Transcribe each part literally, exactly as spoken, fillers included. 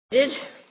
Good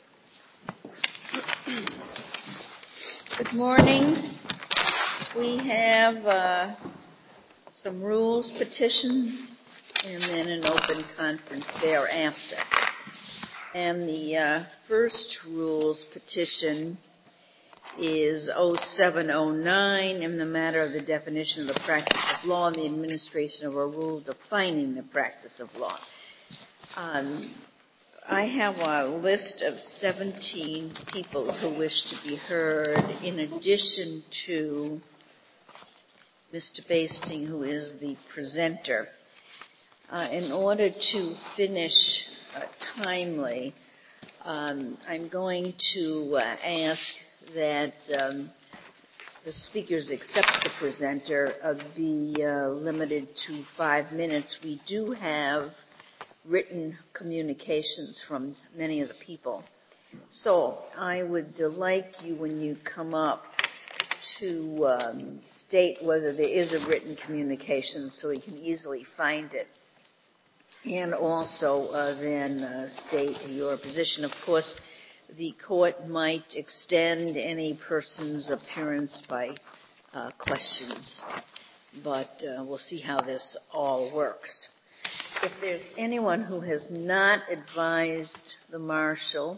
morning. We have uh, some rules petitions and then an open conference thereafter. And the uh, first rules petition is oh seven oh nine in the matter of the definition of the practice of law and the administration of a rule defining the practice of law. Um, I have a list of seventeen people who wish to be heard, in addition to Mister Basting, who is the presenter. Uh, in order to finish uh, timely, um, I'm going to uh, ask that um, the speakers, except the presenter, uh, be uh, limited to five minutes. We do have written communications from many of the people. So I would like you, when you come up, to um, state whether there is a written communication so we can easily find it. And also uh, then uh, state your position. Of course, the court might extend any person's appearance by uh, questions, but uh, we'll see how this all works. If there's anyone who has not advised the marshal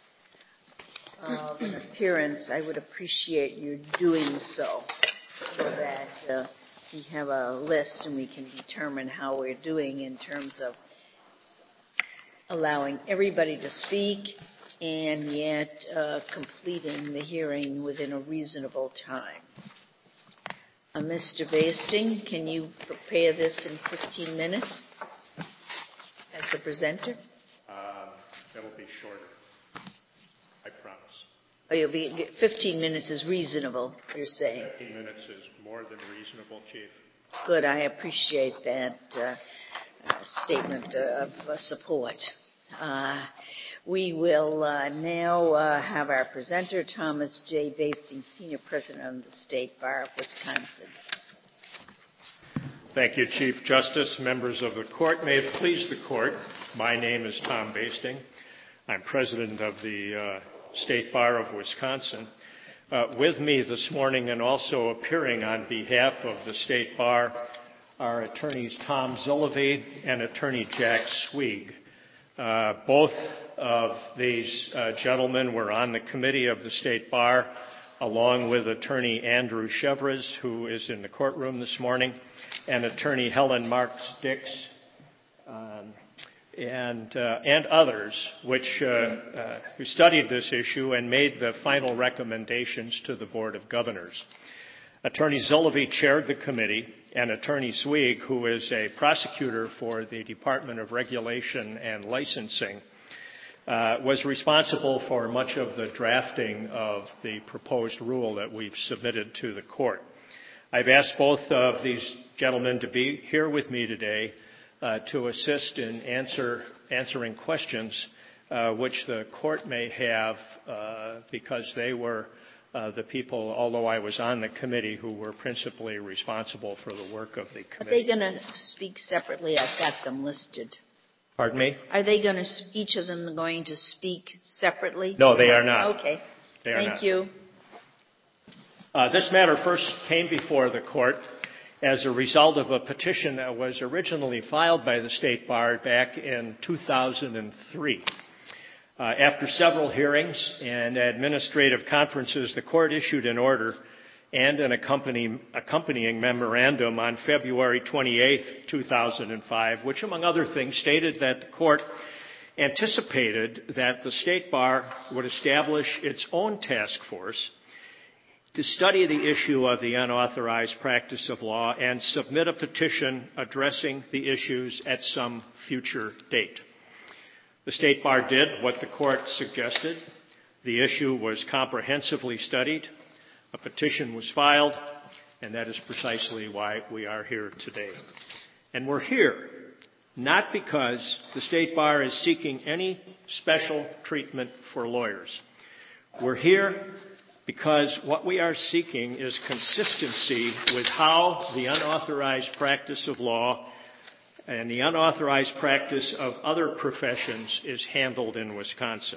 of an appearance, I would appreciate you doing so, so that uh, we have a list and we can determine how we're doing in terms of allowing everybody to speak and yet uh, completing the hearing within a reasonable time. Uh, Mister Basting, can you prepare this in fifteen minutes? As the presenter? Uh, that'll be shorter. I promise. Oh, you'll be, fifteen minutes is reasonable, you're saying? fifteen minutes is more than reasonable, Chief. Good. I appreciate that uh, uh, statement uh, of uh, support. Uh, we will uh, now uh, have our presenter, Thomas J. Basting, Senior President of the State Bar of Wisconsin. Thank you, Chief Justice, members of the court. May it please the court, my name is Tom Basting. I'm president of the uh, State Bar of Wisconsin. Uh, with me this morning and also appearing on behalf of the State Bar are attorneys Tom Zillavy and attorney Jack Swig. Uh, both of these uh, gentlemen were on the committee of the State Bar, along with attorney Andrew Chevres, who is in the courtroom this morning, and attorney Helen Marks-Dix, um, and, uh, and others, which, uh, uh, who studied this issue and made the final recommendations to the Board of Governors. Attorney Zillavy chaired the committee, and attorney Swig, who is a prosecutor for the Department of Regulation and Licensing, uh, was responsible for much of the drafting of the proposed rule that we've submitted to the court. I've asked both of these gentlemen to be here with me today uh, to assist in answer, answering questions uh, which the court may have uh, because they were uh, the people, although I was on the committee, who were principally responsible for the work of the committee. Are they going to speak separately? I've got them listed. Pardon me? Are they going to, each of them going to speak separately? No, they are not. Okay. They are Thank not. you. Uh, this matter first came before the court as a result of a petition that was originally filed by the State Bar back in two thousand three. Uh, after several hearings and administrative conferences, the court issued an order and an accompanying, accompanying memorandum on February twenty-eighth, two thousand five, which, among other things, stated that the court anticipated that the State Bar would establish its own task force to study the issue of the unauthorized practice of law and submit a petition addressing the issues at some future date. The State Bar did what the court suggested. The issue was comprehensively studied. A petition was filed, and that is precisely why we are here today. And we're here not because the State Bar is seeking any special treatment for lawyers. We're here because what we are seeking is consistency with how the unauthorized practice of law and the unauthorized practice of other professions is handled in Wisconsin.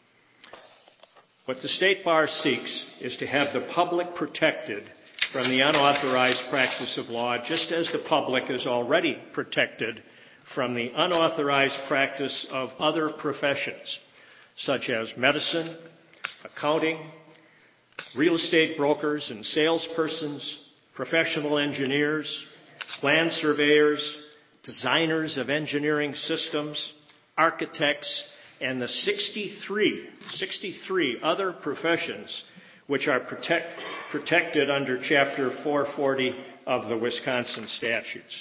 What the State Bar seeks is to have the public protected from the unauthorized practice of law, just as the public is already protected from the unauthorized practice of other professions, such as medicine, accounting, real estate brokers and salespersons, professional engineers, land surveyors, designers of engineering systems, architects, and the sixty-three, sixty-three other professions which are protect, protected under Chapter four forty of the Wisconsin statutes.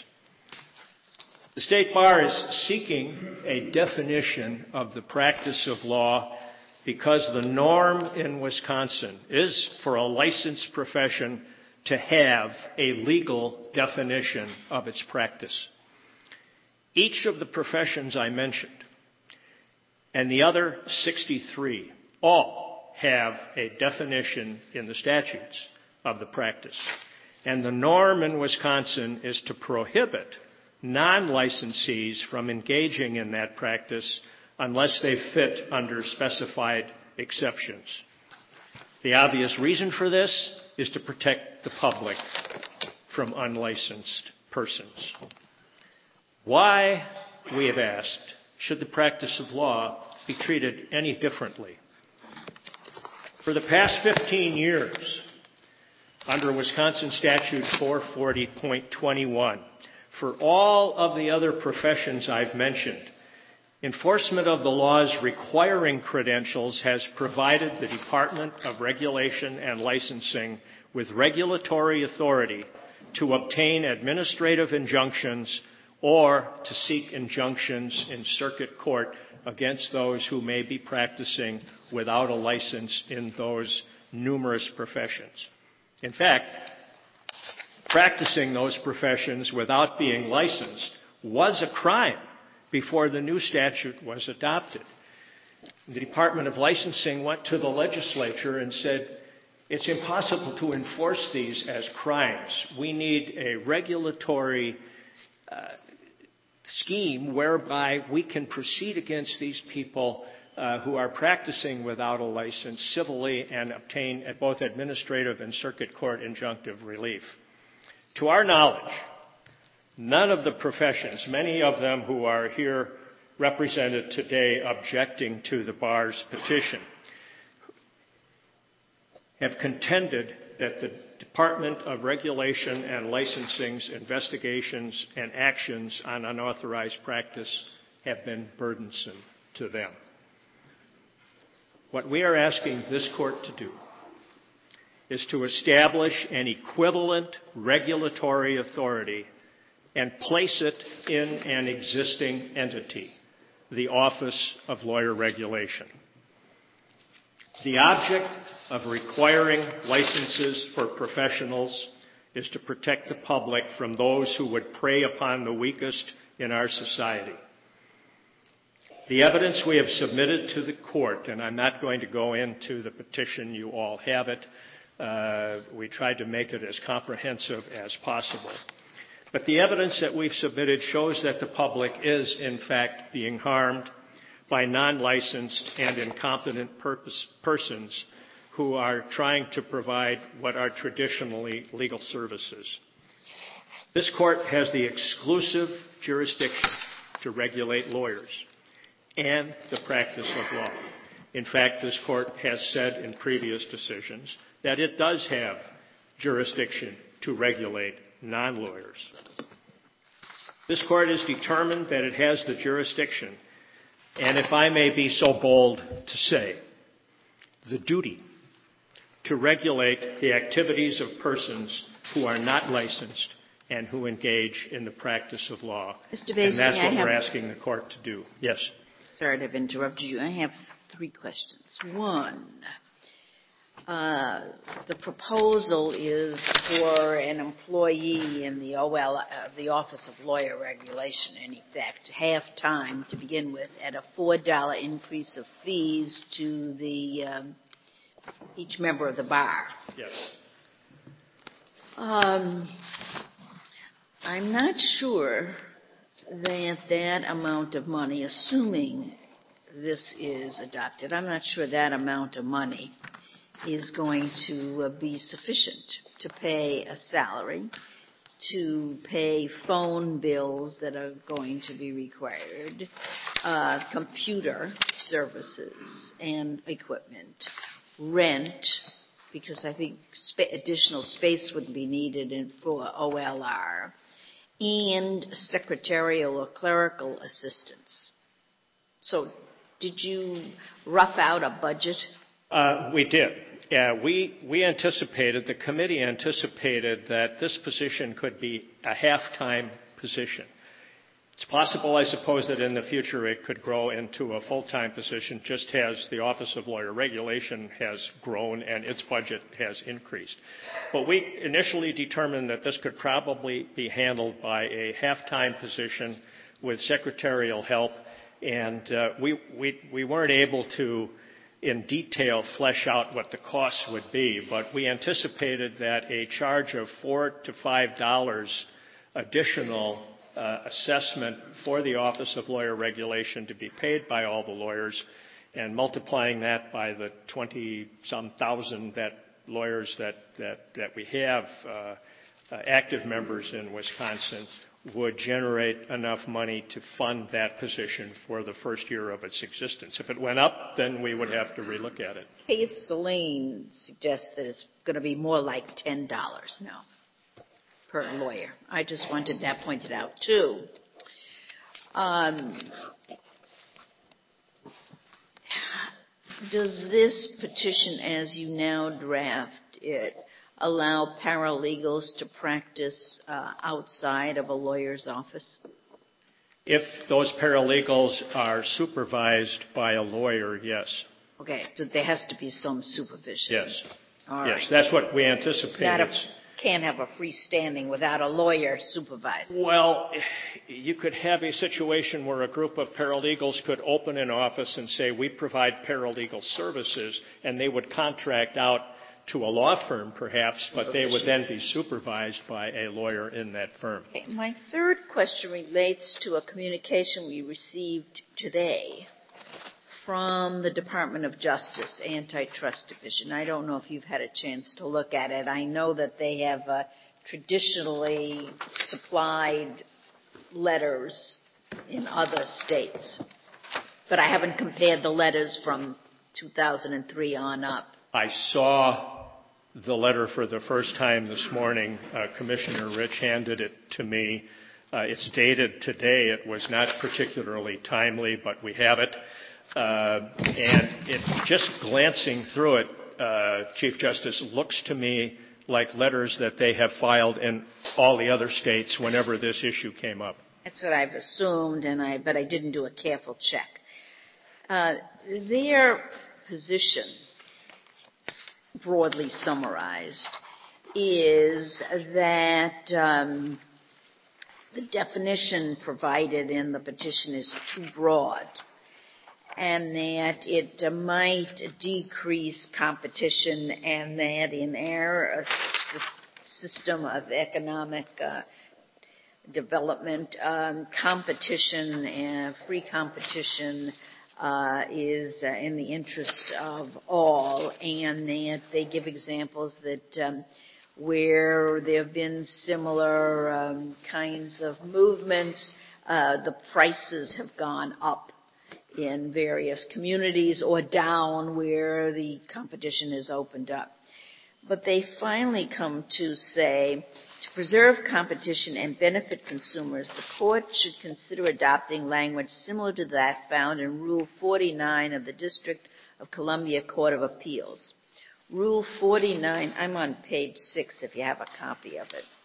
The State Bar is seeking a definition of the practice of law because the norm in Wisconsin is for a licensed profession to have a legal definition of its practice. Each of the professions I mentioned and the other sixty-three all have a definition in the statutes of the practice. And the norm in Wisconsin is to prohibit non-licensees from engaging in that practice unless they fit under specified exceptions. The obvious reason for this is to protect the public from unlicensed persons. Why, we have asked, should the practice of law be treated any differently? For the past fifteen years, under Wisconsin Statute four forty point twenty-one, for all of the other professions I've mentioned, enforcement of the laws requiring credentials has provided the Department of Regulation and Licensing with regulatory authority to obtain administrative injunctions or to seek injunctions in circuit court against those who may be practicing without a license in those numerous professions. In fact, practicing those professions without being licensed was a crime before the new statute was adopted. The Department of Licensing went to the legislature and said, it's impossible to enforce these as crimes. We need a regulatory uh, scheme whereby we can proceed against these people uh, who are practicing without a license civilly and obtain at both administrative and circuit court injunctive relief. To our knowledge, none of the professions, many of them who are here represented today objecting to the bar's petition, have contended that the Department of Regulation and Licensing's investigations and actions on unauthorized practice have been burdensome to them. What we are asking this court to do is to establish an equivalent regulatory authority and place it in an existing entity, the Office of Lawyer Regulation. The object of requiring licenses for professionals is to protect the public from those who would prey upon the weakest in our society. The evidence we have submitted to the court, and I'm not going to go into the petition, you all have it. Uh, we tried to make it as comprehensive as possible. But the evidence that we've submitted shows that the public is, in fact, being harmed by non-licensed and incompetent purpose, persons who are trying to provide what are traditionally legal services. This court has the exclusive jurisdiction to regulate lawyers and the practice of law. In fact, this court has said in previous decisions that it does have jurisdiction to regulate non-lawyers. This court is determined that it has the jurisdiction, and if I may be so bold to say, the duty to regulate the activities of persons who are not licensed and who engage in the practice of law. Mister Basing, and that's what I have, we're asking the court to do. Yes. Sorry to have interrupted you. I have three questions. One, uh, the proposal is for an employee in the O L, uh, the Office of Lawyer Regulation, in effect, half-time to begin with, at a four dollar increase of fees to the um, each member of the bar. Yes. Um, I'm not sure that that amount of money, assuming this is adopted, I'm not sure that amount of money is going to uh, be sufficient to pay a salary, to pay phone bills that are going to be required, uh, computer services and equipment, rent, because I think spa- additional space would be needed in, for O L R, and secretarial or clerical assistance. So did you rough out a budget? Uh, we did. Yeah, we, we anticipated, the committee anticipated that this position could be a half-time position. It's possible, I suppose, that in the future it could grow into a full-time position, just as the Office of Lawyer Regulation has grown and its budget has increased. But we initially determined that this could probably be handled by a half-time position with secretarial help, and uh, we, we, we weren't able to in detail flesh out what the costs would be, but we anticipated that a charge of four to five dollars additional uh, assessment for the Office of Lawyer Regulation to be paid by all the lawyers, and multiplying that by the twenty some thousand that lawyers that that that we have uh, uh, active members in Wisconsin would generate enough money to fund that position for the first year of its existence. If it went up, then we would have to relook at it. Faith Saline suggests that it's going to be more like ten dollars now per lawyer. I just wanted that pointed out, too. Um, does this petition, as you now draft it, allow paralegals to practice uh, outside of a lawyer's office? If those paralegals are supervised by a lawyer, yes. Okay, so there has to be some supervision. Yes. All yes, right. that's what we anticipate. It's not a, can't have a freestanding without a lawyer supervising. Well, you could have a situation where a group of paralegals could open an office and say, we provide paralegal services, and they would contract out to a law firm, perhaps, but they would then be supervised by a lawyer in that firm. Okay, my third question relates to a communication we received today from the Department of Justice Antitrust Division. I don't know if you've had a chance to look at it. I know that they have uh, traditionally supplied letters in other states, but I haven't compared the letters from two thousand three on up. I saw the letter for the first time this morning. Uh, Commissioner Rich handed it to me. Uh, it's dated today. It was not particularly timely, but we have it. Uh, and it, just glancing through it, uh, Chief Justice, looks to me like letters that they have filed in all the other states whenever this issue came up. That's what I've assumed, and I, but I didn't do a careful check. Uh, their position, broadly summarized, is that um, the definition provided in the petition is too broad, and that it uh, might decrease competition, and that in our uh, system of economic uh, development, um, competition and free competition uh, is uh, in the interest of all, and that they give examples that um, where there have been similar um, kinds of movements, uh, the prices have gone up in various communities, or down where the competition is opened up. But they finally come to say, to preserve competition and benefit consumers, the court should consider adopting language similar to that found in Rule forty-nine of the District of Columbia Court of Appeals. Rule forty-nine, I'm on page six if you have a copy of it.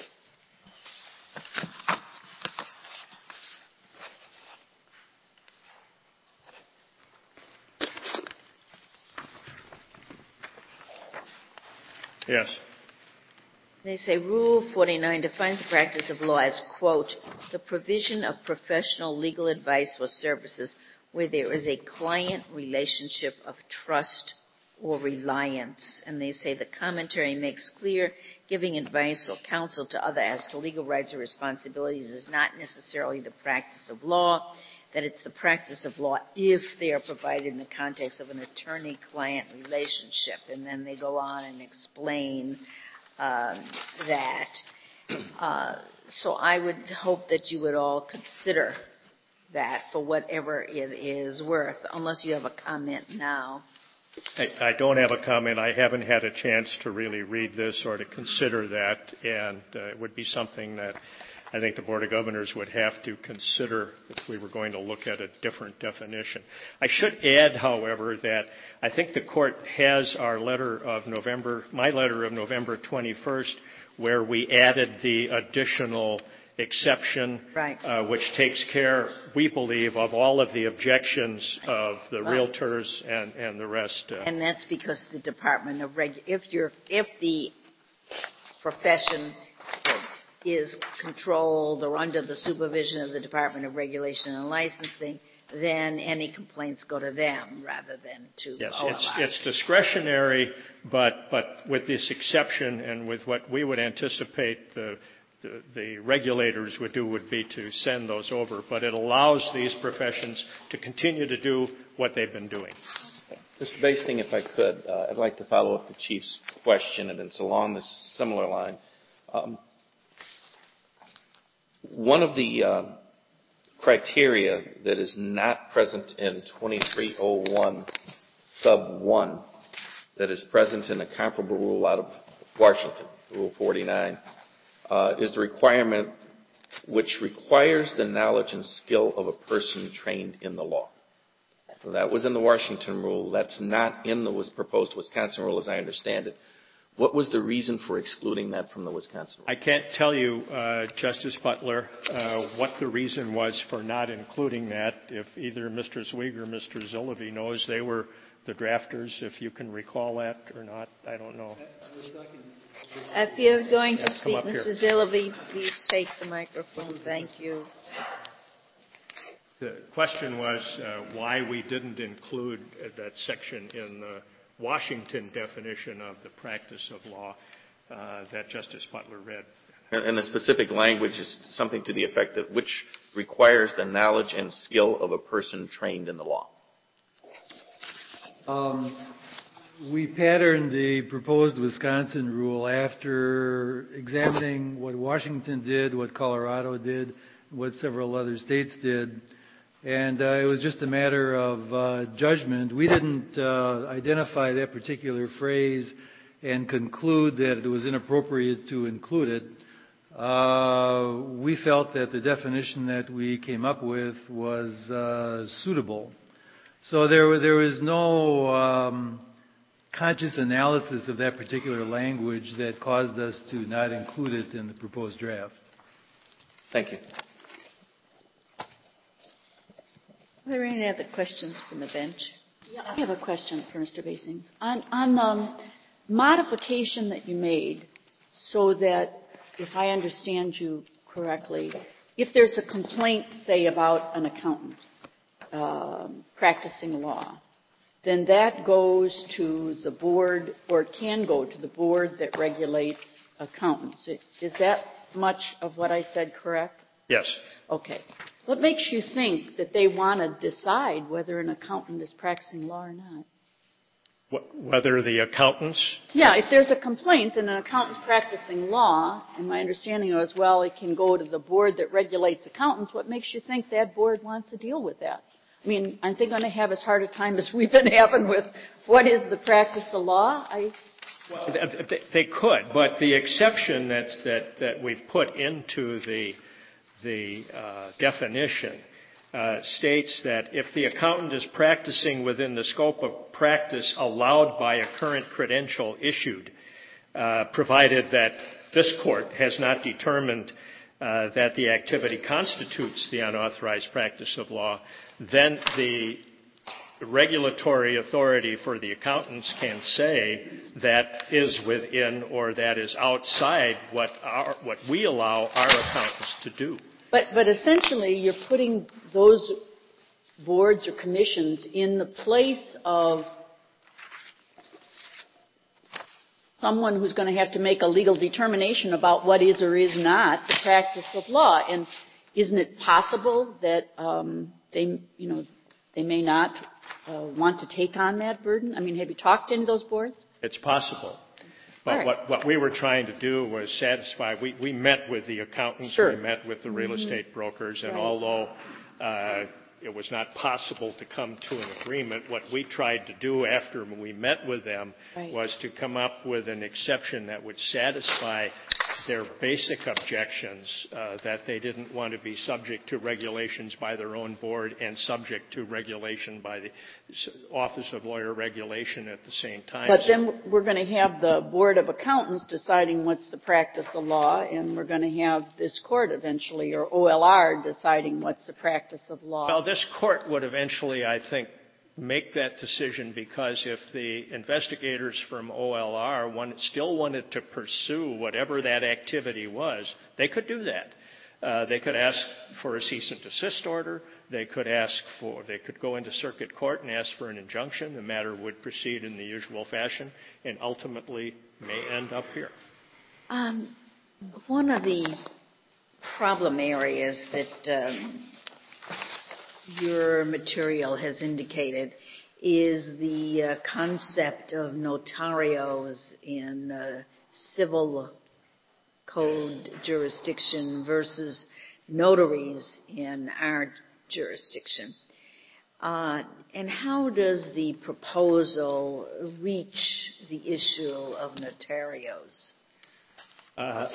Yes. They say Rule forty-nine defines the practice of law as, quote, the provision of professional legal advice or services where there is a client relationship of trust or reliance. And they say the commentary makes clear giving advice or counsel to others as to legal rights or responsibilities is not necessarily the practice of law, that it's the practice of law if they are provided in the context of an attorney-client relationship. And then they go on and explain um, that. Uh, so I would hope that you would all consider that for whatever it is worth, unless you have a comment now. I, I don't have a comment. I haven't had a chance to really read this or to consider that, and uh, it would be something that I think the Board of Governors would have to consider if we were going to look at a different definition. I should add, however, that I think the Court has our letter of November, my letter of November twenty-first, where we added the additional exception, right. uh, which takes care, we believe, of all of the objections of the right. realtors and, and the rest. Uh, and that's because the Department of Reg, if you're, if the profession is controlled or under the supervision of the Department of Regulation and Licensing, then any complaints go to them rather than to yes, O L R. it's, it's discretionary, but but with this exception and with what we would anticipate the The, the regulators would do would be to send those over, but it allows these professions to continue to do what they've been doing. Mister Basting, if I could, uh, I'd like to follow up the Chief's question, and it's along this similar line. Um, one of the uh, criteria that is not present in twenty-three oh one sub one that is present in a comparable rule out of Washington, Rule forty-nine, Uh, is the requirement which requires the knowledge and skill of a person trained in the law. So that was in the Washington rule. That's not in the was proposed Wisconsin rule, as I understand it. What was the reason for excluding that from the Wisconsin rule? I can't tell you, uh, Justice Butler, uh, what the reason was for not including that. If either Mister Zweig or Mister Zillevy knows, they were the drafters. If you can recall that or not, I don't know. If you're going to yeah, speak, Mister Zillevy, please take the microphone. Thank you. The question was uh, why we didn't include uh, that section in the Washington definition of the practice of law uh, that Justice Butler read. And the specific language is something to the effect that which requires the knowledge and skill of a person trained in the law. Um, we patterned the proposed Wisconsin rule after examining what Washington did, what Colorado did, what several other states did. And uh, it was just a matter of uh, judgment. We didn't uh, identify that particular phrase and conclude that it was inappropriate to include it. Uh, we felt that the definition that we came up with was uh, suitable. So there, there was no um, conscious analysis of that particular language that caused us to not include it in the proposed draft. Thank you. Are there any other questions from the bench? Yeah, I have a question for Mister Basings. On, on the modification that you made so that, if I understand you correctly, if there's a complaint, say, about an accountant um, practicing law, then that goes to the board, or it can go to the board that regulates accountants. Is that much of what I said correct? Yes. Okay. What makes you think that they want to decide whether an accountant is practicing law or not? Whether the accountants? Yeah, if there's a complaint and an accountant's practicing law, and my understanding was, well, it can go to the board that regulates accountants, what makes you think that board wants to deal with that? I mean, aren't they going to have as hard a time as we've been having with what is the practice of law? I Well, they could, but the exception that's, that, that we've put into the, the uh, definition uh, states that if the accountant is practicing within the scope of practice allowed by a current credential issued, uh, provided that this court has not determined uh, that the activity constitutes the unauthorized practice of law, then the regulatory authority for the accountants can say that is within or that is outside what our, what we allow our accountants to do. But, but essentially, you're putting those boards or commissions in the place of someone who's going to have to make a legal determination about what is or is not the practice of law. And isn't it possible that um, they, you know, they may not uh, want to take on that burden? I mean, have you talked to any of those boards? It's possible. But right. what, what we were trying to do was satisfy, we, we met with the accountants, sure. we met with the real mm-hmm. estate brokers, and right. although uh, it was not possible to come to an agreement, what we tried to do after we met with them right. was to come up with an exception that would satisfy their basic objections, uh, that they didn't want to be subject to regulations by their own board and subject to regulation by the Office of Lawyer Regulation at the same time. But then we're going to have the Board of Accountants deciding what's the practice of law, and we're going to have this court eventually, or O L R, deciding what's the practice of law. Well, this court would eventually, I think, make that decision, because if the investigators from O L R want, still wanted to pursue whatever that activity was, they could do that. Uh, they could ask for a cease and desist order. They could ask for, they could go into circuit court and ask for an injunction. The matter would proceed in the usual fashion and ultimately may end up here. Um, one of the problem areas that um, your material has indicated is the uh, concept of notarios in uh, civil code jurisdiction versus notaries in our jurisdiction. Uh, and how does the proposal reach the issue of notarios? Uh,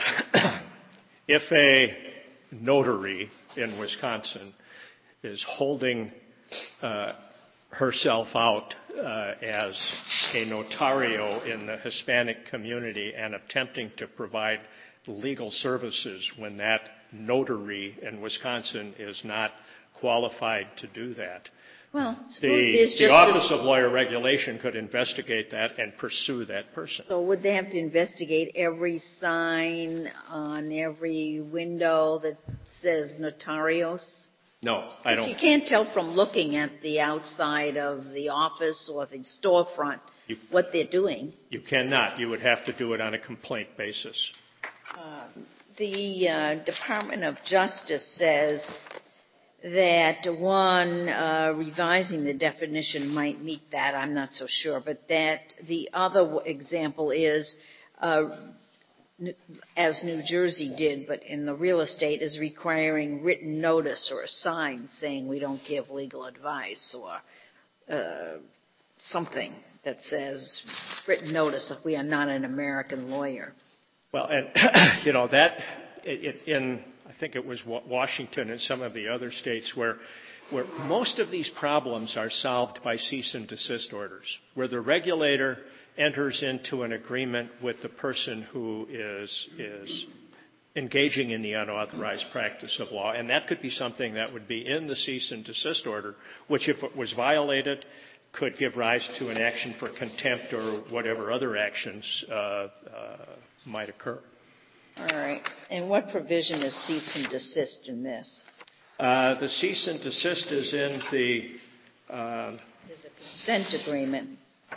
if a notary in Wisconsin is holding uh, herself out uh, as a notario in the Hispanic community and attempting to provide legal services when that notary in Wisconsin is not qualified to do that. Well, the, the Office of Lawyer Regulation could investigate that and pursue that person. So would they have to investigate every sign on every window that says notarios? No, I don't. You can't tell from looking at the outside of the office or the storefront you, what they're doing. You cannot. You would have to do it on a complaint basis. Uh, the uh, Department of Justice says that, one, uh, revising the definition might meet that. I'm not so sure. But that the other example is, uh, as New Jersey did, but in the real estate, is requiring written notice or a sign saying we don't give legal advice, or uh, something that says written notice that we are not an American lawyer. Well, and, you know, that it, in, I think it was Washington and some of the other states where, where most of these problems are solved by cease and desist orders, where the regulator enters into an agreement with the person who is, is engaging in the unauthorized practice of law. And that could be something that would be in the cease and desist order, which, if it was violated, could give rise to an action for contempt or whatever other actions uh, uh, might occur. All right. And what provision is cease and desist in this? Uh, the cease and desist is in the... Uh, There's a consent agreement.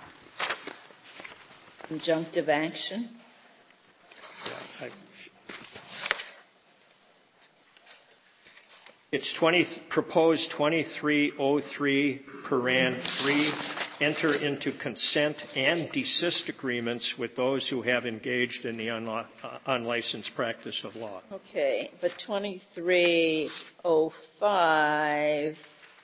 Injunctive action? I, it's twenty, proposed twenty-three oh three paren three, enter into consent and desist agreements with those who have engaged in the unla- uh, unlicensed practice of law. Okay, but twenty-three oh five...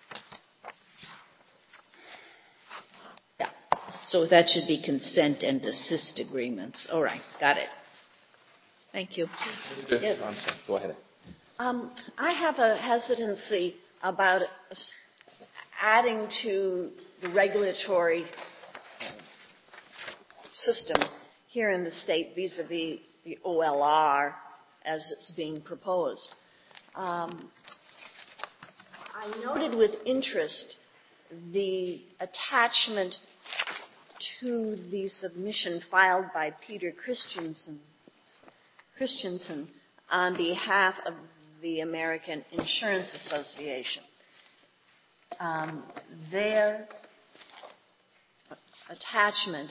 So that should be consent and desist agreements. All right, got it. Thank you. Yes. Go ahead. Um, I have a hesitancy about adding to the regulatory system here in the state vis-a-vis the O L R as it's being proposed. Um, I noted with interest the attachment to the submission filed by Peter Christensen, Christensen on behalf of the American Insurance Association. Um, their attachment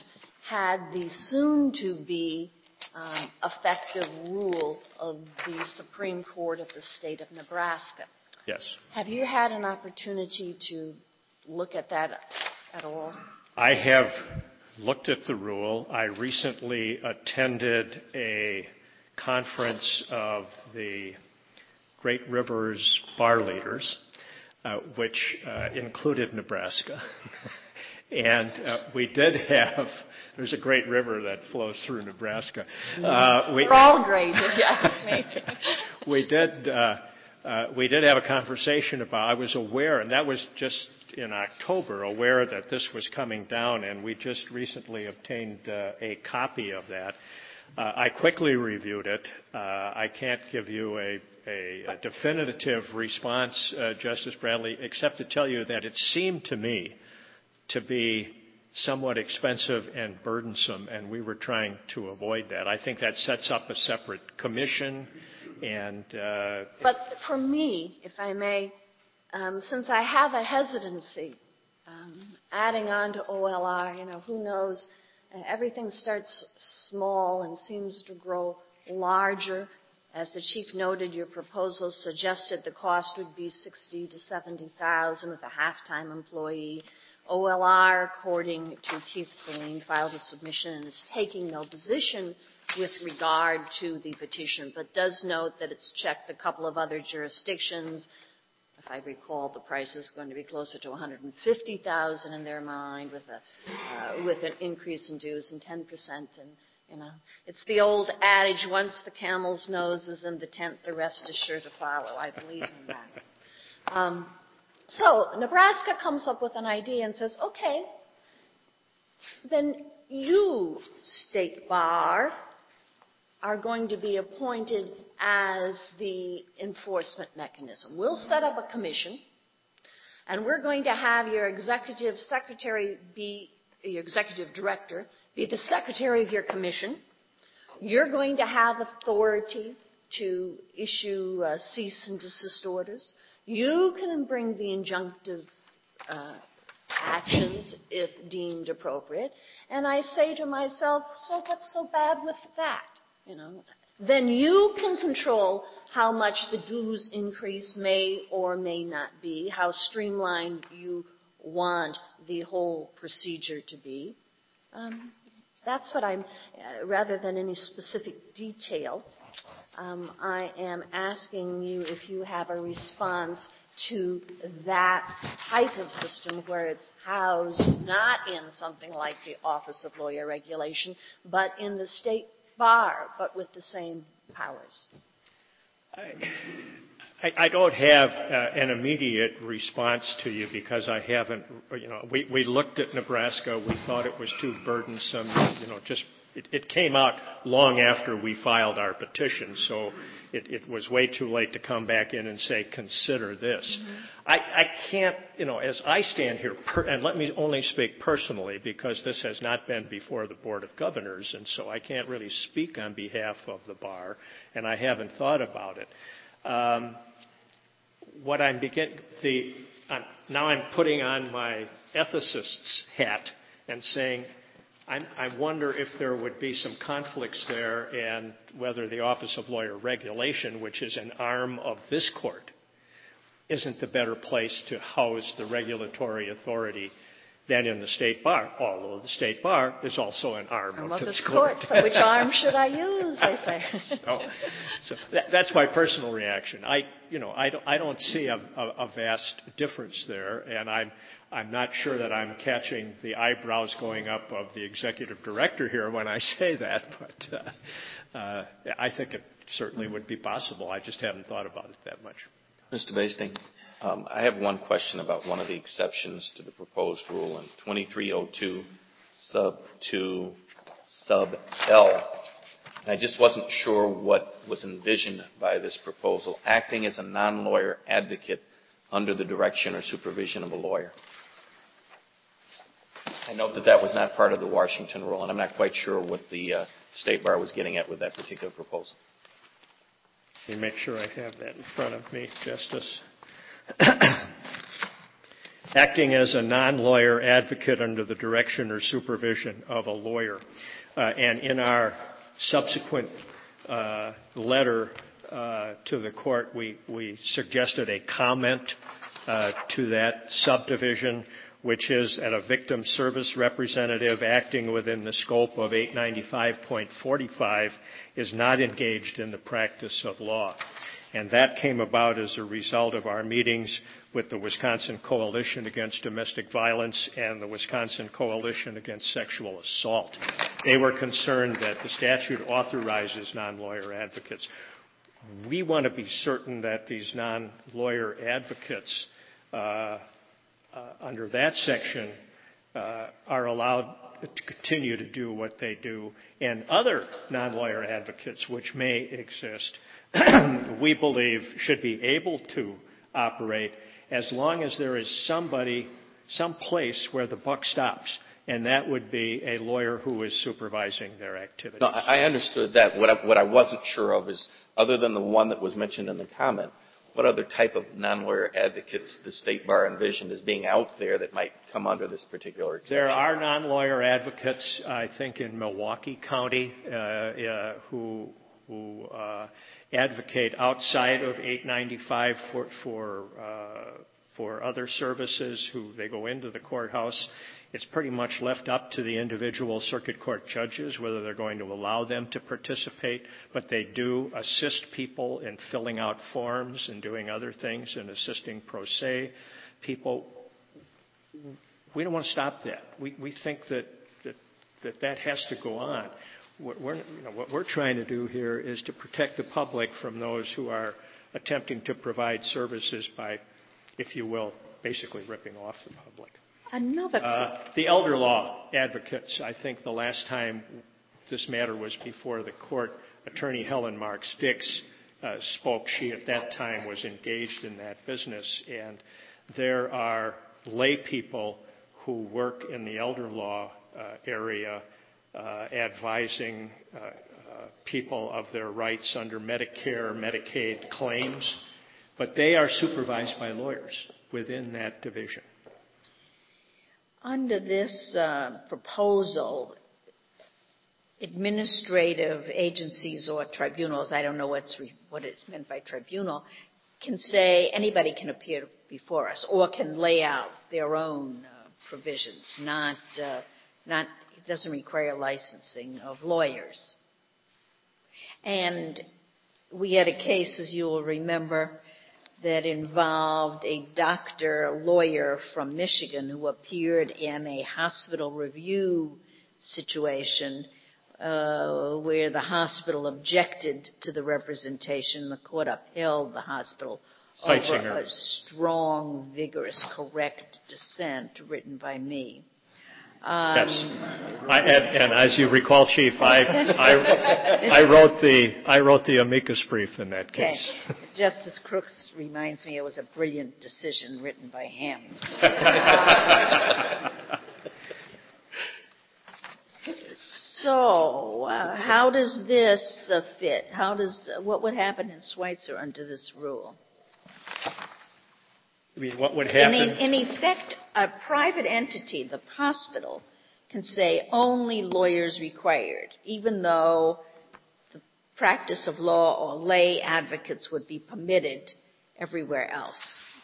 had the soon-to-be um, effective rule of the Supreme Court of the state of Nebraska. Yes. Have you had an opportunity to look at that at all? I have looked at the rule. I recently attended a conference of the Great Rivers bar leaders, uh, which uh, included Nebraska. And uh, we did have, there's a great river that flows through Nebraska. Uh, we, They're all great, if you ask me. we did, uh, uh, we did have a conversation about, I was aware, and that was just in October, aware that this was coming down, and we just recently obtained uh, a copy of that. Uh, I quickly reviewed it. Uh, I can't give you a, a, a definitive response, uh, Justice Bradley, except to tell you that it seemed to me to be somewhat expensive and burdensome, and we were trying to avoid that. I think that sets up a separate commission. And uh, but for me, if I may, um, since I have a hesitancy, um, adding on to O L R, you know, who knows, uh, everything starts small and seems to grow larger. As the chief noted, your proposal suggested the cost would be sixty to seventy thousand with a half-time employee. O L R, according to Keith Saline, filed a submission and is taking no position with regard to the petition, but does note that it's checked a couple of other jurisdictions. If I recall, the price is going to be closer to one hundred fifty thousand dollars in their mind, with a uh, with an increase in dues and ten percent. And you know, it's the old adage: once the camel's nose is in the tent, the rest is sure to follow. I believe in that. Um, So Nebraska comes up with an idea and says, okay, then you, State Bar, are going to be appointed as the enforcement mechanism. We'll set up a commission, and we're going to have your executive secretary be, your executive director, be the secretary of your commission. You're going to have authority to issue uh, cease and desist orders. You can bring the injunctive uh, actions if deemed appropriate. And I say to myself, so what's so bad with that? You know, then you can control how much the dues increase may or may not be, how streamlined you want the whole procedure to be. Um, that's what I'm, uh, rather than any specific detail, Um, I am asking you if you have a response to that type of system where it's housed not in something like the Office of Lawyer Regulation, but in the State Bar, but with the same powers. I, I, I don't have uh, an immediate response to you because I haven't, you know, we, we looked at Nebraska. We thought it was too burdensome, you know, just It, it came out long after we filed our petition, so it, it was way too late to come back in and say, consider this. Mm-hmm. I, I can't, you know, as I stand here, per, and let me only speak personally because this has not been before the Board of Governors, and so I can't really speak on behalf of the bar, and I haven't thought about it. Um, what I'm begin, the, I'm, now I'm putting on my ethicist's hat and saying, I wonder if there would be some conflicts there and whether the Office of Lawyer Regulation, which is an arm of this court, isn't the better place to house the regulatory authority than in the State Bar, although the State Bar is also an arm arm of, of this court. court. So which arm should I use, they say. so so that, that's my personal reaction. I, you know, I don't, I don't see a, a, a vast difference there, and I'm I'm not sure that I'm catching the eyebrows going up of the executive director here when I say that, but uh, uh, I think it certainly would be possible. I just haven't thought about it that much. Mister Basting, um, I have one question about one of the exceptions to the proposed rule in twenty-three oh two sub two sub L. And I just wasn't sure what was envisioned by this proposal, acting as a non-lawyer advocate under the direction or supervision of a lawyer. I note that that was not part of the Washington rule, and I'm not quite sure what the uh, State Bar was getting at with that particular proposal. Let me make sure I have that in front of me, Justice. acting as a non-lawyer advocate under the direction or supervision of a lawyer. Uh, and in our subsequent uh, letter uh, to the court, we, we suggested a comment uh, to that subdivision, which is that a victim service representative acting within the scope of eight ninety-five point forty-five is not engaged in the practice of law. And that came about as a result of our meetings with the Wisconsin Coalition Against Domestic Violence and the Wisconsin Coalition Against Sexual Assault. They were concerned that the statute authorizes non-lawyer advocates. We want to be certain that these non-lawyer advocates uh, Uh, under that section uh, are allowed to continue to do what they do, and other non-lawyer advocates which may exist, we believe should be able to operate as long as there is somebody, some place where the buck stops, and that would be a lawyer who is supervising their activities. No, I understood that. What I, what I wasn't sure of is, other than the one that was mentioned in the comment, what other type of non-lawyer advocates the State Bar envisioned as being out there that might come under this particular exception? There are non-lawyer advocates, I think, in Milwaukee County uh, uh, who, who uh, advocate outside of eight ninety-five for for, uh, for other services. Who they go into the courthouse. It's pretty much left up to the individual circuit court judges whether they're going to allow them to participate, but they do assist people in filling out forms and doing other things and assisting pro se people. We don't want to stop that. We, we think that that, that that has to go on. What we're, you know, what we're trying to do here is to protect the public from those who are attempting to provide services by, if you will, basically ripping off the public. Another uh, the elder law advocates, I think the last time this matter was before the court, Attorney Helen Marks Dix uh, spoke. She at that time was engaged in that business, and there are lay people who work in the elder law uh, area uh, advising uh, uh, people of their rights under Medicare, Medicaid claims, but they are supervised by lawyers within that division. Under this uh, proposal, administrative agencies or tribunals, I don't know what's re- what is meant by tribunal, can say anybody can appear before us or can lay out their own uh, provisions, not, uh, not, it doesn't require licensing of lawyers. And we had a case, as you will remember, that involved a doctor, a lawyer from Michigan who appeared in a hospital review situation uh, where the hospital objected to the representation. The court upheld the hospital over a strong, vigorous, correct dissent written by me. Um, yes, I, and, and as you recall, Chief, I, I, I wrote the I wrote the amicus brief in that case. Okay. Justice Crooks reminds me it was a brilliant decision written by him. So, uh, how does this uh, fit? How does uh, what would happen in Schweitzer under this rule? I mean, what would happen? In, in effect, a private entity, the hospital, can say only lawyers required, even though the practice of law or lay advocates would be permitted everywhere else.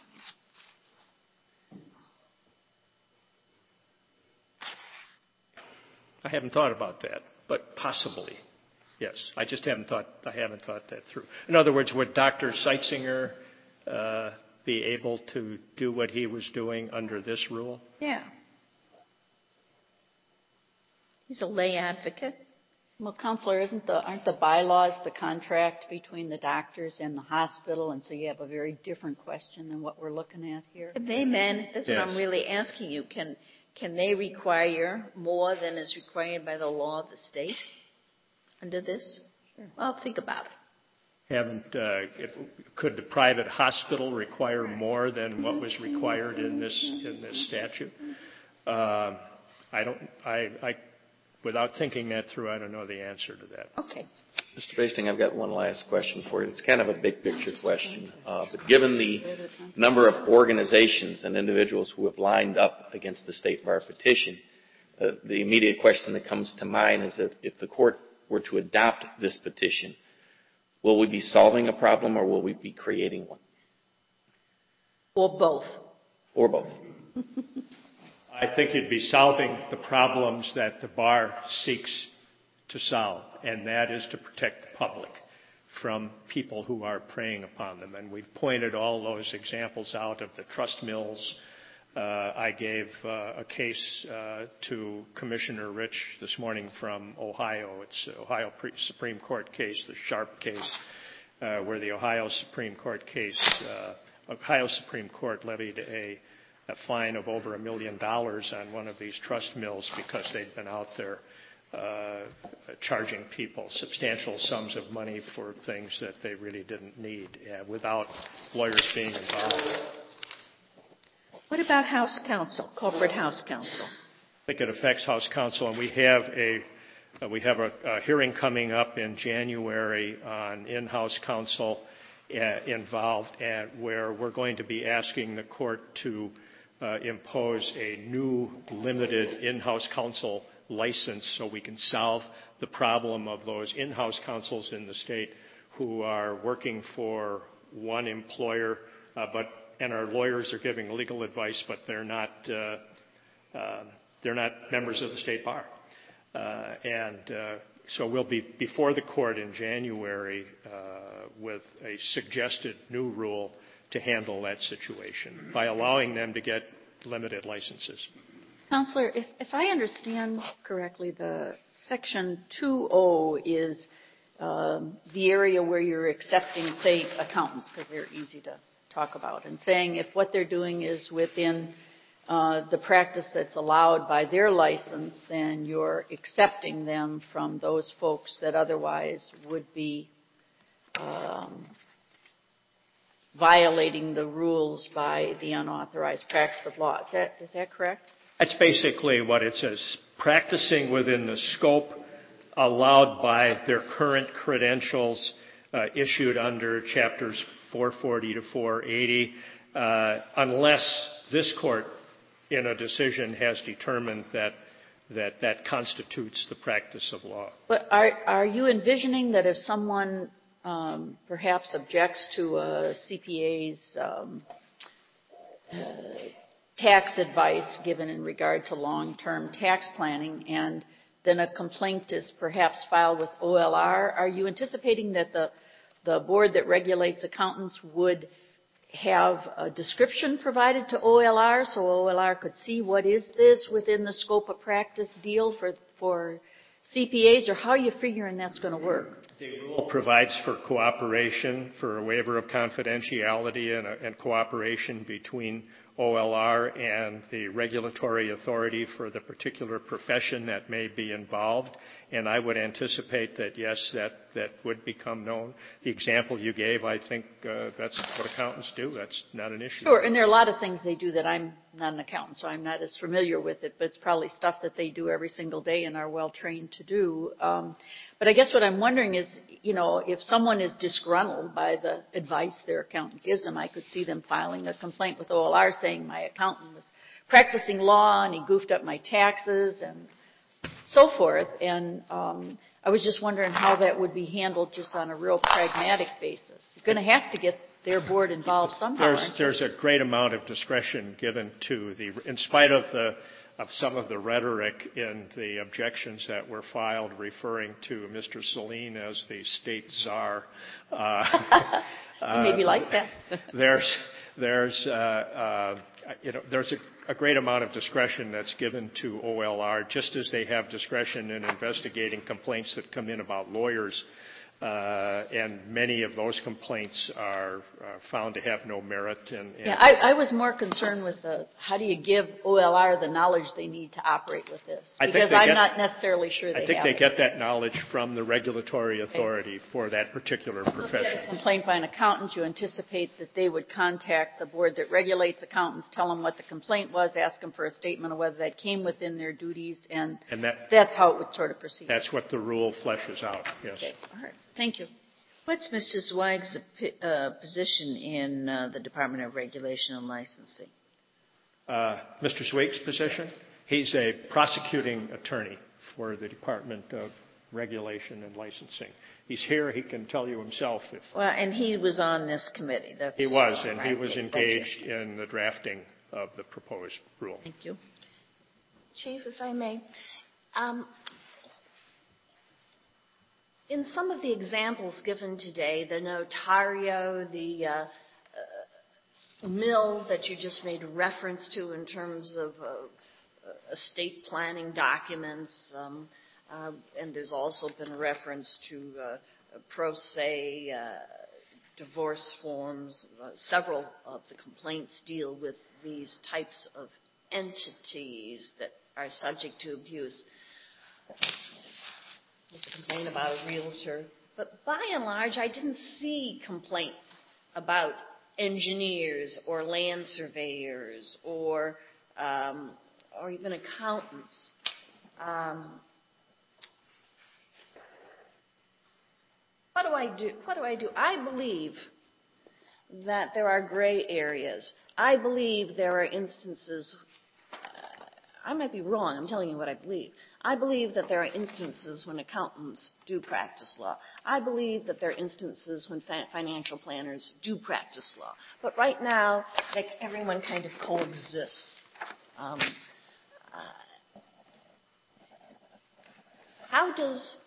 I haven't thought about that, but possibly, yes. I just haven't thought. I haven't thought that through. In other words, would Doctor Seitzinger uh, be able to do what he was doing under this rule? Yeah. He's a lay advocate. Well, Counselor, isn't the, aren't the bylaws the contract between the doctors and the hospital, and so you have a very different question than what we're looking at here? Can they, man, that's yes. what I'm really asking you. Can, can they require more than is required by the law of the state under this? Sure. Well, think about it. Haven't uh, it, could the private hospital require more than what was required in this in this statute? Uh, I don't. I, I without thinking that through, I don't know the answer to that. Okay. Mister Basting, I've got one last question for you. It's kind of a big picture question. Uh, but given the number of organizations and individuals who have lined up against the State Bar petition, uh, the immediate question that comes to mind is that if the court were to adopt this petition, will we be solving a problem or will we be creating one? Or both. Or both. I think you'd be solving the problems that the bar seeks to solve, and that is to protect the public from people who are preying upon them. And we've pointed all those examples out of the trust mills. Uh, I gave uh, a case uh, to Commissioner Rich this morning from Ohio. It's the Ohio Supreme Court case, the Sharp case, uh, where the Ohio Supreme Court case, uh, Ohio Supreme Court levied a, a fine of over a million dollars on one of these trust mills because they'd been out there Uh, charging people substantial sums of money for things that they really didn't need uh, without lawyers being involved. What about House Counsel, corporate House Counsel? I think it affects House Counsel, and we have a uh, we have a, a hearing coming up in January on in-house counsel uh, involved, and where we're going to be asking the court to uh, impose a new limited in-house counsel license so we can solve the problem of those in-house counsels in the state who are working for one employer, uh, but and our lawyers are giving legal advice, but they're not uh, uh, they're not members of the state bar, uh, and uh, so we'll be before the court in January uh, with a suggested new rule to handle that situation by allowing them to get limited licenses. Counselor, if, if I understand correctly, the Section two oh is um, the area where you're accepting, say, accountants, because they're easy to talk about, and saying if what they're doing is within uh, the practice that's allowed by their license, then you're accepting them from those folks that otherwise would be um, violating the rules by the unauthorized practice of law. Is that, is that correct? That's basically what it says. Practicing within the scope allowed by their current credentials uh, issued under chapters four forty to four eighty, uh, unless this court in a decision has determined that that that constitutes the practice of law. But are, are you envisioning that if someone um, perhaps objects to a C P A's um, uh, tax advice given in regard to long-term tax planning, and then a complaint is perhaps filed with O L R, are you anticipating that the, the board that regulates accountants would have a description provided to O L R so O L R could see what is this within the scope of practice deal for, for C P As, or how are you figuring that's going to work? The rule provides for cooperation, for a waiver of confidentiality and, a, and cooperation between O L R and the regulatory authority for the particular profession that may be involved. And I would anticipate that, yes, that, that would become known. The example you gave, I think uh, that's what accountants do. That's not an issue. Sure, and there are a lot of things they do that I'm not an accountant, so I'm not as familiar with it, but it's probably stuff that they do every single day and are well trained to do. Um, but I guess what I'm wondering is, you know, if someone is disgruntled by the advice their accountant gives them, I could see them filing a complaint with O L R saying my accountant was practicing law and he goofed up my taxes and so forth. And um, I was just wondering how that would be handled just on a real pragmatic basis. You're going to have to get their board involved somehow. There's, there's a great amount of discretion given to the, in spite of the of some of the rhetoric in the objections that were filed referring to Mister Saline as the state czar. Uh, Maybe uh, like that. there's there's uh, uh, you know there's a, a great amount of discretion that's given to O L R, just as they have discretion in investigating complaints that come in about lawyers. Uh, and many of those complaints are uh, found to have no merit. And, and yeah, I, I was more concerned with the, how do you give O L R the knowledge they need to operate with this? Because I'm get, not necessarily sure they have I think they it. get that knowledge from the regulatory authority okay. for that particular profession. A complaint by an accountant, you anticipate that they would contact the board that regulates accountants, tell them what the complaint was, ask them for a statement of whether that came within their duties, and, and that, that's how it would sort of proceed. That's what the rule fleshes out, yes. Okay, all right. Thank you. What's Mister Zweig's uh, position in uh, the Department of Regulation and Licensing? Uh, Mister Zweig's position? He's a prosecuting attorney for the Department of Regulation and Licensing. He's here. He can tell you himself if... Well, and he was on this committee. That's He was, and right. he was engaged in the drafting of the proposed rule. Thank you. Chief, if I may, um, in some of the examples given today, the notario, the uh, uh, mill that you just made reference to in terms of uh, estate planning documents, um, uh, and there's also been a reference to uh, pro se uh, divorce forms. Uh, several of the complaints deal with these types of entities that are subject to abuse. There's a complaint about a realtor. But by and large, I didn't see complaints about engineers or land surveyors or um, or even accountants. Um, what do I do? What do I do? I believe that there are gray areas. I believe there are instances. I might be wrong. I'm telling you what I believe. I believe that there are instances when accountants do practice law. I believe that there are instances when fa- financial planners do practice law. But right now, like, everyone kind of coexists. Um, uh, how does...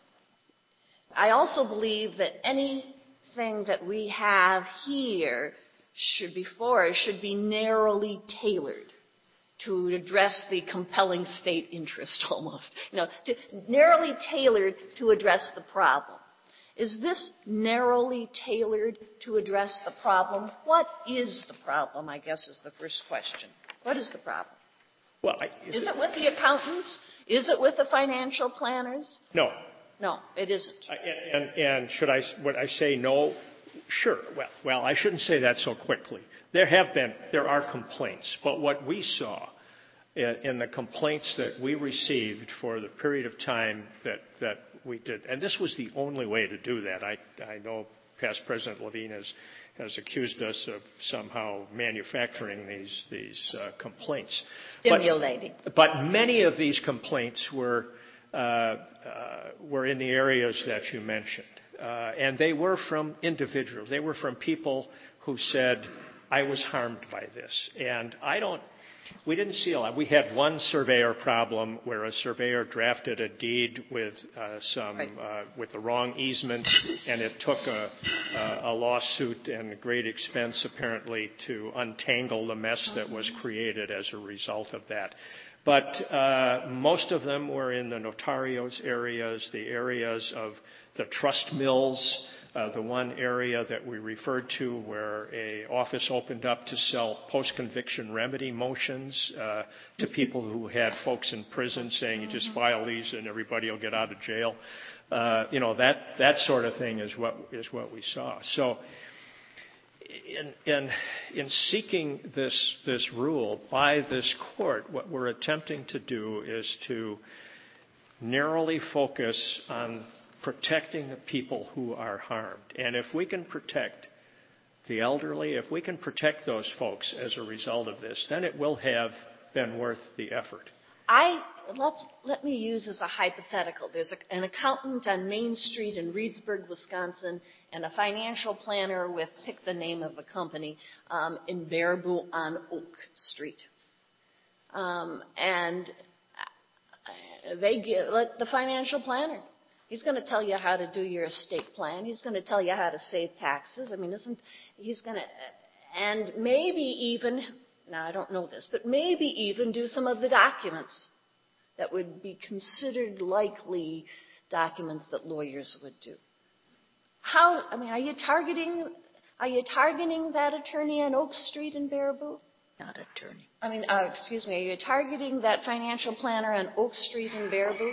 I also believe that anything that we have here should before us should be narrowly tailored to address the compelling state interest almost, you know, to, narrowly tailored to address the problem. Is this narrowly tailored to address the problem? What is the problem, I guess, is the first question. What is the problem? Well, I, is it with the accountants? Is it with the financial planners? No. No, it isn't. I, and, and should I, would I say no? Sure. Well, well, I shouldn't say that so quickly. There have been, there are complaints, but what we saw in, in the complaints that we received for the period of time that, that we did, and this was the only way to do that. I, I know past President Levine has, has accused us of somehow manufacturing these, these uh, complaints. Stimulating. But, but many of these complaints were, uh, uh, were in the areas that you mentioned. Uh, and they were from individuals. They were from people who said, I was harmed by this. And I don't, we didn't see a lot. We had one surveyor problem where a surveyor drafted a deed with uh, some, right. uh, with the wrong easement, and it took a, a, a lawsuit and great expense apparently to untangle the mess that was created as a result of that. But uh, most of them were in the notarios areas, the areas of the trust mills, uh, the one area that we referred to where a office opened up to sell post-conviction remedy motions uh, to people who had folks in prison saying, you just file these and everybody will get out of jail. Uh, you know, that, that sort of thing is what, is what we saw. So in, in, in seeking this, this rule by this court, what we're attempting to do is to narrowly focus on protecting the people who are harmed. And if we can protect the elderly, if we can protect those folks as a result of this, then it will have been worth the effort. I, let's, let me use as a hypothetical. There's a, an accountant on Main Street in Reedsburg, Wisconsin, and a financial planner with, pick the name of a company, um, in Baraboo on Oak Street. Um, and they give, let the financial planner, he's going to tell you how to do your estate plan. He's going to tell you how to save taxes. I mean, isn't, he's going to, and maybe even, now I don't know this, but maybe even do some of the documents that would be considered likely documents that lawyers would do. How, I mean, are you targeting, are you targeting that attorney on Oak Street in Baraboo? Not attorney. I mean, uh, excuse me, are you targeting that financial planner on Oak Street in Baraboo?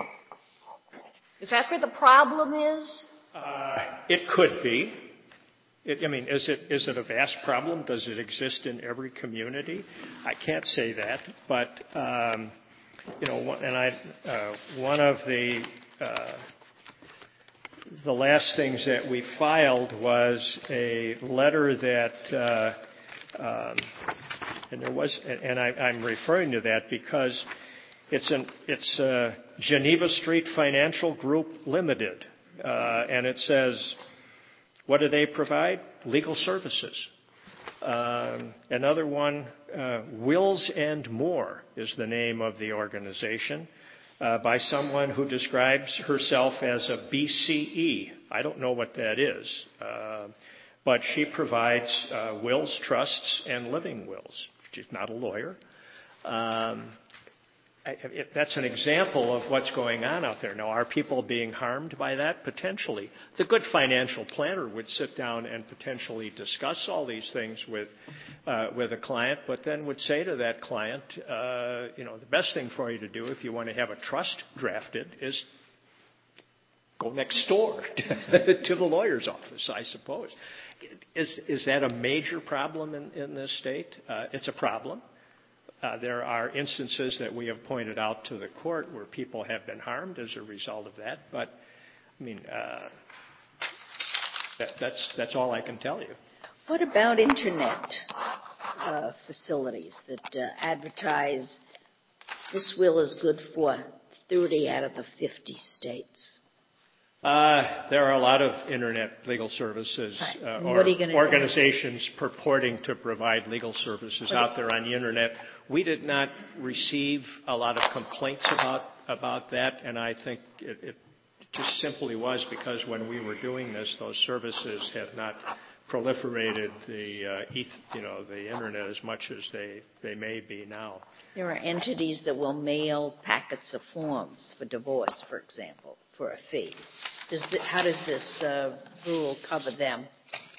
Is that where the problem is? Uh, it could be. It, I mean, is it is it a vast problem? Does it exist in every community? I can't say that, but um, you know, and I uh, one of the uh, the last things that we filed was a letter that, uh, um, and there was, and I, I'm referring to that because it's an it's uh, Geneva Street Financial Group Limited, uh, and it says, what do they provide? Legal services. Um, another one, uh, Wills and More is the name of the organization, uh, by someone who describes herself as a B C E. I don't know what that is, uh, but she provides uh, wills, trusts, and living wills. She's not a lawyer. Um, It, that's an example of what's going on out there. Now, are people being harmed by that? Potentially. The good financial planner would sit down and potentially discuss all these things with uh, with a client, but then would say to that client, uh, you know, the best thing for you to do if you want to have a trust drafted is go next door to the lawyer's office, I suppose. Is, is that a major problem in, in this state? Uh, it's a problem. Uh, there are instances that we have pointed out to the court where people have been harmed as a result of that, but I mean, uh, that, that's that's all I can tell you. What about internet uh, facilities that uh, advertise this will is good for thirty out of the fifty states? Uh, there are a lot of internet legal services uh, or organizations do? purporting to provide legal services out there on the internet. We did not receive a lot of complaints about about that, and I think it, it just simply was because when we were doing this, those services have not proliferated the uh, you know the internet as much as they they may be now. There are entities that will mail packets of forms for divorce, for example, for a fee. Does the, how does this uh, rule cover them?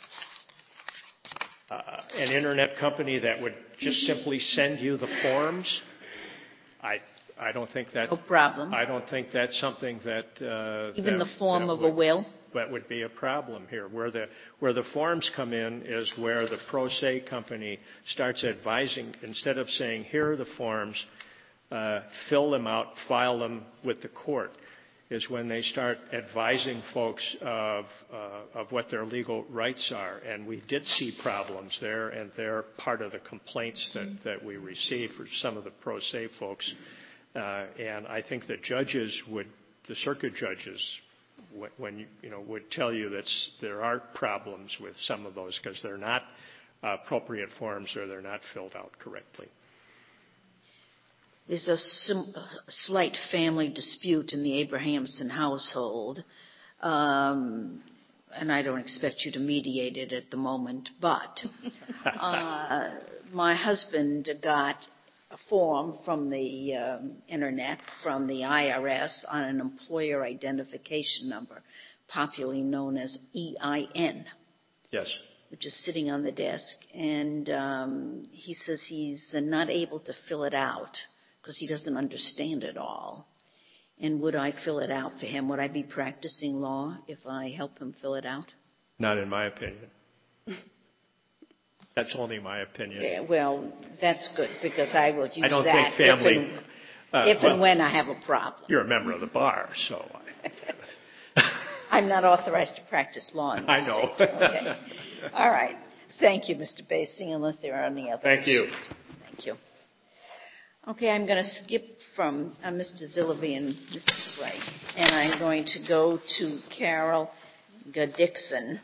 Uh, an internet company that would just simply send you the forms, I I don't think that's no problem. I don't think that's something that uh, even that, the form of would, a will. That would be a problem here. Where the where the forms come in is where the pro se company starts advising. Instead of saying here are the forms, uh, fill them out, file them with the court, is when they start advising folks of uh, of what their legal rights are. And we did see problems there, and they're part of the complaints that, that we received for some of the pro se folks. Uh, and I think the judges would, the circuit judges, when, when you, you know, would tell you that there are problems with some of those because they're not uh, appropriate forms or they're not filled out correctly. There's a, sim- a slight family dispute in the Abrahamson household, um, and I don't expect you to mediate it at the moment, but uh, my husband got a form from the um, internet, from the I R S, on an employer identification number, popularly known as E I N. Yes. Which is sitting on the desk, and um, he says he's uh, not able to fill it out because he doesn't understand it all. And would I fill it out for him? Would I be practicing law if I help him fill it out? Not in my opinion. That's only my opinion. Yeah, well, that's good because I will use I don't that think family, if, and, uh, if well, and when I have a problem. You're a member of the bar, so. I, I'm not authorized to practice law in this I know. state. Okay. All right. Thank you, Mister Basting, unless there are any other Thank issues. you. Thank you. Okay, I'm going to skip from uh, Mister Zillaby and Missus Wright, and I'm going to go to Carol Dixon,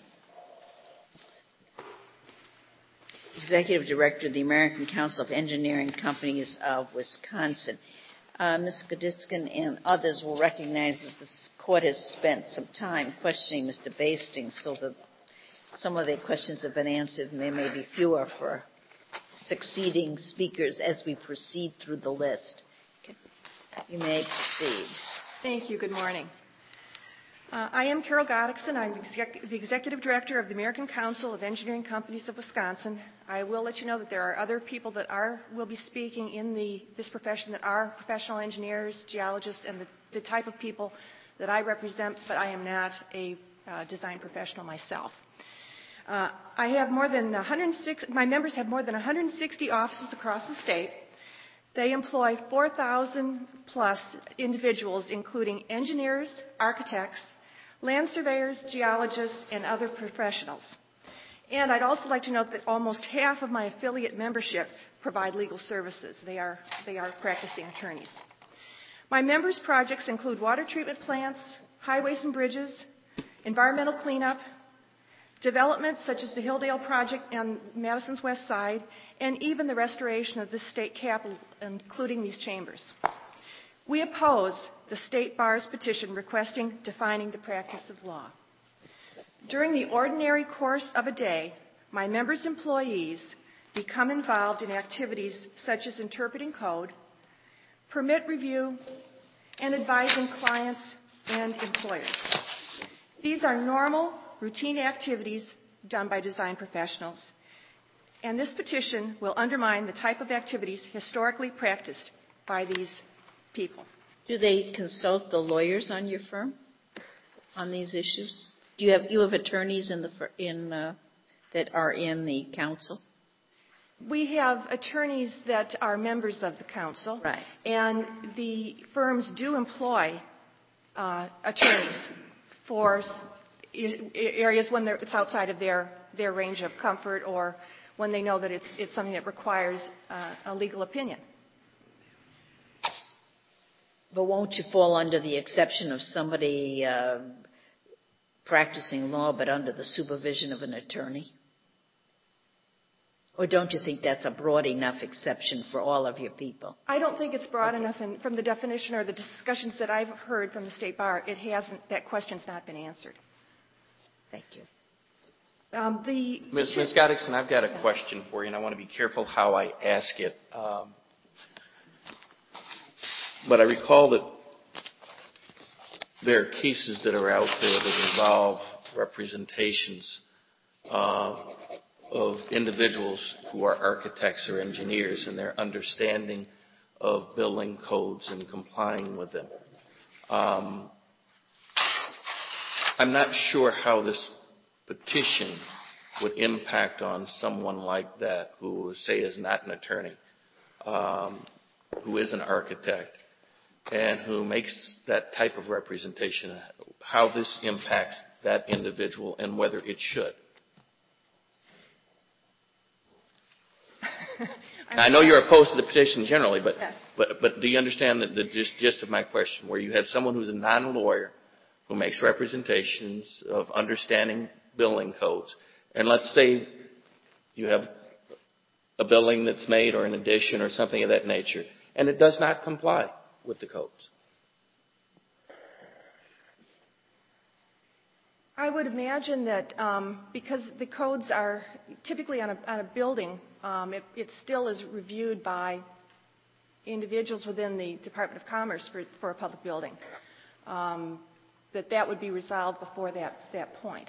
Executive Director of the American Council of Engineering Companies of Wisconsin. Uh, Miz Goditskin and others will recognize that this court has spent some time questioning Mister Basting, so that some of the questions have been answered, and there may be fewer for succeeding speakers as we proceed through the list. You may proceed. Thank you. Good morning. Uh, I am Carol Goddickson. I'm exec- the Executive Director of the American Council of Engineering Companies of Wisconsin. I will let you know that there are other people that are will be speaking in the this profession that are professional engineers, geologists, and the, the type of people that I represent, but I am not a uh, design professional myself. Uh, I have more than one hundred six, my members have more than one hundred sixty offices across the state. They employ four thousand plus individuals, including engineers, architects, land surveyors, geologists, and other professionals. And I'd also like to note that almost half of my affiliate membership provide legal services. They are, they are practicing attorneys. My members' projects include water treatment plants, highways and bridges, environmental cleanup, developments such as the Hilldale Project on Madison's West Side, and even the restoration of the state capitol, including these chambers. We oppose the State Bar's petition requesting defining the practice of law. During the ordinary course of a day, my members' employees become involved in activities such as interpreting code, permit review, and advising clients and employers. These are normal, routine activities done by design professionals, and this petition will undermine the type of activities historically practiced by these people. Do they consult the lawyers on your firm on these issues? Do you have you have attorneys in the in uh, that are in the council? We have attorneys that are members of the council, right? And the firms do employ uh, attorneys for areas when it's outside of their, their range of comfort, or when they know that it's, it's something that requires uh, a legal opinion. But won't you fall under the exception of somebody uh, practicing law but under the supervision of an attorney? Or don't you think that's a broad enough exception for all of your people? I don't think it's broad okay. enough, and from the definition or the discussions that I've heard from the State Bar, it hasn't, that question's not been answered. Thank you. Um, the Miz Miz Goddixson, I've got a question for you, and I want to be careful how I ask it. Um, but I recall that there are cases that are out there that involve representations uh, of individuals who are architects or engineers and their understanding of building codes and complying with them. Um, I'm not sure how this petition would impact on someone like that who, say, is not an attorney, um, who is an architect, and who makes that type of representation, how this impacts that individual and whether it should. I know you're opposed to the petition generally, but, yes. but, but do you understand the, the gist, gist of my question, where you have someone who's a non-lawyer who makes representations of understanding building codes, and let's say you have a building that's made or an addition or something of that nature, and it does not comply with the codes? I would imagine that um, because the codes are typically on a, on a building, um, it, it still is reviewed by individuals within the Department of Commerce for, for a public building, um, that that would be resolved before that, that point.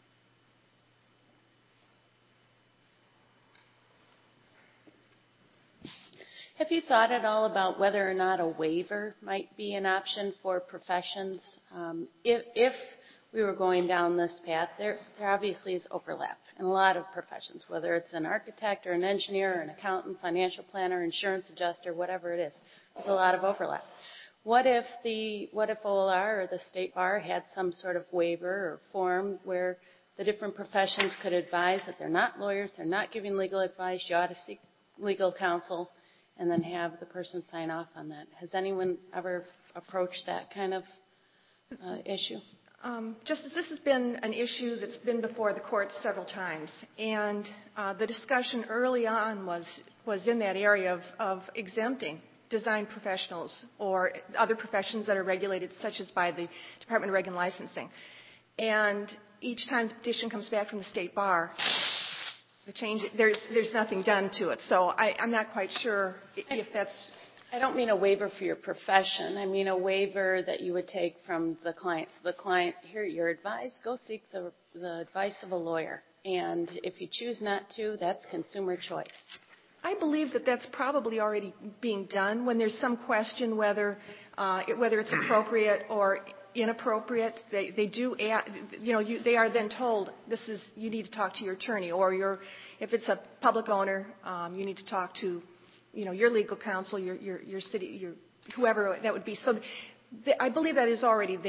Have you thought at all about whether or not a waiver might be an option for professions? Um, if, if we were going down this path, there, there obviously is overlap in a lot of professions, whether it's an architect or an engineer or an accountant, financial planner, insurance adjuster, whatever it is. There's a lot of overlap. What if the what if O L R or the State Bar had some sort of waiver or form where the different professions could advise that they're not lawyers, they're not giving legal advice, you ought to seek legal counsel, and then have the person sign off on that? Has anyone ever approached that kind of uh, issue? Um, Justice, this has been an issue that's been before the court several times, and uh, the discussion early on was was in that area of, of exempting design professionals or other professions that are regulated, such as by the Department of Reg and Licensing. And each time the petition comes back from the State Bar, the change there's there's nothing done to it. So I, I'm not quite sure if that's. I don't mean a waiver for your profession. I mean a waiver that you would take from the client. So the client, here, you're advised, go seek the, the advice of a lawyer. And if you choose not to, that's consumer choice. I believe that that's probably already being done when there's some question whether uh, it, whether it's appropriate or inappropriate. They, they do, add, you know, you, they are then told this is you need to talk to your attorney, or your, if it's a public owner, um, you need to talk to, you know, your legal counsel, your your, your city, your whoever that would be. So, the, I believe that is already there.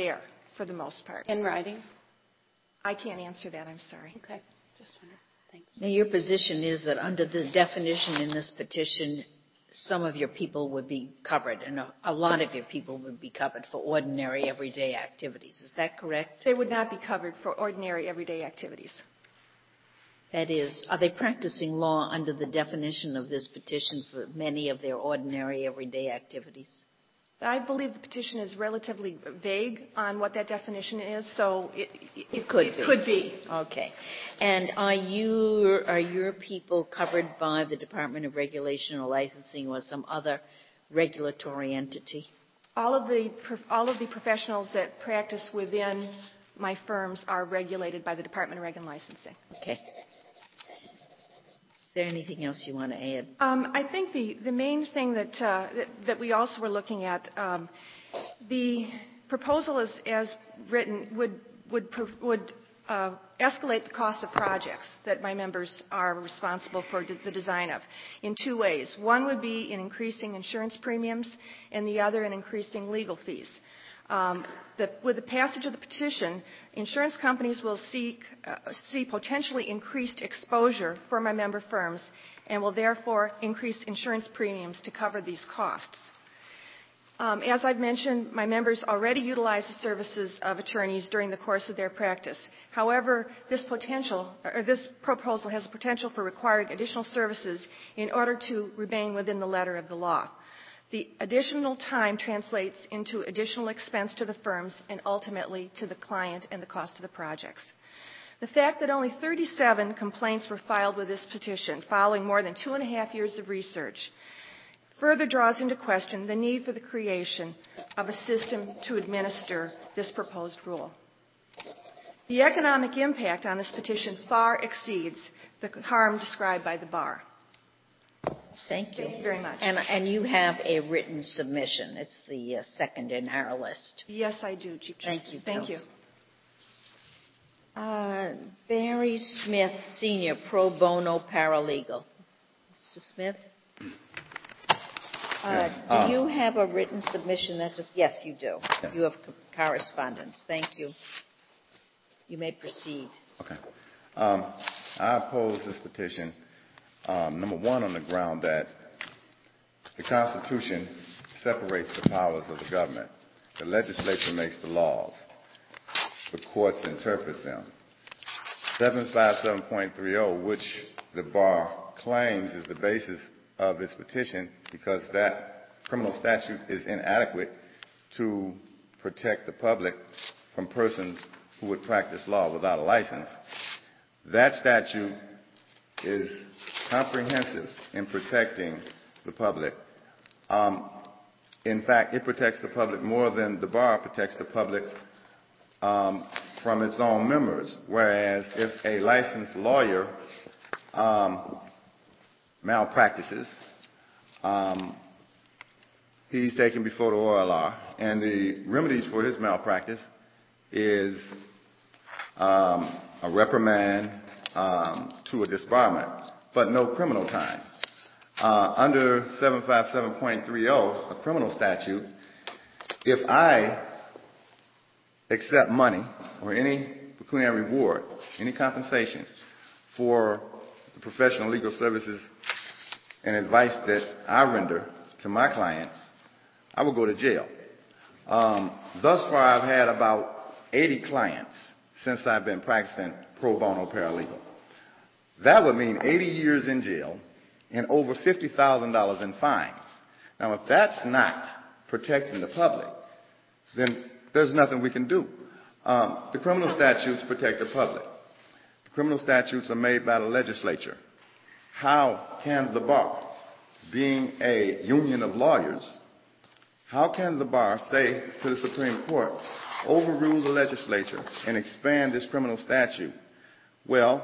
for the most part. In writing? I can't answer that, I'm sorry. Okay. Just wondered. Thanks. Now, your position is that under the definition in this petition, some of your people would be covered, and a, a lot of your people would be covered for ordinary, everyday activities. Is that correct? They would not be covered for ordinary, everyday activities. That is, are they practicing law under the definition of this petition for many of their ordinary, everyday activities? I believe the petition is relatively vague on what that definition is, so it, it, it could it be. could be. Okay. And are you are your people covered by the Department of Regulation or Licensing or some other regulatory entity? All of the all of the professionals that practice within my firms are regulated by the Department of Reg and Licensing. Okay. Is there anything else you want to add? Um, I think the, the main thing that, uh, that, that we also were looking at, um, the proposal as, as written would, would, would uh, escalate the cost of projects that my members are responsible for de- the design of in two ways. One would be in increasing insurance premiums, and the other in increasing legal fees. Um, the, with the passage of the petition, insurance companies will seek, uh, see potentially increased exposure for my member firms and will therefore increase insurance premiums to cover these costs. Um, as I've mentioned, my members already utilize the services of attorneys during the course of their practice. However, this potential, or this proposal has a potential for requiring additional services in order to remain within the letter of the law. The additional time translates into additional expense to the firms and ultimately to the client and the cost of the projects. The fact that only thirty-seven complaints were filed with this petition following more than two and a half years of research further draws into question the need for the creation of a system to administer this proposed rule. The economic impact on this petition far exceeds the harm described by the bar. Thank you. Thank you very much. And, and you have a written submission. It's the uh, second in our list. Yes, I do, Chief Justice. Thank you. Thank you. Uh, Barry Smith, Senior, Pro Bono Paralegal. Mister Smith? Uh, Yes. do Um, you have a written submission that just, yes, you do. Yes. You have co- correspondence. Thank you. You may proceed. Okay. Um, I oppose this petition, um, number one, on the ground that the Constitution separates the powers of the government. The legislature makes the laws. The courts interpret them. seven fifty-seven point thirty, which the bar claims is the basis of this petition because that criminal statute is inadequate to protect the public from persons who would practice law without a license. That statute is comprehensive in protecting the public. Um, in fact, it protects the public more than the bar protects the public um, from its own members. Whereas if a licensed lawyer um, malpractices, um, he's taken before the O L R, and the remedies for his malpractice is um, a reprimand um, to a disbarment, but no criminal time. Uh, under seven fifty-seven point thirty, a criminal statute, if I accept money or any pecuniary reward, any compensation for the professional legal services and advice that I render to my clients, I will go to jail. Um, thus far, I've had about eighty clients since I've been practicing pro bono paralegal. That would mean eighty years in jail and over fifty thousand dollars in fines. Now, if that's not protecting the public, then there's nothing we can do. Um, the criminal statutes protect the public. The criminal statutes are made by the legislature. How can the bar, being a union of lawyers, how can the bar say to the Supreme Court, overrule the legislature and expand this criminal statute? Well,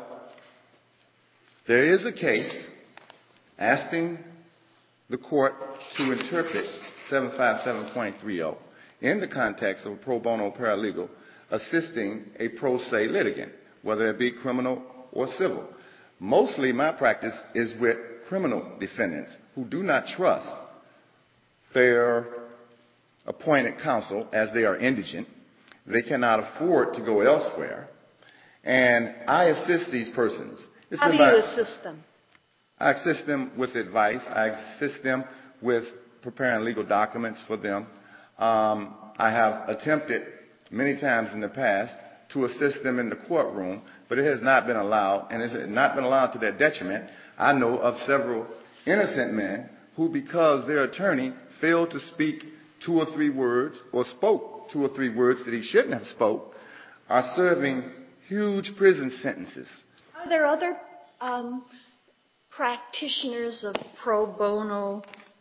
there is a case asking the court to interpret seven fifty-seven point thirty in the context of a pro bono paralegal assisting a pro se litigant, whether it be criminal or civil. Mostly my practice is with criminal defendants who do not trust their appointed counsel as they are indigent, They cannot afford to go elsewhere. And I assist these persons. It's How been do you my- assist them? I assist them with advice. I assist them with preparing legal documents for them. Um, I have attempted many times in the past to assist them in the courtroom, but it has not been allowed, and it's not been allowed to their detriment. I know of several innocent men who, because their attorney failed to speak two or three words or spoke two or three words that he shouldn't have spoke, are serving huge prison sentences. Are there other um, practitioners of pro bono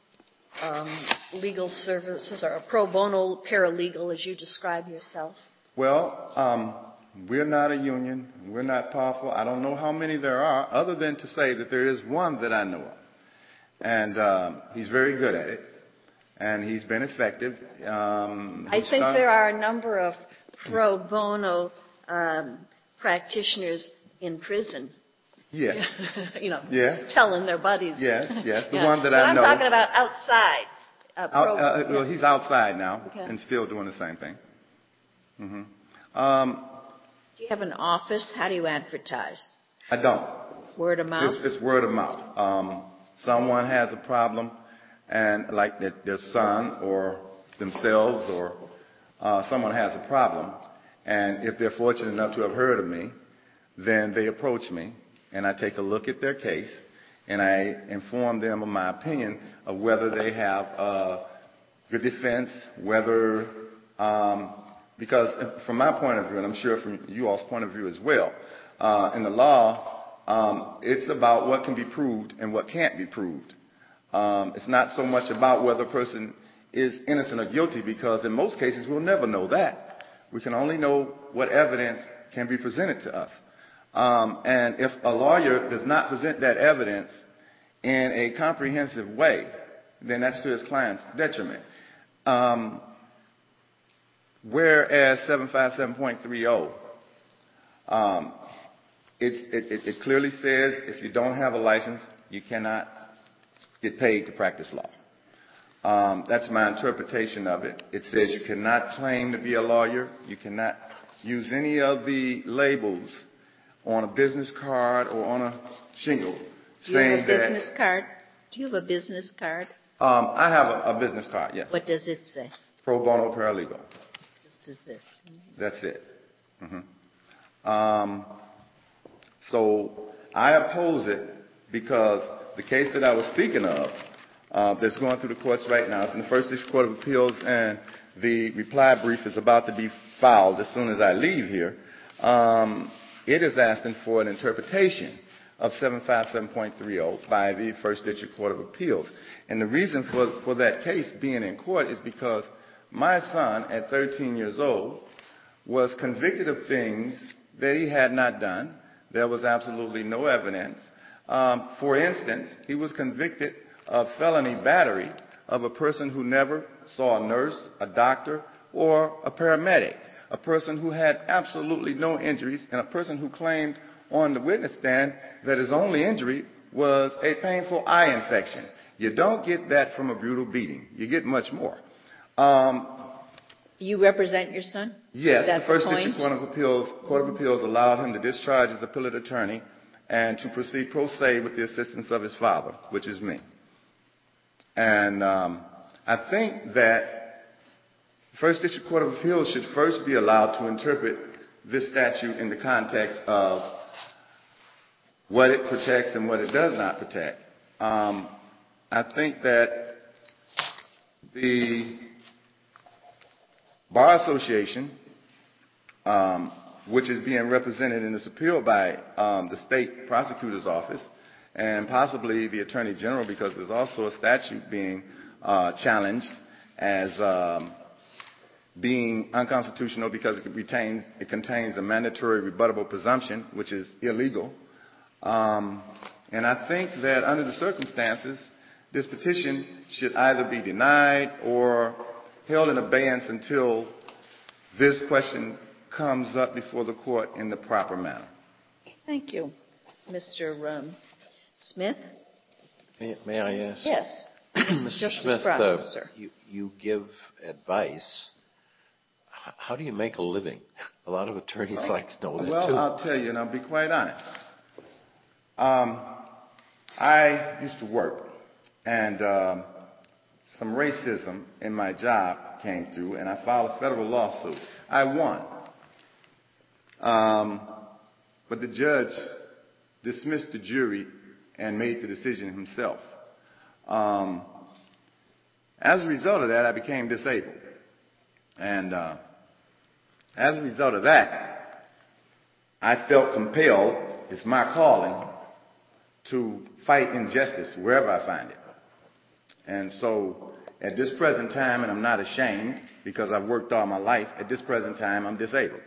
um, legal services, or a pro bono paralegal, as you describe yourself? Well, um, we're not a union. We're not powerful. I don't know how many there are, other than to say that there is one that I know of. And um, he's very good at it, and he's been effective. Um, I he think start- there are a number of pro bono um, practitioners in prison. Yes. you know, Yes. telling their buddies. Yes, yes, the Yeah. one that But I I'm know. talking about outside. Uh, Out- pro, uh, well, yeah. he's outside now Okay. and still doing the same thing. hmm Um, Do you have an office? How do you advertise? I don't. Word of mouth? It's, it's word of mouth. Um, someone has a problem, and like their, their son or themselves or uh, someone has a problem, and if they're fortunate enough to have heard of me, then they approach me, and I take a look at their case, and I inform them of my opinion of whether they have a good defense, whether, um, because from my point of view, and I'm sure from you all's point of view as well, uh, in the law, um, it's about what can be proved and what can't be proved. Um, it's not so much about whether a person is innocent or guilty, because in most cases we'll never know that. We can only know what evidence can be presented to us. Um, and if a lawyer does not present that evidence in a comprehensive way, then that's to his client's detriment. Um, whereas seven fifty-seven point thirty, um, it's, it, it, it clearly says if you don't have a license, you cannot get paid to practice law. Um, that's my interpretation of it. It says you cannot claim to be a lawyer. You cannot use any of the labels on a business card or on a shingle Do you saying have a business that. card? Do you have a business card? Um, I have a, a business card, yes. What does it say? Pro bono paralegal. Just as this. That's it. hmm Um, so I oppose it because the case that I was speaking of, uh, that's going through the courts right now, it's in the First District Court of Appeals, and the reply brief is about to be filed as soon as I leave here. Um, it is asking for an interpretation of seven fifty-seven point thirty by the First District Court of Appeals. And the reason for, for that case being in court is because my son, at thirteen years old, was convicted of things that he had not done. There was absolutely no evidence. Um, for instance, he was convicted of felony battery of a person who never saw a nurse, a doctor, or a paramedic, a person who had absolutely no injuries, and a person who claimed on the witness stand that his only injury was a painful eye infection. You don't get that from a brutal beating. You get much more. Um, You represent your son? Yes, Is that the First point? District Court of Appeals, Court of Appeals allowed him to discharge as appellate attorney and to proceed pro se with the assistance of his father, which is me. And um, I think that the First District Court of Appeals should first be allowed to interpret this statute in the context of what it protects and what it does not protect. Um, I think that the Bar Association, um, which is being represented in this appeal by um, the state prosecutor's office and possibly the attorney general, because there's also a statute being uh, challenged as um, being unconstitutional because it retains, it contains a mandatory rebuttable presumption, which is illegal. Um, and I think that under the circumstances, this petition should either be denied or held in abeyance until this question comes up before the court in the proper manner. Thank you. Mister Um, Smith? May, may I ask? Yes. Mister Justice Smith, Brown, uh, sir. you, you give advice. how do you make a living? A lot of attorneys like to know that, well, too. Well, I'll tell you, and I'll be quite honest. Um, I used to work, and um, some racism in my job came through, and I filed a federal lawsuit. I won. Um, but the judge dismissed the jury and made the decision himself. Um, as a result of that, I became disabled. And uh, as a result of that, I felt compelled, it's my calling, to fight injustice wherever I find it. And so at this present time, and I'm not ashamed because I've worked all my life, at this present time, I'm disabled.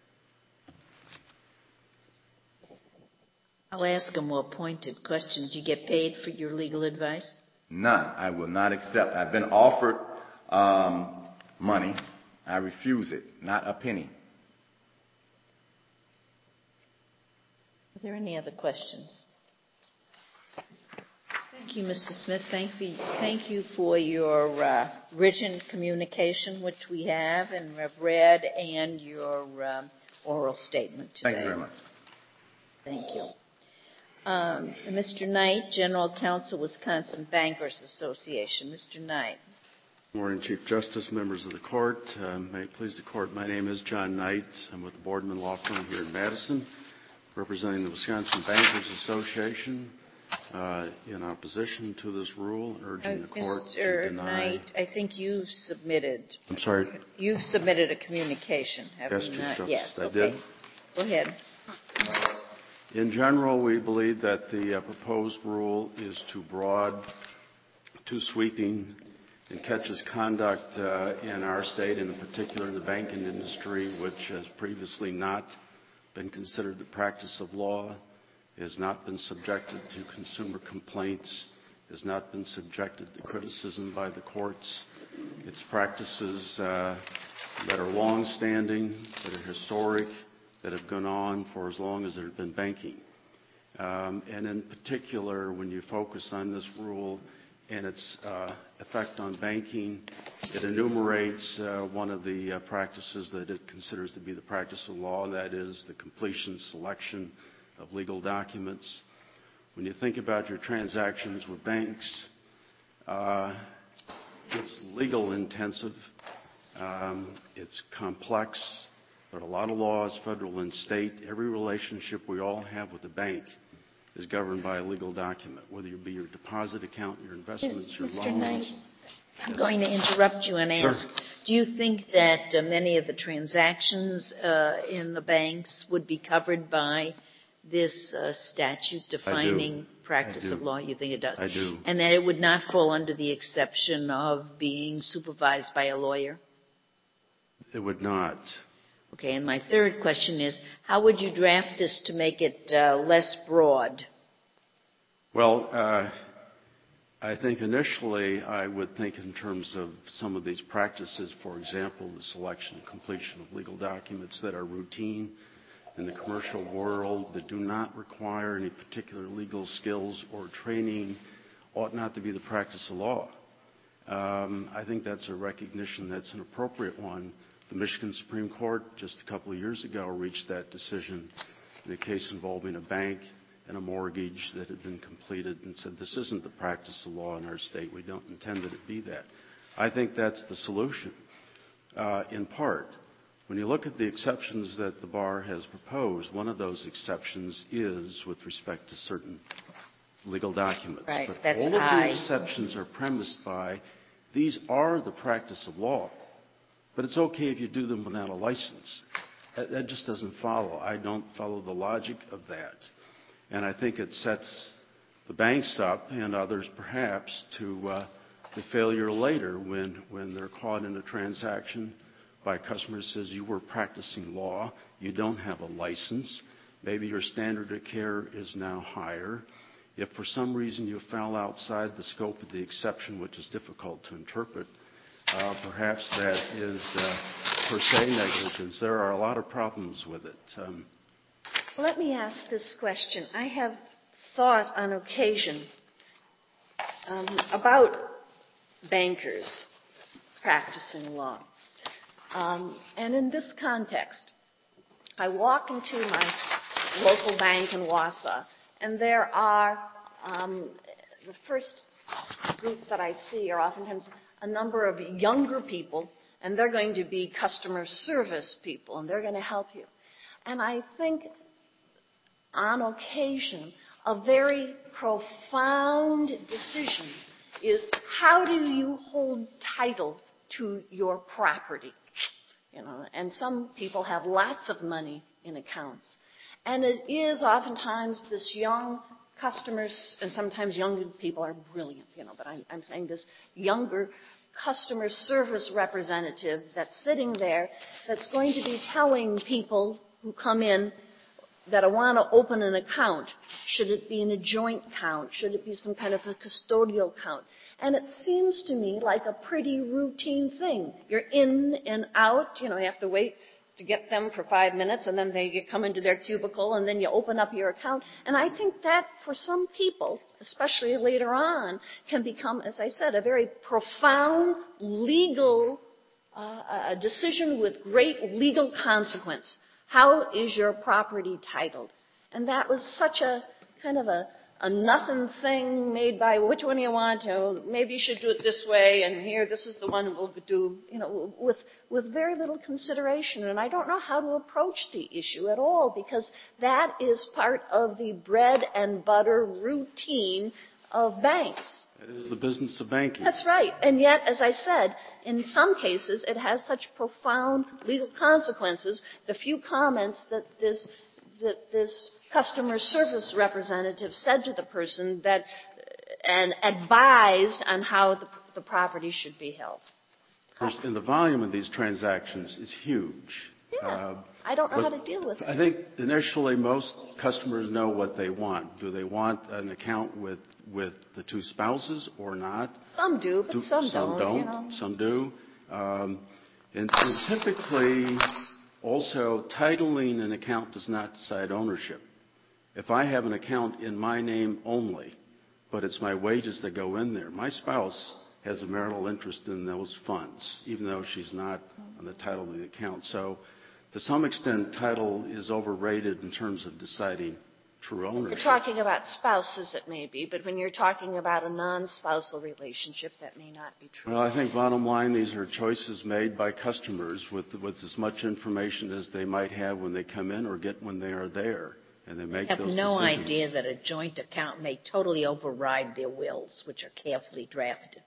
I'll ask a more pointed question. Do you get paid for your legal advice? None. I will not accept. I've been offered um, money. I refuse it. Not a penny. Are there any other questions? Thank you, Mister Smith. Thank you, thank you for your uh, written communication, which we have and have read, and your um, oral statement today. Thank you very much. Thank you. Um, Mister Knight, General Counsel, Wisconsin Bankers Association. Mister Knight. Good morning, Chief Justice, members of the court. Um, may it please the court, my name is John Knight. I'm with the Boardman Law Firm here in Madison, representing the Wisconsin Bankers Association uh, in opposition to this rule, urging Uh, the court Mister to deny. Knight, I think you submitted. I'm sorry. You've submitted a communication, have Yes, you Chief not? Justice, Yes. I okay. did. Go ahead. In general, we believe that the uh, proposed rule is too broad, too sweeping, and catches conduct uh, in our state, and in particular the banking industry, which has previously not been considered the practice of law, has not been subjected to consumer complaints, has not been subjected to criticism by the courts. It's practices uh, that are long-standing, that are historic, that have gone on for as long as there have been banking. Um, and in particular, when you focus on this rule and its uh, effect on banking, it enumerates uh, one of the uh, practices that it considers to be the practice of law, and that is the completion, selection of legal documents. When you think about your transactions with banks, uh, it's legal intensive, um, it's complex. There are a lot of laws, federal and state. Every relationship we all have with the bank is governed by a legal document, whether it be your deposit account, your investments, your Mister loans. Knight, I'm Yes. going to interrupt you and ask, Sure. do you think that uh, many of the transactions uh, in the banks would be covered by this uh, statute defining practice I do. of law? You think it does? I do. And that it would not fall under the exception of being supervised by a lawyer? It would not. Okay, and my third question is, how would you draft this to make it uh, less broad? Well, uh, I think initially I would think in terms of some of these practices, for example, the selection and completion of legal documents that are routine in the commercial world, that do not require any particular legal skills or training, ought not to be the practice of law. Um, I think that's a recognition that's an appropriate one. The Michigan Supreme Court just a couple of years ago reached that decision in a case involving a bank and a mortgage that had been completed and said this isn't the practice of law in our state. We don't intend that it be that. I think that's the solution, uh, in part. When you look at the exceptions that the bar has proposed, one of those exceptions is with respect to certain legal documents. Right, but that's all of I. the exceptions are premised by these are the practice of law. But it's okay if you do them without a license. That, that just doesn't follow. I don't follow the logic of that. And I think it sets the banks up and others perhaps to, uh, to failure later when, when they're caught in a transaction by a customer who says you were practicing law, you don't have a license, maybe your standard of care is now higher. If for some reason you fell outside the scope of the exception, which is difficult to interpret, Uh, perhaps that is uh, per se negligence. There are a lot of problems with it. Um, Let me ask this question. I have thought on occasion um, about bankers practicing law. Um, and in this context, I walk into my local bank in Wausau, and there are um, the first group that I see are oftentimes a number of younger people, and they're going to be customer service people, and they're going to help you. And I think on occasion, a very profound decision is how do you hold title to your property? You know, and some people have lots of money in accounts. And it is oftentimes this young customers, and sometimes young people are brilliant, you know, but I'm, I'm saying this younger customer service representative that's sitting there that's going to be telling people who come in that I want to open an account. Should it be in a joint account? Should it be some kind of a custodial account? And it seems to me like a pretty routine thing. You're in and out, you know, you have to wait to get them for five minutes, and then they come into their cubicle, and then you open up your account. And I think that for some people, especially later on, can become, as I said, a very profound legal uh, a decision with great legal consequence. How is your property titled? And that was such a kind of a, a nothing thing made by which one do you want to, maybe you should do it this way, and here, this is the one we'll do, you know, with, with very little consideration. And I don't know how to approach the issue at all, because that is part of the bread and butter routine of banks. It is the business of banking. That's right. And yet, as I said, in some cases, it has such profound legal consequences. The few comments that this, that this customer service representative said to the person that, and advised on how the, the property should be held. Of course, and the volume of these transactions is huge. Yeah. Uh, I don't know how to deal with it. I think initially most customers know what they want. Do they want an account with, with the two spouses or not? Some do, but do, some, some don't. don't. You know. Some do. Um, and, and typically, also, titling an account does not decide ownership. If I have an account in my name only, but it's my wages that go in there, my spouse has a marital interest in those funds, even though she's not on the title of the account. So, to some extent, title is overrated in terms of deciding true ownership. You're talking about spouses, it may be, but when you're talking about a non-spousal relationship, that may not be true. Well, I think bottom line, these are choices made by customers with, with as much information as they might have when they come in or get when they are there. And they make I have those no decisions. idea that a joint account may totally override their wills, which are carefully drafted.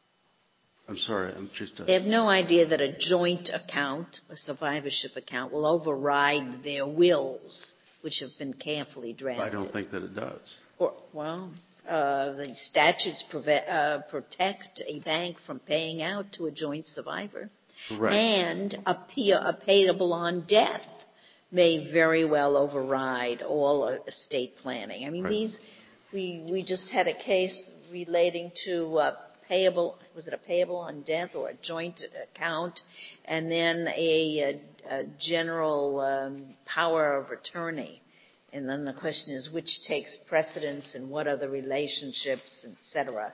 I'm sorry, I'm just... A, they have no idea that a joint account, a survivorship account, will override their wills, which have been carefully drafted. I don't think that it does. Or, well, uh, the statutes preve- uh, protect a bank from paying out to a joint survivor. Correct. And a, p- a payable on death may very well override all estate planning. I mean, right. these, we, we just had a case relating to uh, payable, was it a payable on death or a joint account, and then a, a, a general um, power of attorney. And then the question is which takes precedence and what are the relationships, et cetera.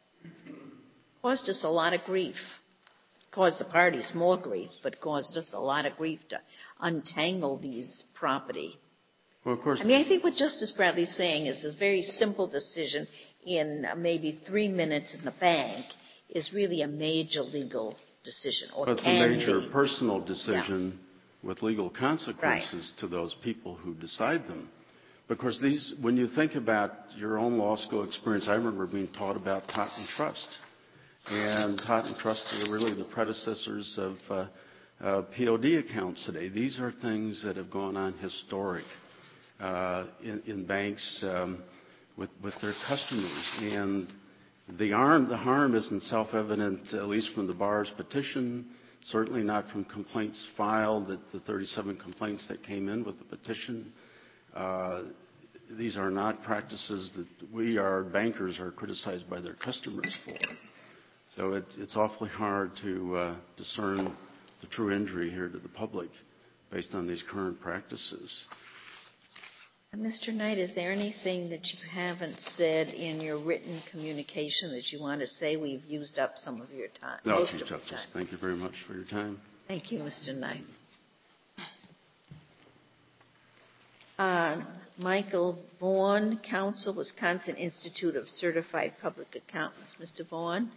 Caused us a lot of grief. Caused the parties more grief, but caused us a lot of grief to untangle these property. Well, of course. I mean, I think what Justice Bradley's saying is a very simple decision in maybe three minutes in the bank is really a major legal decision, or but can it's a major be. personal decision yeah. with legal consequences right. to those people who decide them. Because these, when you think about your own law school experience, I remember being taught about Totten Trust. And Totten Trust are really the predecessors of uh, uh, P O D accounts today. These are things that have gone on historic uh, in, in banks um, with, with their customers. And the harm, the harm isn't self-evident, at least from the bar's petition, certainly not from complaints filed, the, the thirty-seven complaints that came in with the petition. Uh, these are not practices that we, our bankers, are criticized by their customers for. So it's, it's awfully hard to uh, discern the true injury here to the public based on these current practices. And Mister Knight, is there anything that you haven't said in your written communication that you want to say? We've used up some of your time. No, Most Chief of your Justice, time. thank you very much for your time. Thank you, Mister Knight. Uh, Michael Vaughn, Counsel, Wisconsin Institute of Certified Public Accountants. Mister Vaughn.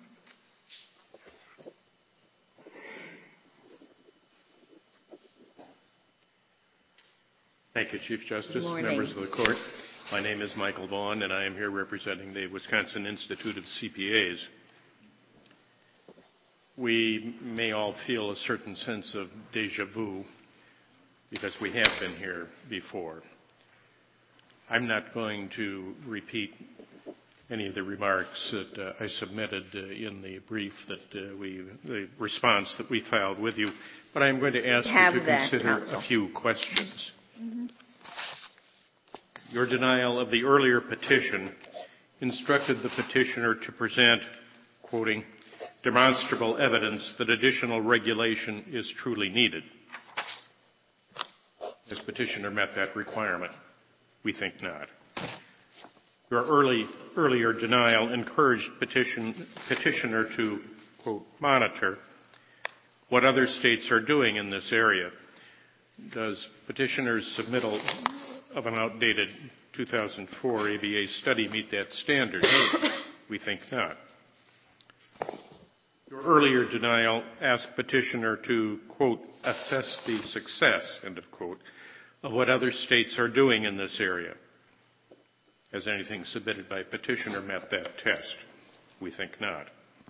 Thank you, Chief Justice, Good members of the court. My name is Michael Vaughn, and I am here representing the Wisconsin Institute of C P As. We may all feel a certain sense of deja vu because we have been here before. I'm not going to repeat any of the remarks that uh, I submitted uh, in the brief that uh, we, the response that we filed with you, but I'm going to ask you to that, consider counsel. a few questions. Mm-hmm. Your denial of the earlier petition instructed the petitioner to present, quoting, demonstrable evidence that additional regulation is truly needed. This petitioner met that requirement. We think not. Your early, earlier denial encouraged petition, petitioner to, quote, monitor what other states are doing in this area. Does petitioner's submittal of an outdated two thousand four A B A study meet that standard? We think not. Your earlier denial asked petitioner to, quote, assess the success, end of quote, of what other states are doing in this area. Has anything submitted by petitioner met that test? We think not.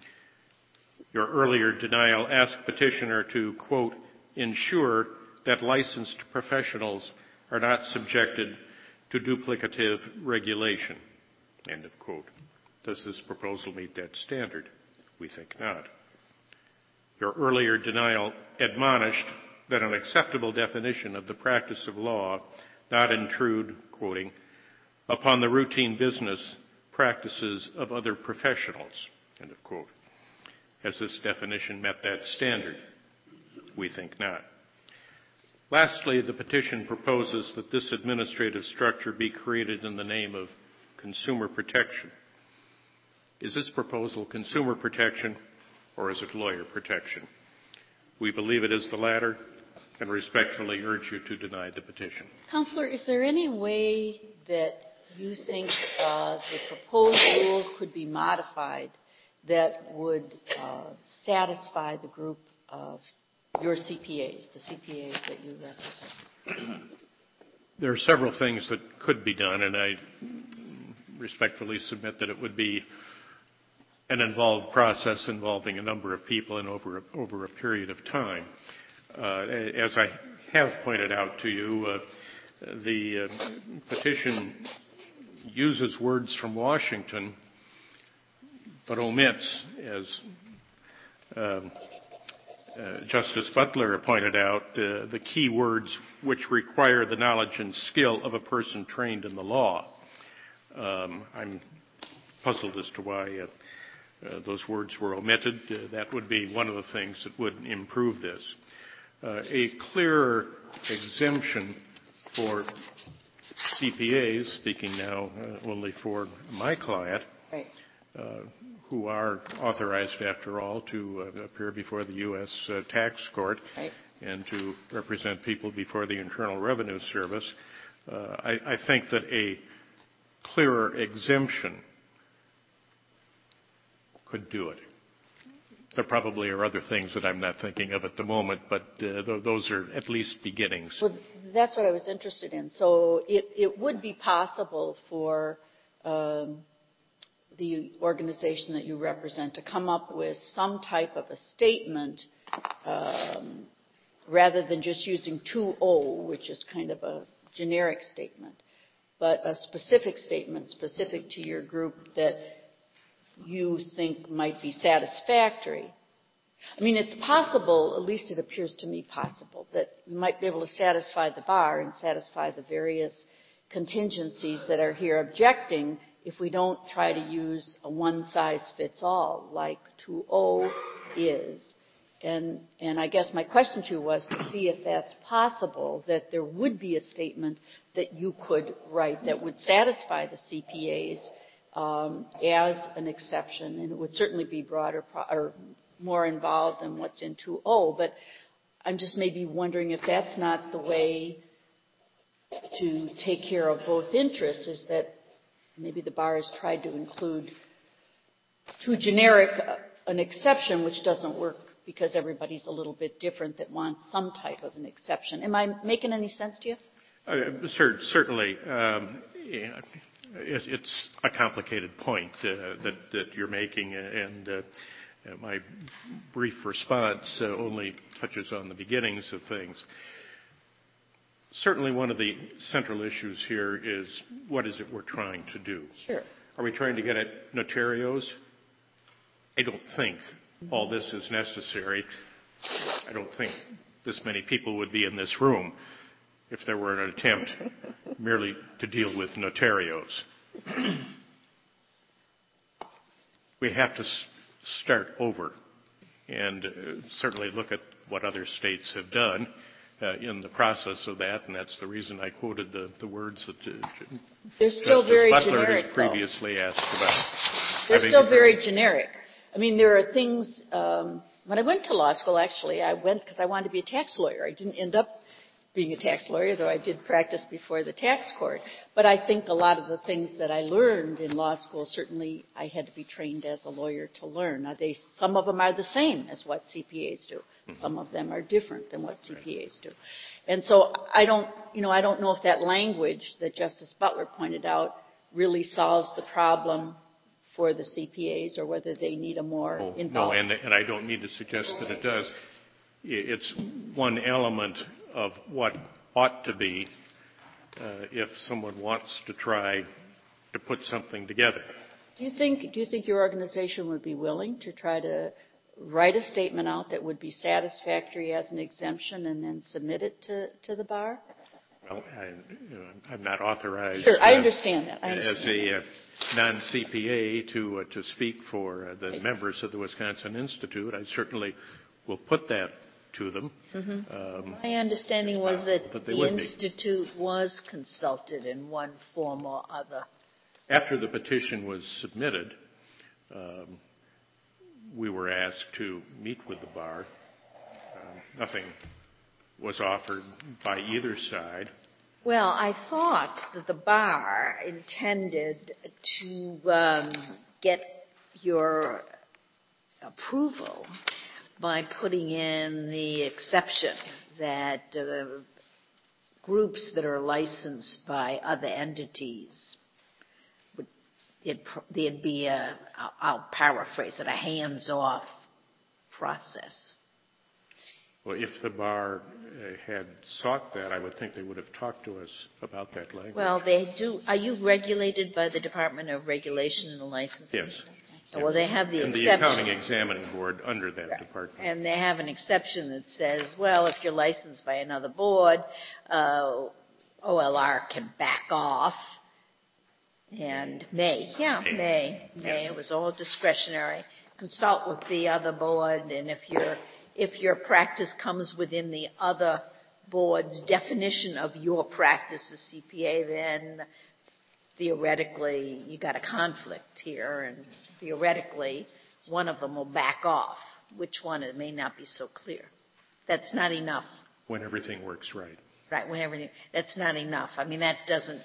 Your earlier denial asked petitioner to, quote, ensure that licensed professionals are not subjected to duplicative regulation, end of quote. Does this proposal meet that standard? We think not. Your earlier denial admonished that an acceptable definition of the practice of law not intrude, quoting, upon the routine business practices of other professionals, end of quote. Has this definition met that standard? We think not. Lastly, the petition proposes that this administrative structure be created in the name of consumer protection. Is this proposal consumer protection or is it lawyer protection? We believe it is the latter and respectfully urge you to deny the petition. Counselor, is there any way that you think uh, the proposed rule could be modified that would uh, satisfy the group of your C P As, the C P As that you represent? There are several things that could be done, and I respectfully submit that it would be an involved process involving a number of people and over a, over a period of time. Uh, as I have pointed out to you, uh, the uh, petition uses words from Washington, but omits, as um, uh, Justice Butler pointed out, uh, the key words which require the knowledge and skill of a person trained in the law. Um, I'm puzzled as to why uh, uh, those words were omitted. Uh, that would be one of the things that would improve this. Uh, a clearer exemption for C P As, speaking now uh, only for my client, right. uh, who are authorized, after all, to uh, appear before the U S uh, tax court right. and to represent people before the Internal Revenue Service. Uh, I, I think that a clearer exemption could do it. There probably are other things that I'm not thinking of at the moment, but uh, th- those are at least beginnings. Well, that's what I was interested in. So it, it would be possible for um, the organization that you represent to come up with some type of a statement um, rather than just using two O, which is kind of a generic statement, but a specific statement specific to your group that you think might be satisfactory. I mean, it's possible, at least it appears to me possible, that you might be able to satisfy the bar and satisfy the various contingencies that are here objecting if we don't try to use a one-size-fits-all like two O is. And, and I guess my question to you was to see if that's possible, that there would be a statement that you could write that would satisfy the C P As um, as an exception, and it would certainly be broader pro- or more involved than what's in two O. But I'm just maybe wondering if that's not the way to take care of both interests, is that maybe the bar has tried to include too generic an exception, which doesn't work because everybody's a little bit different that wants some type of an exception. Am I making any sense to you? Uh, cer- certainly. Um, yeah, it, it's a complicated point uh, that, that you're making, and uh, my brief response uh, only touches on the beginnings of things. Certainly one of the central issues here is, what is it we're trying to do? Sure. Are we trying to get at notarios? I don't think all this is necessary. I don't think this many people would be in this room if there were an attempt merely to deal with notarios. We have to s- start over and uh, certainly look at what other states have done uh, in the process of that, and that's the reason I quoted the, the words that uh, They're still Justice very Butler generic, has previously though. asked about. They're Having- still very generic. I mean, there are things, um, when I went to law school, actually, I went because I wanted to be a tax lawyer. I didn't end up being a tax lawyer, though I did practice before the tax court. But I think a lot of the things that I learned in law school, certainly I had to be trained as a lawyer to learn. Now, they, some of them are the same as what C P As do. Mm-hmm. Some of them are different than what C P As do. And so I don't, you know, I don't know if that language that Justice Butler pointed out really solves the problem for the C P As, or whether they need a more oh, involved. No, and, and I don't mean to suggest that it does. It's one element of what ought to be uh, if someone wants to try to put something together. Do you think, do you think your organization would be willing to try to write a statement out that would be satisfactory as an exemption and then submit it to, to the bar? Well, I, you know, I'm not authorized. Sure, I uh, understand that. I understand as a uh, non-C P A to uh, to speak for uh, the right. members of the Wisconsin Institute. I certainly will put that to them. Mm-hmm. Um, My understanding was that, that the Institute be. was consulted in one form or other. After the petition was submitted, um, we were asked to meet with the bar. Uh, nothing was offered by either side. Well, I thought that the bar intended to um, get your approval by putting in the exception that uh, groups that are licensed by other entities, would, it, there'd be a, I'll, I'll paraphrase it, a hands-off process. Well, if the bar uh, had sought that, I would think they would have talked to us about that language. Well, they do. Are you regulated by the Department of Regulation and Licensing? Yes. Okay. Well, they have the and exception. And the Accounting Examining Board under that right. department. And they have an exception that says, well, if you're licensed by another board, uh, O L R can back off. And may, yeah, may, may. may. Yes. It was all discretionary. Consult with the other board, and if you're If your practice comes within the other board's definition of your practice as C P A, then theoretically you got a conflict here, and theoretically one of them will back off. Which one, it may not be so clear. That's not enough. When everything works right. Right, when everything, that's not enough. I mean, that doesn't,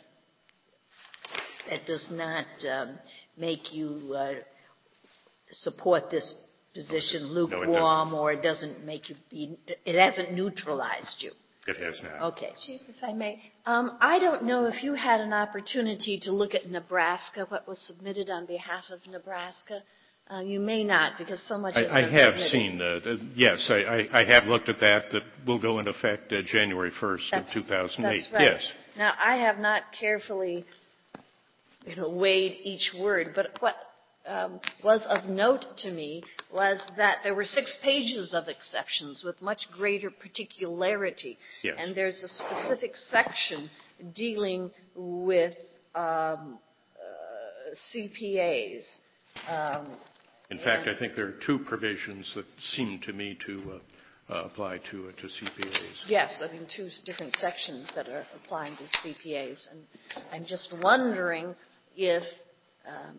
that does not um, make you uh, support this position lukewarm, no, it or it doesn't make you be, it hasn't neutralized you. It has not. Okay. Chief, if I may, um, I don't know if you had an opportunity to look at Nebraska, what was submitted on behalf of Nebraska. Uh, you may not, because so much has I, been I have submitted. seen that. Uh, yes, I, I, I have looked at that. That will go into effect uh, January first that's, of two thousand eight. That's right. Yes. Now, I have not carefully, you know, weighed each word, but what Um, was of note to me was that there were six pages of exceptions with much greater particularity. Yes. And there's a specific section dealing with um, uh, C P As. Um, In fact, I think there are two provisions that seem to me to uh, uh, apply to uh, to C P As. Yes, I mean two different sections that are applying to C P As, and I'm just wondering if. Um,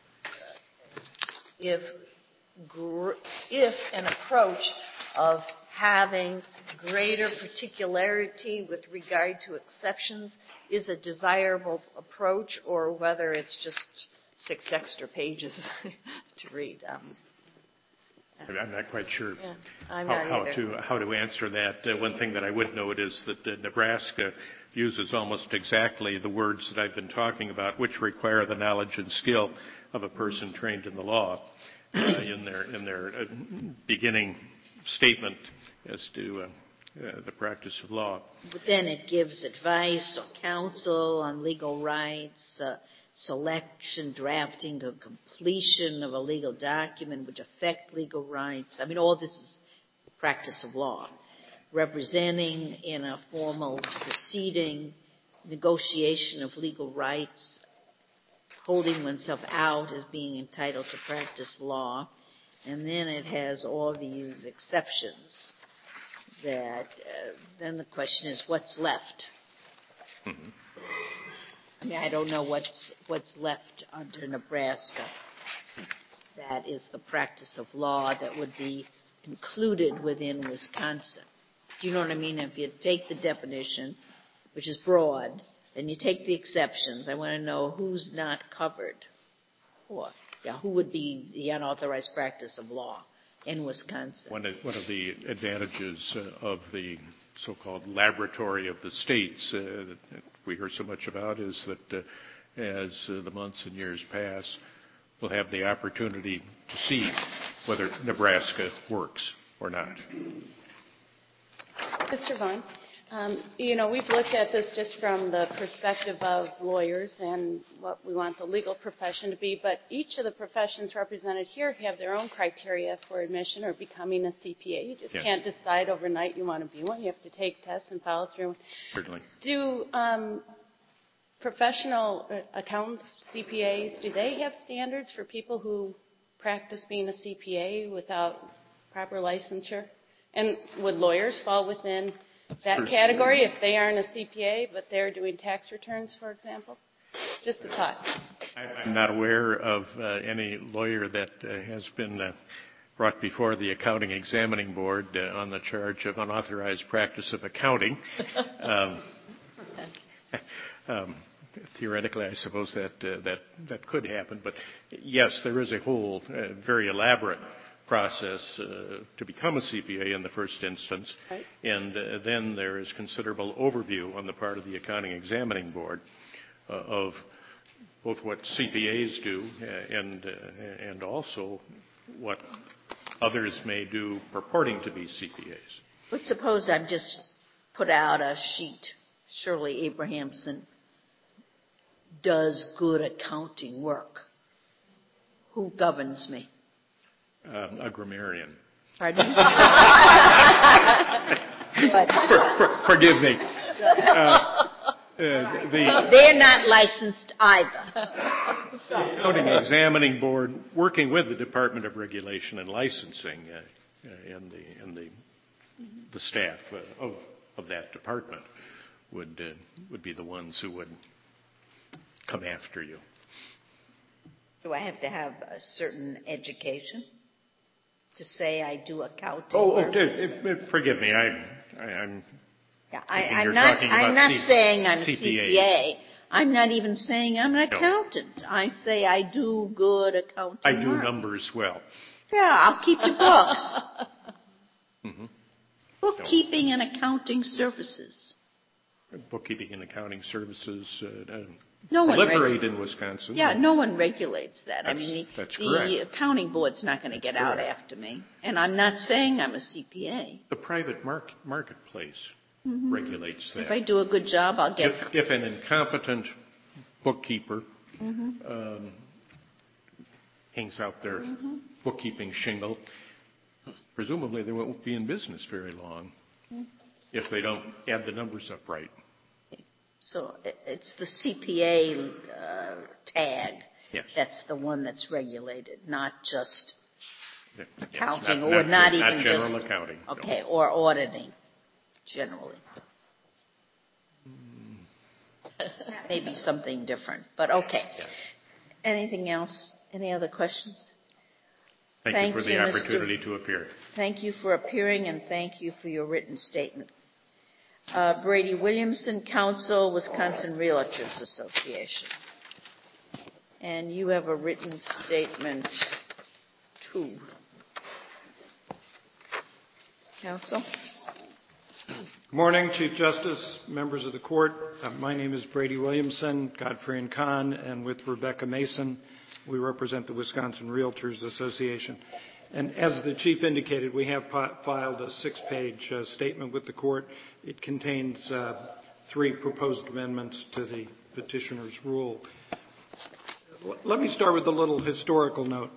If, gr- if an approach of having greater particularity with regard to exceptions is a desirable approach, or whether it's just six extra pages to read. Um, I'm not quite sure yeah, I'm how, not how either. to how to answer that. Uh, one thing that I would note is that uh, Nebraska uses almost exactly the words that I've been talking about, which require the knowledge and skill of a person trained in the law uh, in their in their uh, beginning statement as to uh, uh, the practice of law. But then it gives advice or counsel on legal rights, uh, selection, drafting, or completion of a legal document which affect legal rights. I mean, all this is practice of law. Representing in a formal proceeding, negotiation of legal rights, holding oneself out as being entitled to practice law. And then it has all these exceptions that uh, then the question is what's left? Mm-hmm. I mean, I don't know what's what's left under Nebraska. That is the practice of law that would be included within Wisconsin. Do you know what I mean? If you take the definition, which is broad, then you take the exceptions. I want to know who's not covered, or yeah, who would be the unauthorized practice of law in Wisconsin. One of, one of the advantages uh, of the so-called laboratory of the states uh, that we hear so much about is that uh, as uh, the months and years pass, we'll have the opportunity to see whether Nebraska works or not. Mister Vaughn, um, you know, we've looked at this just from the perspective of lawyers and what we want the legal profession to be, but each of the professions represented here have their own criteria for admission or becoming a C P A. You just yes. can't decide overnight you want to be one. You have to take tests and follow through. Certainly. Do um, professional accountants, C P As, do they have standards for people who practice being a C P A without proper licensure? And would lawyers fall within that category if they aren't a C P A but they're doing tax returns, for example? Just a thought. I'm not aware of uh, any lawyer that uh, has been uh, brought before the Accounting Examining Board uh, on the charge of unauthorized practice of accounting. um, um, theoretically, I suppose that uh, that that could happen, but yes, there is a whole uh, very elaborate process uh, to become a C P A in the first instance, right. and uh, then there is considerable overview on the part of the Accounting Examining Board uh, of both what C P As do uh, and uh, and also what others may do purporting to be C P As. But suppose I've just put out a sheet. Shirley Abrahamson does good accounting work. Who governs me? Um, a grammarian. Pardon me? for, for, forgive me. Uh, uh, the, They're not licensed either. The Accounting Examining Board, working with the Department of Regulation and Licensing uh, uh, and the and the the staff uh, of of that department, would uh, would be the ones who would come after you. Do I have to have a certain education to say I do accounting? Oh, work? oh uh, uh, forgive me. I, I, I'm. Yeah, I, you're I'm not. talking I'm about not C- saying I'm C P A. a C P A. I'm not even saying I'm an No. accountant. I say I do good accounting I do work. numbers well. Yeah, I'll keep your books. Mm-hmm. Bookkeeping and accounting services. Bookkeeping and accounting services uh, uh, No one proliferate regu- in Wisconsin. Yeah, no one regulates that. I That's- mean, the, that's the correct. accounting board's not going to get out correct. after me. And I'm not saying I'm a C P A. The private mark- marketplace Mm-hmm. regulates that. If I do a good job, I'll get. If, if an incompetent bookkeeper Mm-hmm. um, hangs out their Mm-hmm. bookkeeping shingle, presumably they won't be in business very long Mm-hmm. if they don't add the numbers up right. So it- it's the C P A uh, tag. Yes. That's the one that's regulated, not just Yes, accounting, not, or not, not not even general just accounting. no. okay, or auditing, generally. Maybe something different, but okay. Yes. Anything else? Any other questions? Thank, Thank you for the you, Mister opportunity to appear. Thank you for appearing, and thank you for your written statement. Uh, Brady Williamson, Counsel, Wisconsin Realtors Association. And you have a written statement, too. Counsel? Good morning, Chief Justice, members of the court. Uh, my name is Brady Williamson, Godfrey and Kahn, and with Rebecca Mason, we represent the Wisconsin Realtors Association. And as the Chief indicated, we have po- filed a six-page uh, statement with the court. It contains uh, three proposed amendments to the petitioner's rule. L- let me start with a little historical note.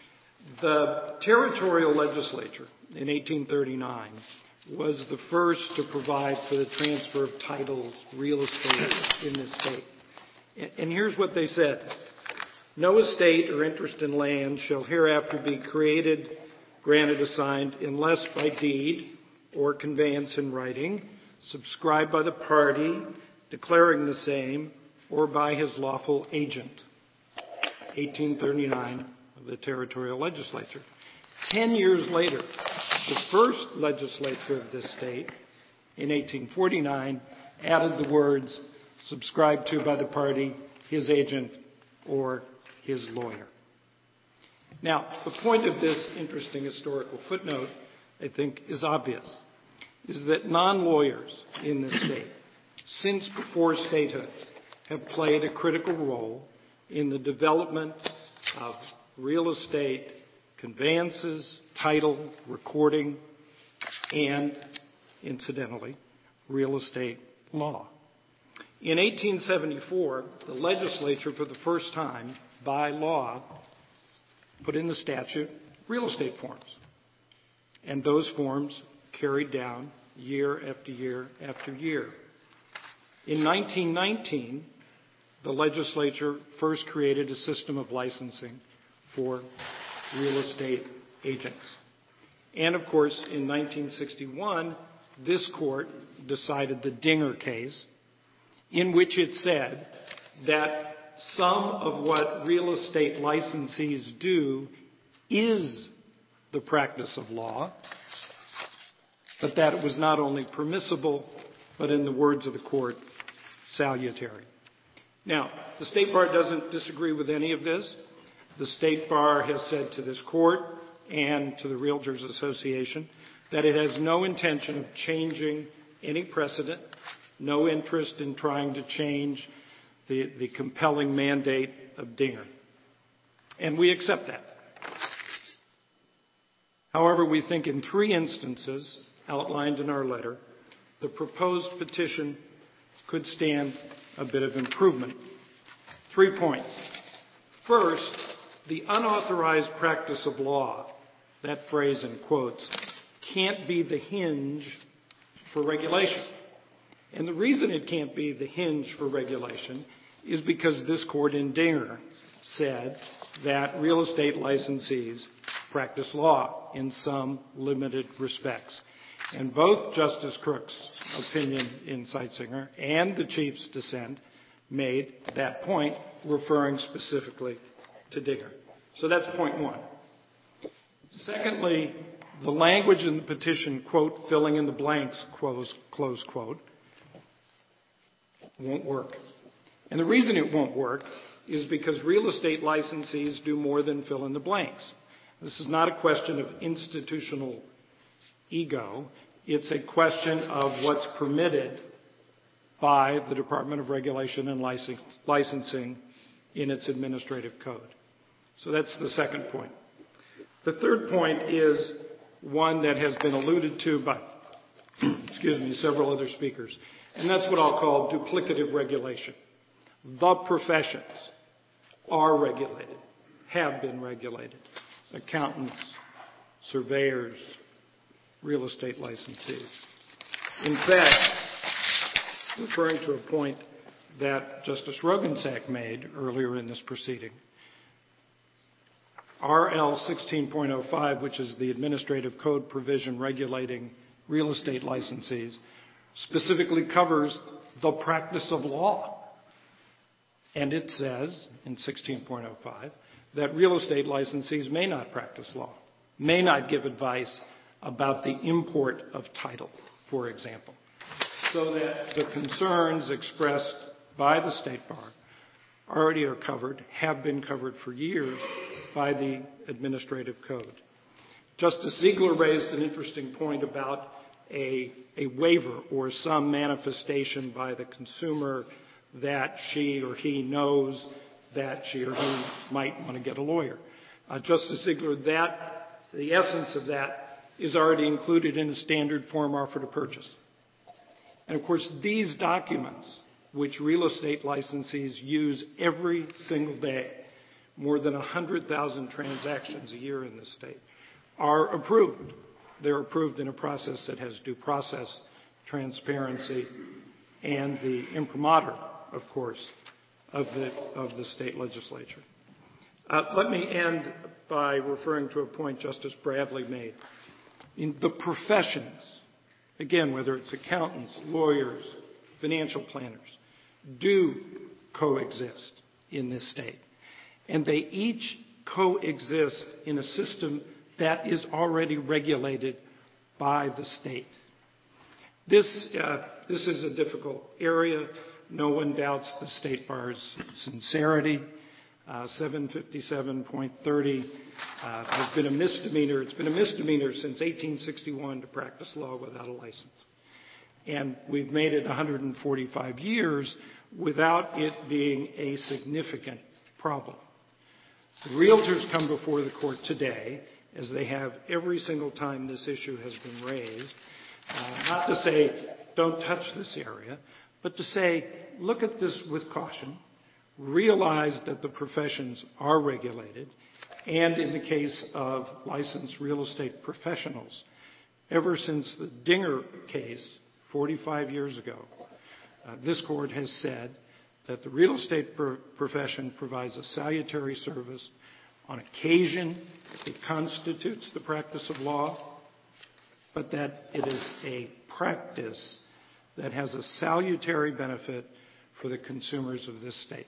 The territorial legislature in eighteen thirty-nine was the first to provide for the transfer of titles, real estate in this state. And here's what they said. No estate or interest in land shall hereafter be created, granted, assigned, unless by deed or conveyance in writing, subscribed by the party declaring the same, or by his lawful agent. eighteen thirty-nine of the territorial legislature. Ten years later, the first legislature of this state, in eighteen forty-nine, added the words, subscribed to by the party, his agent, or his lawyer. Now, the point of this interesting historical footnote, I think, is obvious, is that non-lawyers in this state, since before statehood, have played a critical role in the development of real estate conveyances, title, recording, and, incidentally, real estate law. In eighteen seventy-four, the legislature, for the first time, by law, put in the statute real estate forms. And those forms carried down year after year after year. In nineteen nineteen, the legislature first created a system of licensing for real estate agents. And of course, in nineteen sixty-one, this court decided the Dinger case, in which it said that some of what real estate licensees do is the practice of law, but that it was not only permissible, but in the words of the court, salutary. Now, the State Bar doesn't disagree with any of this. The State Bar has said to this court and to the Realtors Association that it has no intention of changing any precedent, no interest in trying to change the, the compelling mandate of Dinger. And we accept that. However, we think in three instances outlined in our letter, the proposed petition could stand a bit of improvement. Three points. First, the unauthorized practice of law, that phrase in quotes, can't be the hinge for regulation. And the reason it can't be the hinge for regulation is because this court in Dinger said that real estate licensees practice law in some limited respects. And both Justice Crook's opinion in Seitzinger and the Chief's dissent made that point, referring specifically to Dinger. So that's point one. Secondly, the language in the petition, quote, filling in the blanks, close, close quote, won't work. And the reason it won't work is because real estate licensees do more than fill in the blanks. This is not a question of institutional ego. It's a question of what's permitted by the Department of Regulation and Licensing in its administrative code. So that's the second point. The third point is one that has been alluded to by, excuse me, several other speakers, and that's what I'll call duplicative regulation. The professions are regulated, have been regulated. Accountants, surveyors, real estate licensees. In fact, referring to a point that Justice Rogensack made earlier in this proceeding, R L sixteen point oh five, which is the administrative code provision regulating real estate licensees, specifically covers the practice of law. And it says in sixteen point oh five that real estate licensees may not practice law, may not give advice about the import of title, for example, so that the concerns expressed by the State Bar already are covered, have been covered for years by the Administrative Code. Justice Ziegler raised an interesting point about a, a waiver or some manifestation by the consumer that she or he knows that she or he might want to get a lawyer. Uh, Justice Ziegler, that, the essence of that is already included in a standard form offer to purchase. And of course, these documents, which real estate licensees use every single day, more than one hundred thousand transactions a year in this state, are approved. They're approved in a process that has due process, transparency, and the imprimatur, of course, of the, of the state legislature. Uh, let me end by referring to a point Justice Bradley made. In the professions, again, whether it's accountants, lawyers, financial planners, do coexist in this state. And they each coexist in a system that is already regulated by the state. This, uh, this is a difficult area. No one doubts the State Bar's sincerity. Uh, seven fifty-seven point thirty uh, has been a misdemeanor. It's been a misdemeanor since eighteen sixty-one to practice law without a license. And we've made it one hundred forty-five years without it being a significant problem. The realtors come before the court today, as they have every single time this issue has been raised, uh, not to say, don't touch this area, but to say, look at this with caution, realize that the professions are regulated, and in the case of licensed real estate professionals, ever since the Dinger case forty-five years ago, uh, this court has said that the real estate pro- profession provides a salutary service. On occasion, it constitutes the practice of law, but that it is a practice that has a salutary benefit for the consumers of this state.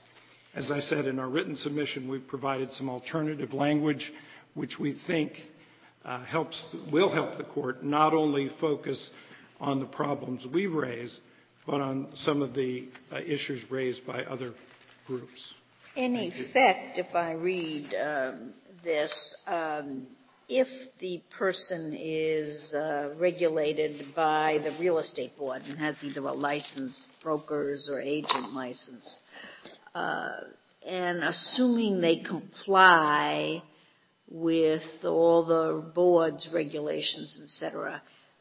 As I said in our written submission, we've provided some alternative language which we think uh, helps, will help the court not only focus on the problems we raise, but on some of the uh, issues raised by other groups. In effect, if I read um, this, um, if the person is uh, regulated by the real estate board and has either a licensed broker's or agent license, uh, and assuming they comply with all the board's regulations, et cetera,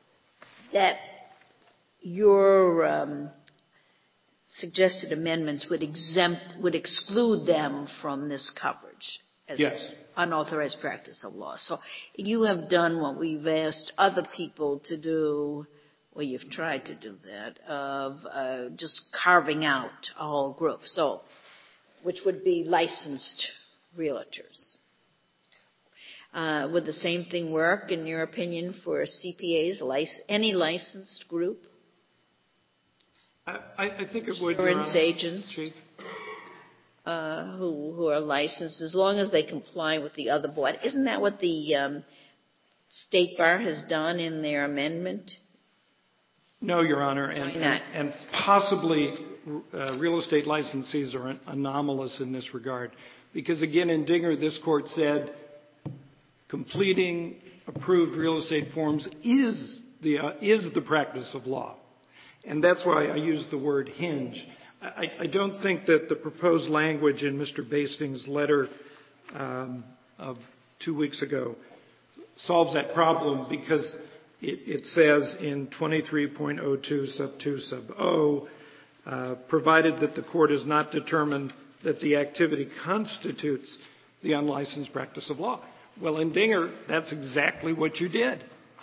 that your um, suggested amendments would exempt, would exclude them from this coverage as yes. unauthorized practice of law. So you have done what we've asked other people to do, or you've tried to do that, of uh, just carving out a whole group. So, which would be licensed realtors. Uh, would the same thing work, in your opinion, for C P As, lic- any licensed group? I, I think it would. Insurance uh, agents Chief. Uh, who, who are licensed, as long as they comply with the other board. Isn't that what the um, State Bar has done in their amendment? No, Your Honor, and, and, and possibly uh, real estate licensees are an anomalous in this regard. Because again, in Dinger, this court said completing approved real estate forms is the, uh, is the practice of law. And that's why I use the word hinge. I, I don't think that the proposed language in Mister Basting's letter um, of two weeks ago solves that problem, because it, it says in twenty-three point oh two sub two sub O, uh, provided that the court has not determined that the activity constitutes the unlicensed practice of law. Well, in Dinger, that's exactly what you did.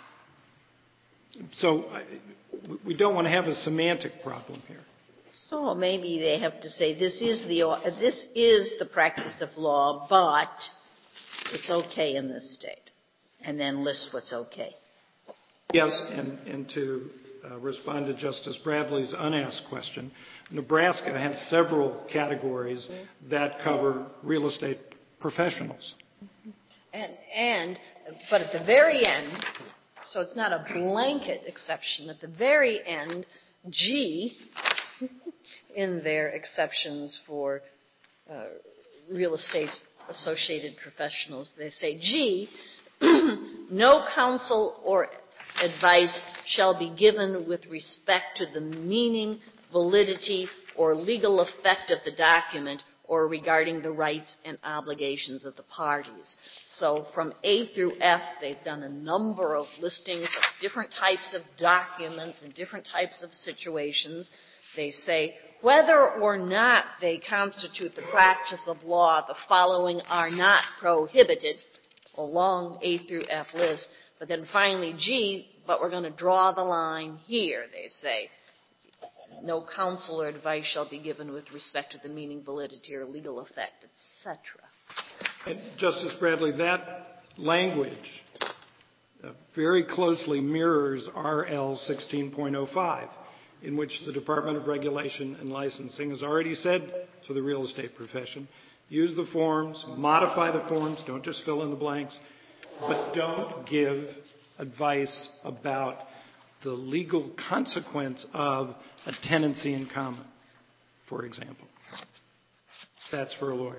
So I, we don't want to have a semantic problem here. So maybe they have to say this is the this is the practice of law, but it's okay in this state, and then list what's okay. Yes, and, and to uh, respond to Justice Bradley's unasked question, Nebraska has several categories that cover real estate professionals. And, and, but at the very end, so it's not a blanket exception, at the very end, G, in their exceptions for uh, real estate associated professionals, they say, G, no counsel or advice shall be given with respect to the meaning, validity, or legal effect of the document or regarding the rights and obligations of the parties. So from A through F, they've done a number of listings of different types of documents and different types of situations. They say whether or not they constitute the practice of law, the following are not prohibited, a long A through F list. But then finally G, but we're going to draw the line here, they say. No counsel or advice shall be given with respect to the meaning, validity, or legal effect, et cetera. And Justice Bradley, that language uh, very closely mirrors R L sixteen point oh five, in which the Department of Regulation and Licensing has already said to the real estate profession, use the forms, modify the forms, don't just fill in the blanks, but don't give advice about the legal consequence of a tenancy in common, for example. That's for a lawyer.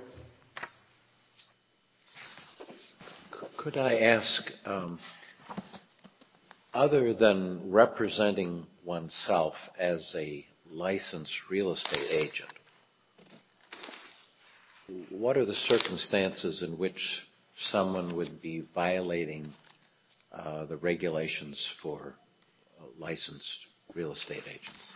Could I ask, um, other than representing oneself as a licensed real estate agent, what are the circumstances in which someone would be violating uh, the regulations for uh, licensed real estate agents?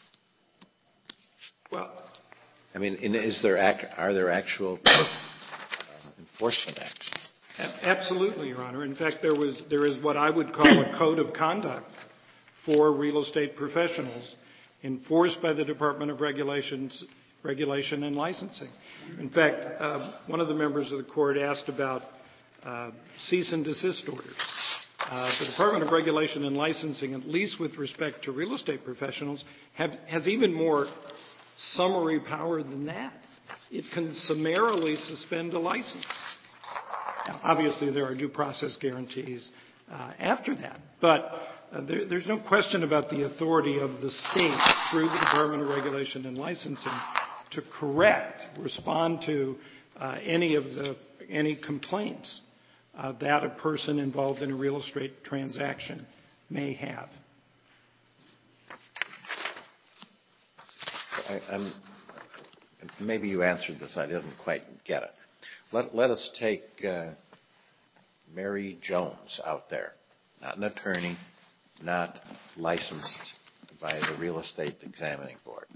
Well, I mean, in, is there act, are there actual um, enforcement actions? Absolutely, Your Honor. In fact, there was there is what I would call a code of conduct for real estate professionals enforced by the Department of Regulations, Regulation and Licensing. In fact, uh, one of the members of the court asked about uh, cease and desist orders. Uh, the Department of Regulation and Licensing, at least with respect to real estate professionals, have, has even more summary power than that. It can summarily suspend a license. Now, obviously, there are due process guarantees uh, after that, but uh, there, there's no question about the authority of the state through the Department of Regulation and Licensing to correct, respond to uh, any of the any complaints uh, that a person involved in a real estate transaction may have. I, I'm, maybe you answered this. I didn't quite get it. Let, let us take uh, Mary Jones out there, not an attorney, not licensed by the Real Estate Examining Board.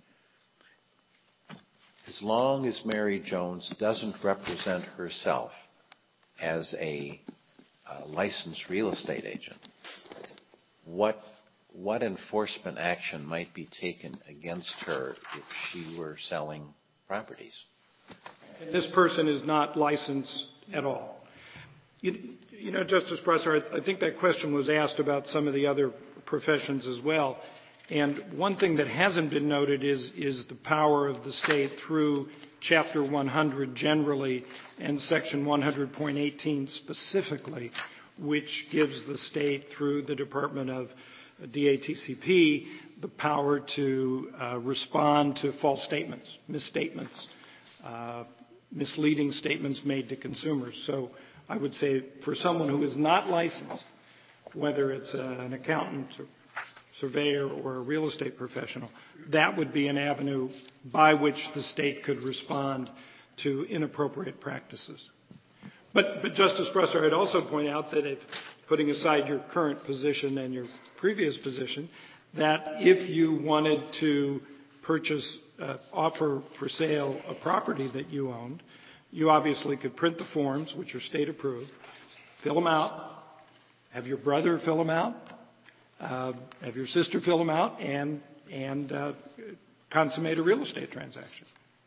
As long as Mary Jones doesn't represent herself as a uh, licensed real estate agent, what what enforcement action might be taken against her if she were selling properties? This person is not licensed at all. You, you know, Justice Prosser, I, I think that question was asked about some of the other professions as well. And one thing that hasn't been noted is, is the power of the state through Chapter one hundred generally and Section one hundred point eighteen specifically, which gives the state through the Department of D A T C P the power to uh, respond to false statements, misstatements, uh, misleading statements made to consumers. So I would say for someone who is not licensed, whether it's uh, an accountant or surveyor or a real estate professional, that would be an avenue by which the state could respond to inappropriate practices. But, but Justice Bresser, I'd also point out that if, putting aside your current position and your previous position, that if you wanted to purchase, uh, offer for sale a property that you owned, you obviously could print the forms, which are state approved, fill them out, have your brother fill them out, uh, have your sister fill them out, and, and uh, consummate a real estate transaction.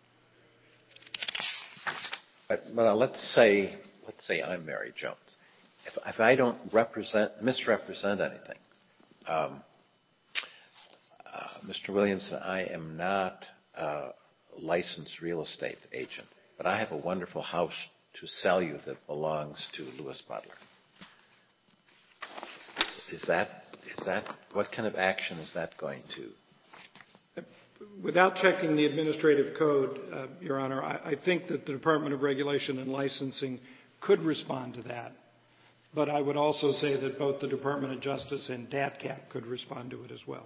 But, but let's say, let's say I'm Mary Jones. If, if I don't represent, misrepresent anything, um, uh, Mister Williamson, I am not a licensed real estate agent, but I have a wonderful house to sell you that belongs to Louis Butler. Is that, is that, what kind of action is that going to? Without checking the administrative code, uh, Your Honor, I, I think that the Department of Regulation and Licensing could respond to that. But I would also say that both the Department of Justice and D A T C A P could respond to it as well.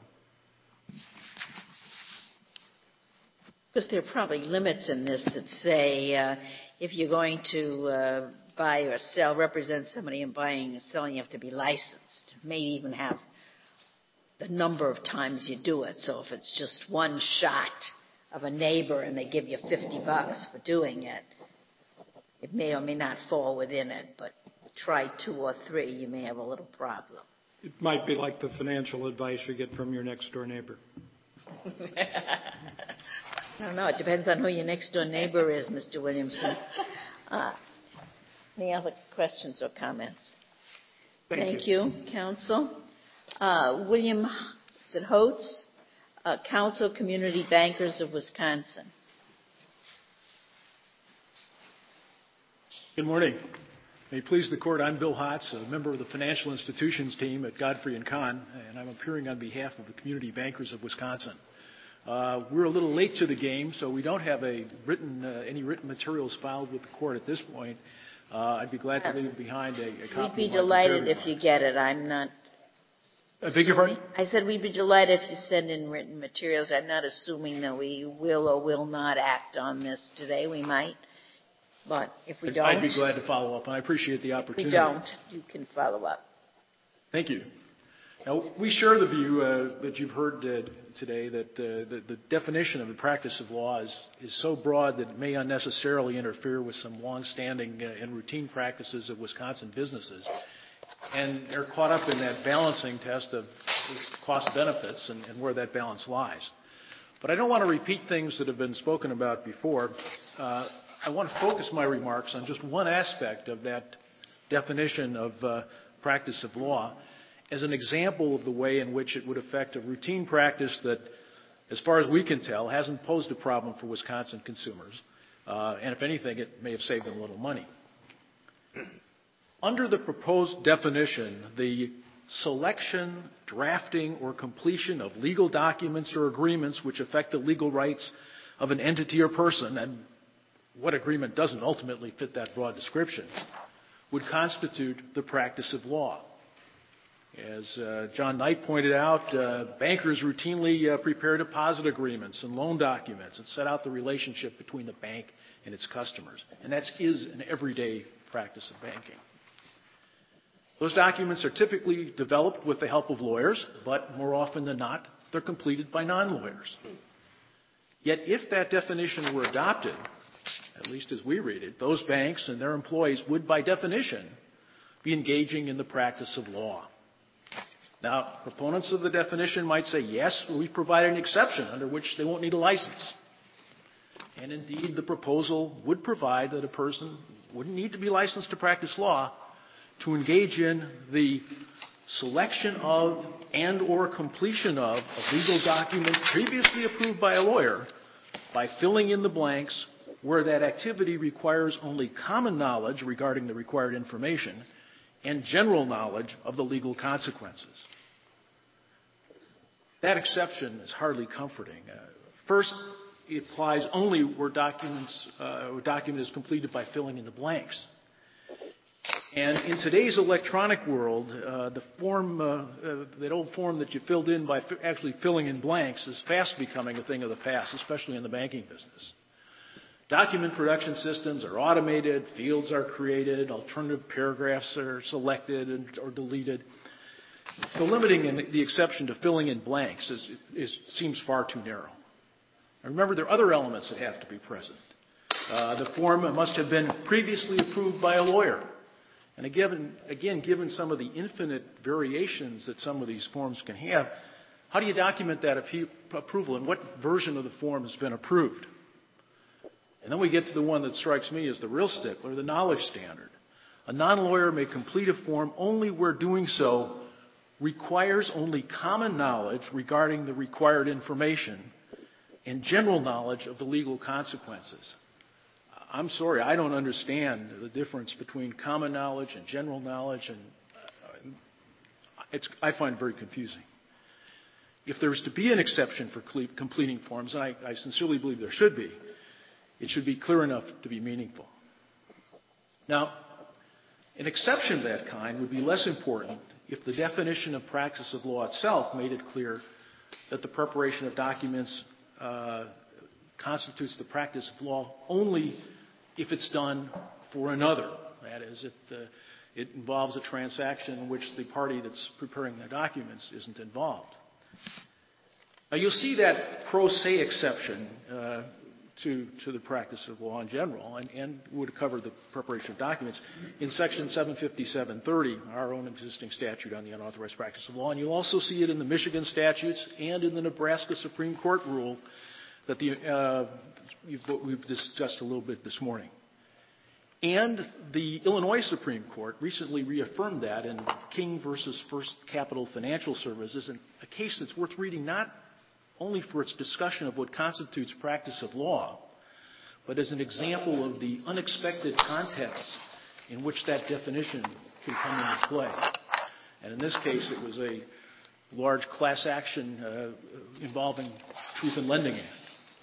Because there are probably limits in this that say uh, if you're going to uh, buy or sell, represent somebody in buying and selling, you have to be licensed. Maybe even have the number of times you do it. So if it's just one shot of a neighbor and they give you fifty bucks for doing it, it may or may not fall within it. But try two or three, you may have a little problem. It might be like the financial advice you get from your next door neighbor. I don't know. It depends on who your next door neighbor is, Mister Williamson. Uh, any other questions or comments? Thank, Thank you. you, Counsel. Uh, William, is it Holtz? Uh, Council Community Bankers of Wisconsin. Good morning. May it please the Court, I'm Bill Hotz, a member of the Financial Institutions team at Godfrey and Kahn, and I'm appearing on behalf of the Community Bankers of Wisconsin. Uh, we're a little late to the game, so we don't have a written, uh, any written materials filed with the Court at this point. Uh, I'd be glad to leave behind a, a copy. We'd be of delighted if you get it. I'm not. I beg your pardon? I said we'd be delighted if you send in written materials. I'm not assuming that we will or will not act on this today. We might. But if we don't. I'd be glad to follow up, and I appreciate the opportunity. If we don't, you can follow up. Thank you. Now, we share the view uh, that you've heard uh, today that uh, the, the definition of the practice of law is, is so broad that it may unnecessarily interfere with some long-standing uh, and routine practices of Wisconsin businesses. And they're caught up in that balancing test of cost benefits and, and where that balance lies. But I don't want to repeat things that have been spoken about before. Uh, I want to focus my remarks on just one aspect of that definition of uh, practice of law as an example of the way in which it would affect a routine practice that, as far as we can tell, hasn't posed a problem for Wisconsin consumers. Uh, and if anything, it may have saved them a little money. Under the proposed definition, the selection, drafting, or completion of legal documents or agreements which affect the legal rights of an entity or person, and what agreement doesn't ultimately fit that broad description, would constitute the practice of law. As uh, John Knight pointed out, uh, bankers routinely uh, prepare deposit agreements and loan documents and set out the relationship between the bank and its customers. And that is an everyday practice of banking. Those documents are typically developed with the help of lawyers, but more often than not, they're completed by non-lawyers. Yet if that definition were adopted, at least as we read it, those banks and their employees would, by definition, be engaging in the practice of law. Now, proponents of the definition might say, yes, we provide an exception under which they won't need a license. And indeed, the proposal would provide that a person wouldn't need to be licensed to practice law to engage in the selection of and or completion of a legal document previously approved by a lawyer by filling in the blanks where that activity requires only common knowledge regarding the required information and general knowledge of the legal consequences. That exception is hardly comforting. Uh, first, it applies only where documents, uh, where document is completed by filling in the blanks. And in today's electronic world, uh, the form, uh, uh, that old form that you filled in by f- actually filling in blanks is fast becoming a thing of the past, especially in the banking business. Document production systems are automated, fields are created, alternative paragraphs are selected and, or deleted. So limiting in the exception to filling in blanks is, is, seems far too narrow. And remember, there are other elements that have to be present. Uh, the form must have been previously approved by a lawyer. And again, again, given some of the infinite variations that some of these forms can have, how do you document that approval and what version of the form has been approved? And then we get to the one that strikes me as the real stickler, the knowledge standard. A non-lawyer may complete a form only where doing so requires only common knowledge regarding the required information and general knowledge of the legal consequences. I'm sorry, I don't understand the difference between common knowledge and general knowledge, and uh, it's, I find it very confusing. If there's to be an exception for cle- completing forms, and I, I sincerely believe there should be, it should be clear enough to be meaningful. Now, an exception of that kind would be less important if the definition of practice of law itself made it clear that the preparation of documents uh, constitutes the practice of law only if it's done for another. That is, if the, it involves a transaction in which the party that's preparing the documents isn't involved. Now, you'll see that pro se exception uh, to, to the practice of law in general, and, and would cover the preparation of documents in Section seven fifty-seven thirty, our own existing statute on the unauthorized practice of law. And you'll also see it in the Michigan statutes and in the Nebraska Supreme Court rule that the, uh, we've discussed a little bit this morning. And the Illinois Supreme Court recently reaffirmed that in King versus First Capital Financial Services, in a case that's worth reading not only for its discussion of what constitutes practice of law, but as an example of the unexpected context in which that definition can come into play. And in this case, it was a large class action uh, involving Truth in Lending Act.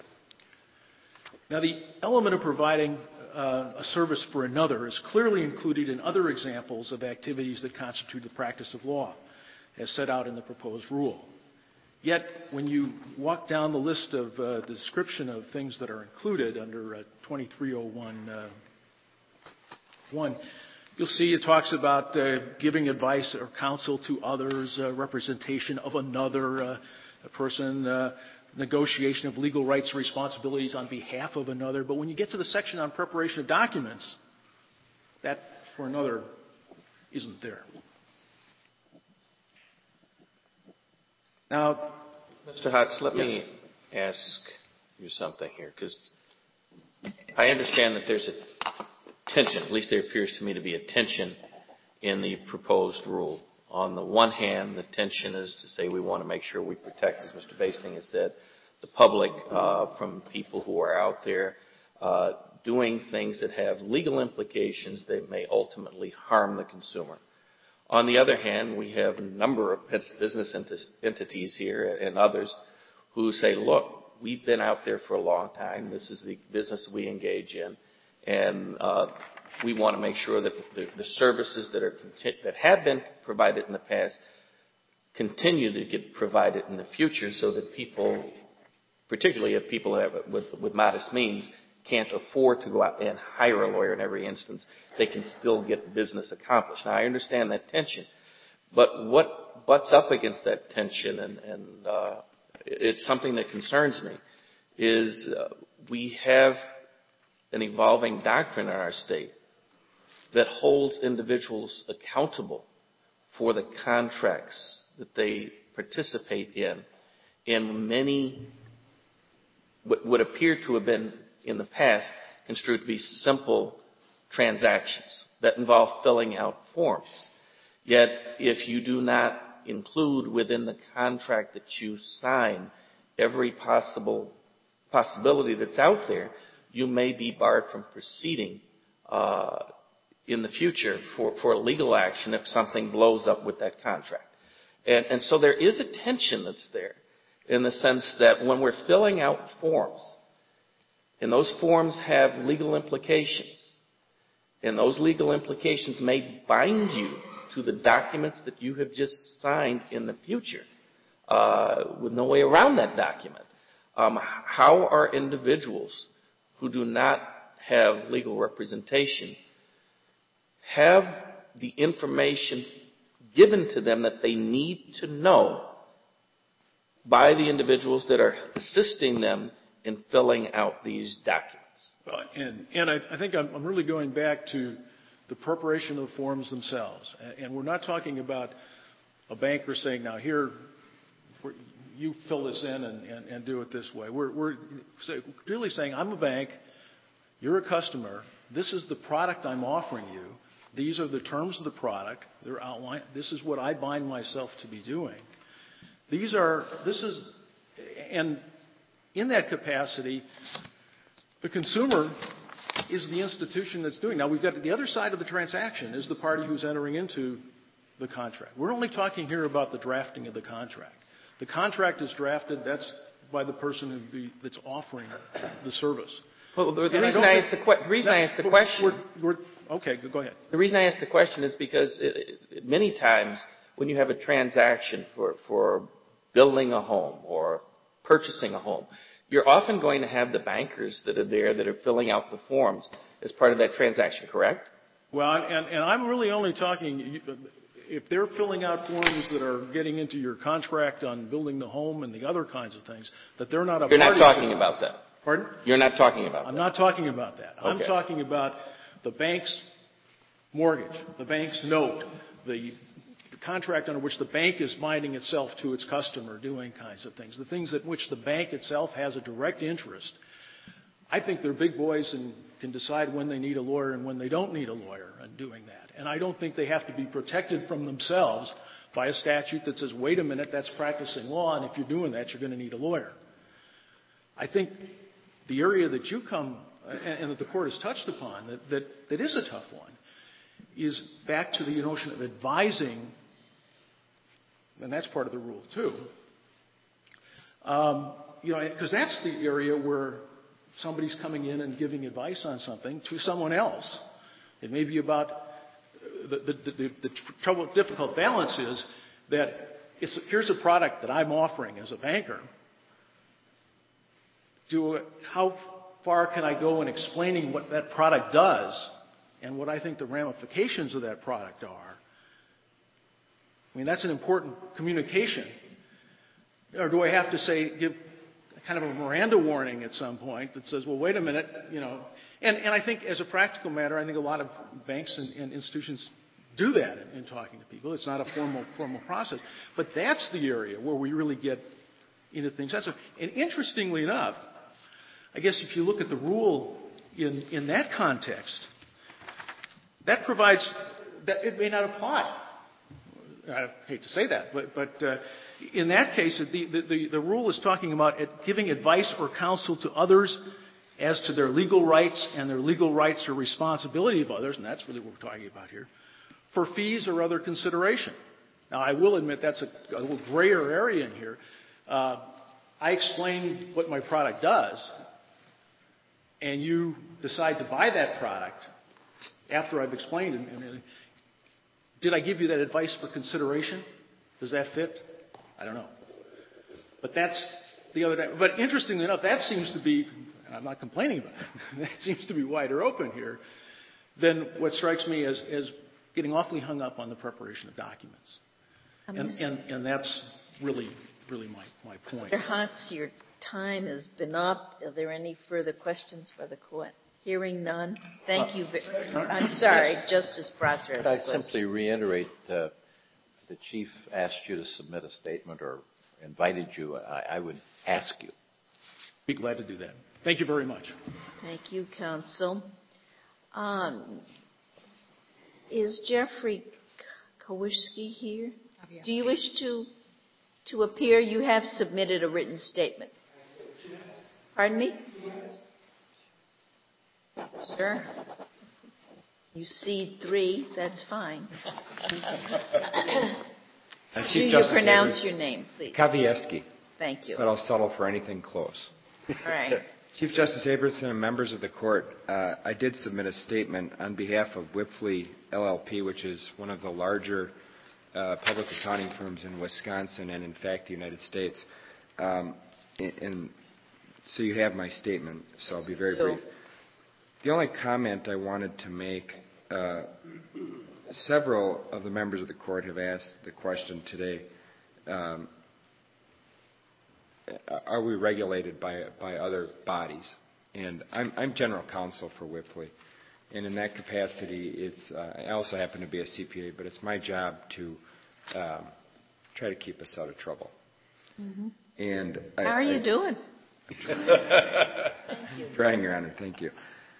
Now, the element of providing uh, a service for another is clearly included in other examples of activities that constitute the practice of law, as set out in the proposed rule. Yet, when you walk down the list of uh, the description of things that are included under uh, twenty-three oh one, uh, one, you'll see it talks about uh, giving advice or counsel to others, uh, representation of another uh, a person, uh, negotiation of legal rights and responsibilities on behalf of another. But when you get to the section on preparation of documents, that for another isn't there. Now, Mister Hotz, let yes. me ask you something here, because I understand that there's a tension, at least there appears to me to be a tension in the proposed rule. On the one hand, the tension is to say we want to make sure we protect, as Mister Basting has said, the public uh, from people who are out there uh, doing things that have legal implications that may ultimately harm the consumer. On the other hand, we have a number of business entities here and others who say, look, we've been out there for a long time. This is the business we engage in. And uh, we want to make sure that the, the services that, are, that have been provided in the past continue to get provided in the future so that people, particularly if people have, with, with modest means, can't afford to go out and hire a lawyer in every instance, they can still get business accomplished. Now, I understand that tension, but what butts up against that tension, and, and uh, it's something that concerns me, is uh, we have an evolving doctrine in our state that holds individuals accountable for the contracts that they participate in, in many what would appear to have been in the past construed to be simple transactions that involve filling out forms. Yet, if you do not include within the contract that you sign every possible possibility that's out there, you may be barred from proceeding uh, in the future for, for legal action if something blows up with that contract. And, and so there is a tension that's there in the sense that when we're filling out forms, and those forms have legal implications, and those legal implications may bind you to the documents that you have just signed in the future, uh, with no way around that document. Um, how are individuals who do not have legal representation have the information given to them that they need to know by the individuals that are assisting them in filling out these documents? Uh, and, and I, I think I'm, I'm really going back to the preparation of the forms themselves. And, and we're not talking about a banker saying, now here, you fill this in and, and, and do it this way. We're, we're really saying, I'm a bank, you're a customer, this is the product I'm offering you, these are the terms of the product, they're outlined, this is what I bind myself to be doing. These are, this is, and in that capacity, the consumer is the institution that's doing. Now, we've got the other side of the transaction is the party who's entering into the contract. We're only talking here about the drafting of the contract. The contract is drafted, that's by the person who the, that's offering the service. Well, the, the reason I, I asked the, que- the reason that, I asked the question. We're, we're, okay, go ahead. The reason I asked the question is because it, it, many times when you have a transaction for, for building a home or purchasing a home, you're often going to have the bankers that are there that are filling out the forms as part of that transaction, correct? Well, and, and I'm really only talking, if they're filling out forms that are getting into your contract on building the home and the other kinds of things, that they're not a You're party not talking to. about that. Pardon? You're not talking about I'm that. not talking about that. Okay. I'm talking about the bank's mortgage, the bank's note, the, the contract under which the bank is binding itself to its customer, doing kinds of things, the things at which the bank itself has a direct interest. I think they're big boys and can decide when they need a lawyer and when they don't need a lawyer in doing that. And I don't think they have to be protected from themselves by a statute that says, wait a minute, that's practicing law, and if you're doing that, you're going to need a lawyer. I think the area that you come, and that the Court has touched upon, that, that, that is a tough one, is back to the notion of advising, and that's part of the rule too. Um, you know, because that's the area where somebody's coming in and giving advice on something to someone else. It may be about the, the, the, the, the trouble, difficult balance is that it's, here's a product that I'm offering as a banker. Do how far can I go in explaining what that product does and what I think the ramifications of that product are? I mean, that's an important communication. Or do I have to say, give kind of a Miranda warning at some point that says, well, wait a minute, you know. And, and I think as a practical matter, I think a lot of banks and, and institutions do that in, in talking to people. It's not a formal formal process. But that's the area where we really get into things. That's a, and interestingly enough, I guess if you look at the rule in, in that context, that provides that it may not apply. I hate to say that, but, but uh, in that case, the, the, the, the rule is talking about it giving advice or counsel to others as to their legal rights and their legal rights or responsibility of others, and that's really what we're talking about here, for fees or other consideration. Now, I will admit that's a, a little grayer area in here. Uh, I explain what my product does, and you decide to buy that product after I've explained it. And did I give you that advice for consideration? Does that fit? I don't know. But that's the other. But interestingly enough, that seems to be, and I'm not complaining about it, that seems to be wider open here than what strikes me as, as getting awfully hung up on the preparation of documents. And, and, and that's really, really my, my point. Mister Hotz, your time has been up. Are there any further questions for the Court? Hearing none. Thank uh, you. Very, I'm sorry, yes. Justice Prosser. Could I simply reiterate, uh, the Chief asked you to submit a statement or invited you. I, I would ask you. Be glad to do that. Thank you very much. Thank you, Counsel. Um, is Jeffrey Kowalski here? Do you wish to to appear? You have submitted a written statement. Pardon me? Sure. You see three. That's fine. Uh, Do you Justice pronounce Avery, your name, please? Kavieski. Thank you. But I'll settle for anything close. All right. Chief Justice Abramson and members of the Court, uh, I did submit a statement on behalf of Wipfli L L P, which is one of the larger uh, public accounting firms in Wisconsin and, in fact, the United States. Um, and, and so you have my statement, so I'll be very brief. The only comment I wanted to make, uh, several of the members of the Court have asked the question today, um, are we regulated by by other bodies? And I'm, I'm general counsel for Wipfli, and in that capacity, it's uh, I also happen to be a C P A, but it's my job to um, try to keep us out of trouble. Mm-hmm. And how I, are you I, doing? Thank you. Trying, Your Honor. Thank you.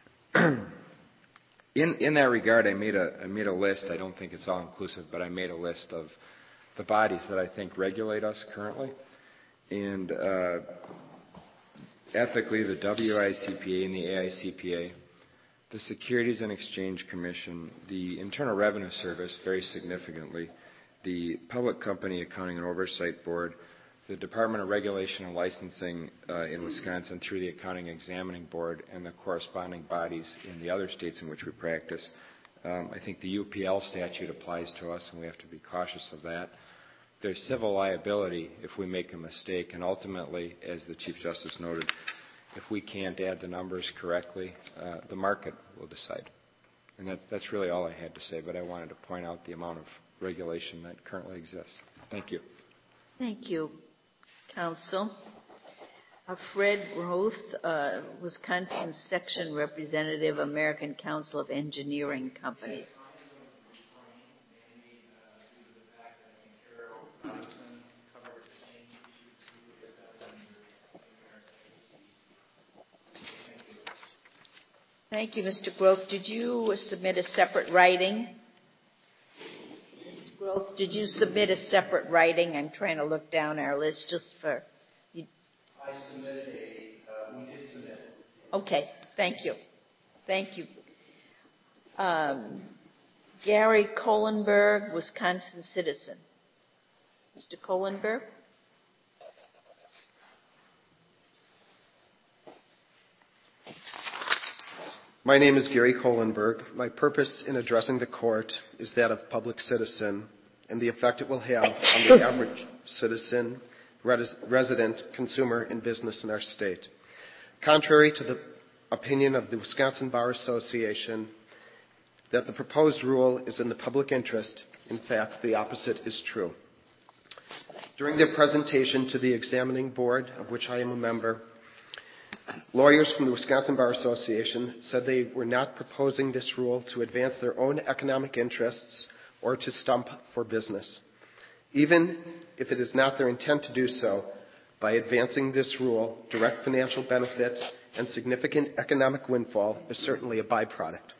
in in that regard, I made a I made a list. I don't think it's all inclusive, but I made a list of the bodies that I think regulate us currently. And uh, ethically, the W I C P A and the A I C P A, the Securities and Exchange Commission, the Internal Revenue Service, very significantly, the Public Company Accounting and Oversight Board, the Department of Regulation and Licensing uh, in Wisconsin through the Accounting Examining Board, and the corresponding bodies in the other states in which we practice. Um, I think the U P L statute applies to us, and we have to be cautious of that. There's civil liability if we make a mistake, and ultimately, as the Chief Justice noted, if we can't add the numbers correctly, uh, the market will decide. And that's, that's really all I had to say, but I wanted to point out the amount of regulation that currently exists. Thank you. Thank you, Counsel. Uh, Fred Roth, uh, Wisconsin Section Representative, American Council of Engineering Companies. Thank you, Mister Groth. Did you submit a separate writing? Mister Groth, did you submit a separate writing? I'm trying to look down our list just for you. I submitted a, uh, we did submit it. Okay, thank you. Thank you. Um, Gary Kohlenberg, Wisconsin citizen. Mister Kohlenberg? My name is Gary Kohlenberg. My purpose in addressing the court is that of public citizen and the effect it will have on the average citizen, res- resident, consumer, and business in our state. Contrary to the opinion of the Wisconsin Bar Association that the proposed rule is in the public interest, in fact, the opposite is true. During their presentation to the examining board, of which I am a member, lawyers from the Wisconsin Bar Association said they were not proposing this rule to advance their own economic interests or to stump for business. Even if it is not their intent to do so, by advancing this rule, direct financial benefit and significant economic windfall is certainly a byproduct.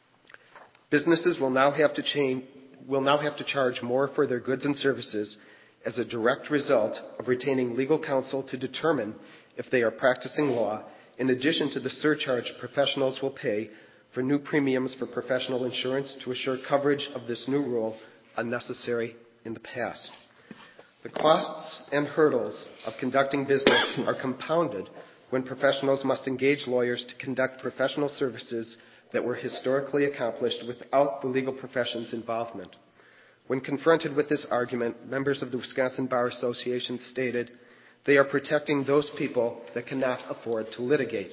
Businesses will now have to change, will now have to charge more for their goods and services as a direct result of retaining legal counsel to determine if they are practicing law, in addition to the surcharge professionals will pay for new premiums for professional insurance to assure coverage of this new rule, unnecessary in the past. The costs and hurdles of conducting business are compounded when professionals must engage lawyers to conduct professional services that were historically accomplished without the legal profession's involvement. When confronted with this argument, members of the Wisconsin Bar Association stated, they are protecting those people that cannot afford to litigate.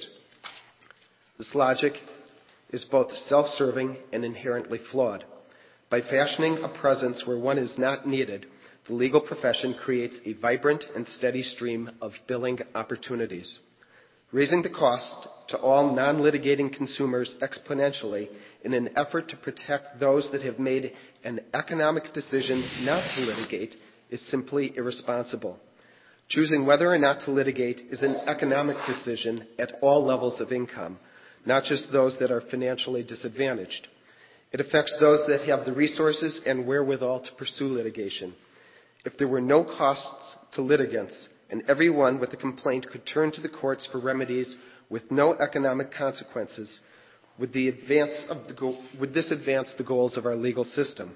This logic is both self-serving and inherently flawed. By fashioning a presence where one is not needed, the legal profession creates a vibrant and steady stream of billing opportunities. Raising the cost to all non-litigating consumers exponentially in an effort to protect those that have made an economic decision not to litigate is simply irresponsible. Choosing whether or not to litigate is an economic decision at all levels of income, not just those that are financially disadvantaged. It affects those that have the resources and wherewithal to pursue litigation. If there were no costs to litigants and everyone with a complaint could turn to the courts for remedies with no economic consequences, would, the advance of the go- would this advance the goals of our legal system?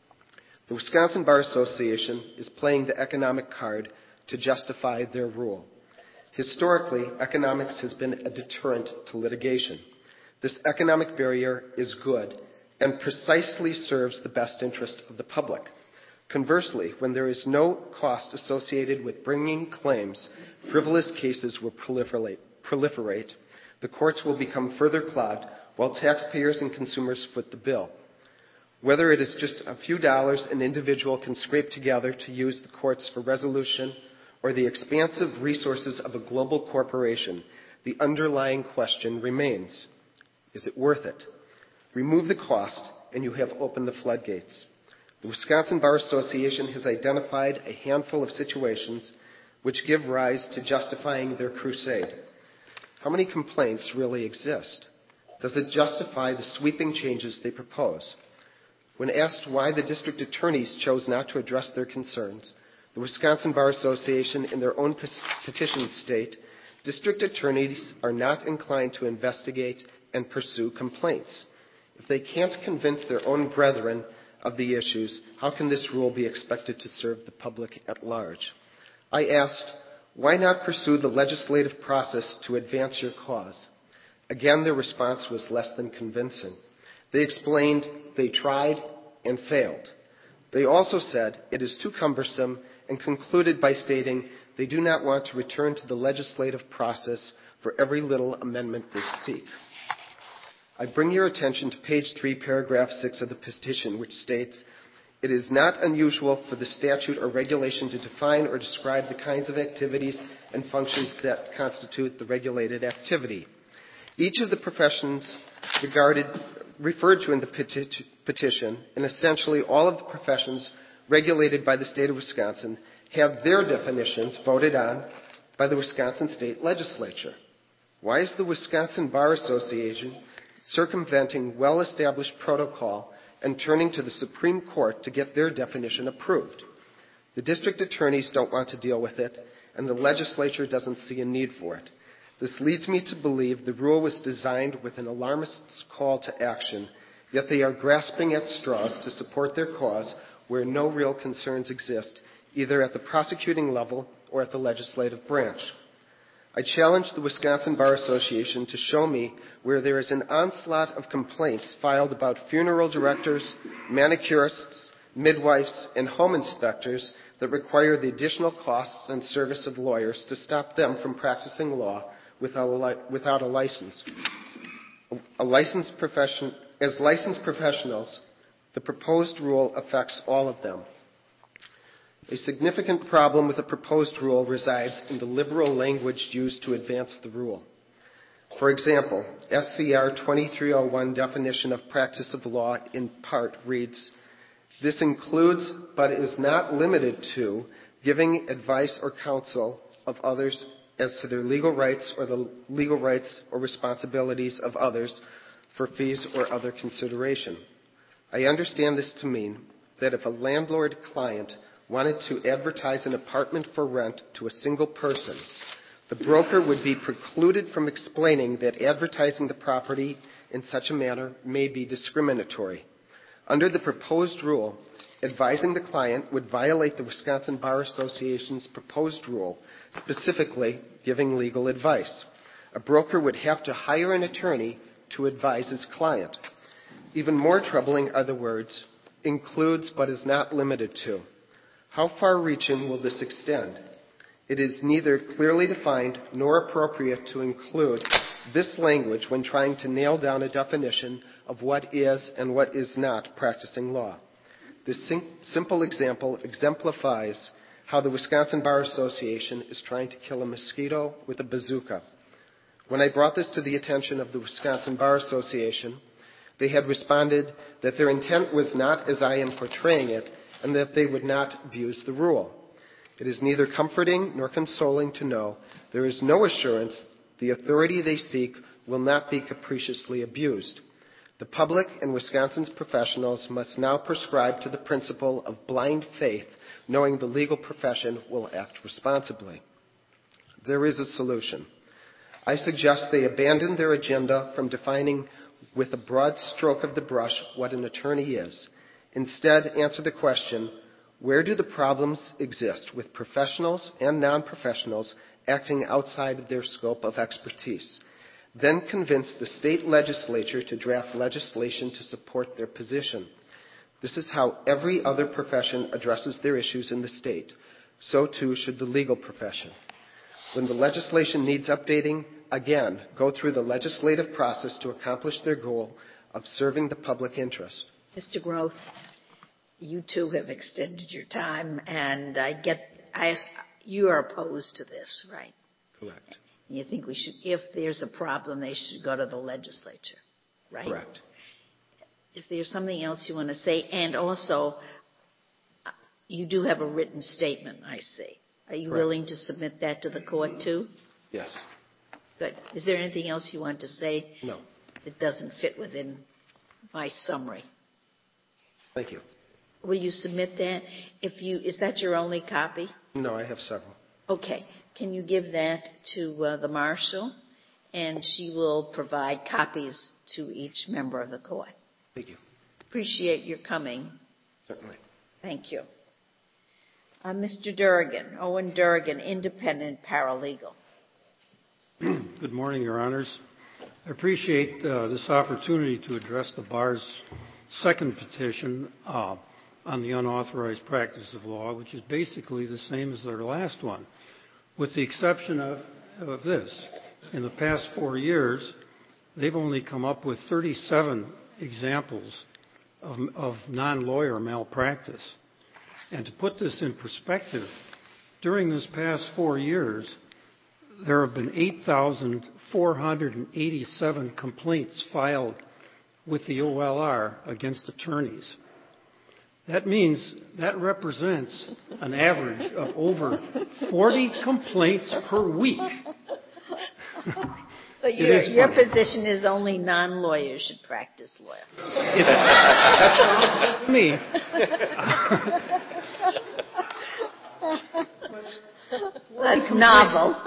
The Wisconsin Bar Association is playing the economic card to justify their rule. Historically, economics has been a deterrent to litigation. This economic barrier is good and precisely serves the best interest of the public. Conversely, when there is no cost associated with bringing claims, frivolous cases will proliferate. proliferate. The courts will become further clogged while taxpayers and consumers foot the bill. Whether it is just a few dollars an individual can scrape together to use the courts for resolution or the expansive resources of a global corporation, the underlying question remains, is it worth it? Remove the cost and you have opened the floodgates. The Wisconsin Bar Association has identified a handful of situations which give rise to justifying their crusade. How many complaints really exist? Does it justify the sweeping changes they propose? When asked why the district attorneys chose not to address their concerns, the Wisconsin Bar Association in their own petition state, district attorneys are not inclined to investigate and pursue complaints. If they can't convince their own brethren of the issues, how can this rule be expected to serve the public at large? I asked, why not pursue the legislative process to advance your cause? Again, their response was less than convincing. They explained they tried and failed. They also said it is too cumbersome and concluded by stating they do not want to return to the legislative process for every little amendment they seek. I bring your attention to page three, paragraph six of the petition, which states, it is not unusual for the statute or regulation to define or describe the kinds of activities and functions that constitute the regulated activity. Each of the professions regarded, referred to in the peti- petition, and essentially all of the professions regulated by the state of Wisconsin, have their definitions voted on by the Wisconsin state legislature. Why is the Wisconsin Bar Association circumventing well-established protocol and turning to the Supreme Court to get their definition approved? The district attorneys don't want to deal with it, and the legislature doesn't see a need for it. This leads me to believe the rule was designed with an alarmist's call to action, yet they are grasping at straws to support their cause where no real concerns exist, either at the prosecuting level or at the legislative branch. I challenge the Wisconsin Bar Association to show me where there is an onslaught of complaints filed about funeral directors, manicurists, midwives, and home inspectors that require the additional costs and service of lawyers to stop them from practicing law without a, li- without a license. A licensed profession, as licensed professionals, the proposed rule affects all of them. A significant problem with the proposed rule resides in the liberal language used to advance the rule. For example, S C R twenty-three oh one definition of practice of law in part reads, this includes but is not limited to giving advice or counsel of others as to their legal rights or the legal rights or responsibilities of others for fees or other consideration. I understand this to mean that if a landlord client wanted to advertise an apartment for rent to a single person, the broker would be precluded from explaining that advertising the property in such a manner may be discriminatory. Under the proposed rule, advising the client would violate the Wisconsin Bar Association's proposed rule, specifically giving legal advice. A broker would have to hire an attorney to advise his client. Even more troubling are the words, includes but is not limited to. How far-reaching will this extend? It is neither clearly defined nor appropriate to include this language when trying to nail down a definition of what is and what is not practicing law. This sim- simple example exemplifies how the Wisconsin Bar Association is trying to kill a mosquito with a bazooka. When I brought this to the attention of the Wisconsin Bar Association, they had responded that their intent was not as I am portraying it, and that they would not abuse the rule. It is neither comforting nor consoling to know there is no assurance the authority they seek will not be capriciously abused. The public and Wisconsin's professionals must now prescribe to the principle of blind faith, knowing the legal profession will act responsibly. There is a solution. I suggest they abandon their agenda from defining with a broad stroke of the brush what an attorney is. Instead, answer the question, where do the problems exist with professionals and non-professionals acting outside of their scope of expertise? Then convince the state legislature to draft legislation to support their position. This is how every other profession addresses their issues in the state. So too should the legal profession. When the legislation needs updating, again, go through the legislative process to accomplish their goal of serving the public interest. Mister Groth, you too have extended your time, and I get, I, you are opposed to this, right? Correct. You think we should, if there's a problem, they should go to the legislature, right? Correct. Is there something else you want to say? And also, you do have a written statement, I see. Are you Correct. willing to submit that to the court too? Yes. Good. Is there anything else you want to say? No. That doesn't fit within my summary? Thank you. Will you submit that? If you, is that your only copy? No, I have several. Okay. Can you give that to uh, the marshal? and she will provide copies to each member of the court. Thank you. Appreciate your coming. Certainly. Thank you. Uh, Mister Durgan, Owen Durgan, independent paralegal. Good morning, Your Honors. I appreciate uh, this opportunity to address the bar's second petition uh, on the unauthorized practice of law, which is basically the same as their last one, with the exception of, of this. In the past four years, they've only come up with thirty-seven examples of, of non-lawyer malpractice. And to put this in perspective, during this past four years, there have been eight thousand four hundred eighty-seven complaints filed with the O L R against attorneys. That means that represents an average of over forty complaints per week. So your, your position is only non-lawyers should practice law. It's me. That's novel.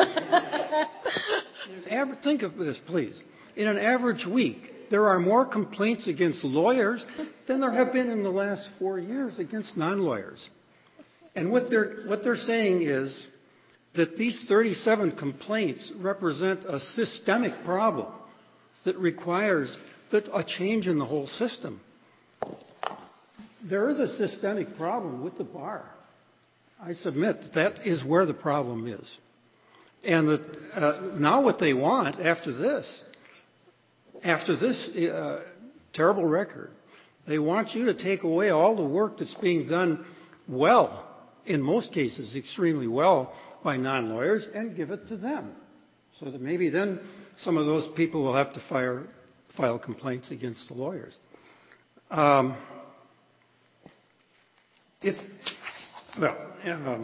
Think of this, please. In an average week, there are more complaints against lawyers than there have been in the last four years against non-lawyers. And what they're, what they're saying is that these thirty-seven complaints represent a systemic problem that requires that a change in the whole system. There is a systemic problem with the bar. I submit that that is where the problem is. And that uh, now what they want after this, after this uh, terrible record, they want you to take away all the work that's being done well, in most cases extremely well, by non-lawyers and give it to them. So that maybe then some of those people will have to fire, file complaints against the lawyers. Um, it's, well, um,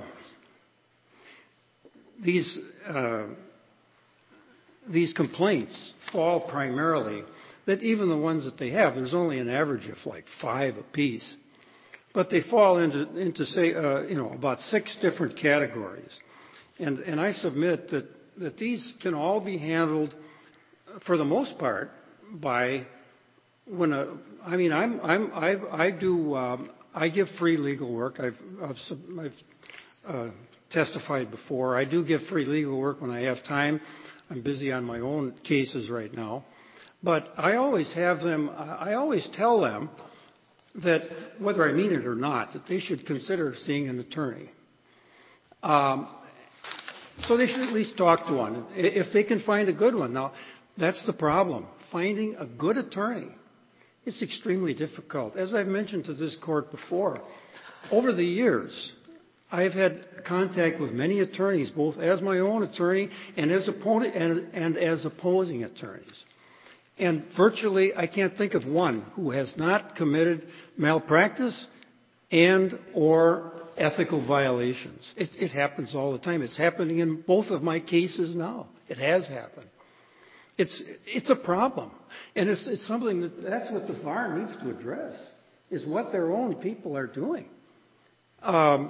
these, uh, these complaints fall primarily, that even the ones that they have, there's only an average of like five apiece, but they fall into, into say, uh, you know, about six different categories. And, and I submit that, that these can all be handled, for the most part, by when a, I mean, I'm, I'm, I, I do, um, I give free legal work. I've, I've, I've uh, testified before. I do give free legal work when I have time. I'm busy on my own cases right now. But I always have them, I always tell them that, whether I mean it or not, that they should consider seeing an attorney. Um, So they should at least talk to one, if they can find a good one. Now, that's the problem. Finding a good attorney is extremely difficult. As I've mentioned to this court before, over the years, I've had contact with many attorneys, both as my own attorney and as, opponent, and, and as opposing attorneys. And virtually, I can't think of one who has not committed malpractice and or ethical violations. It, it happens all the time. It's happening in both of my cases now. It has happened. It's, it's a problem. And it's, it's something that, that's what the bar needs to address, is what their own people are doing. Um,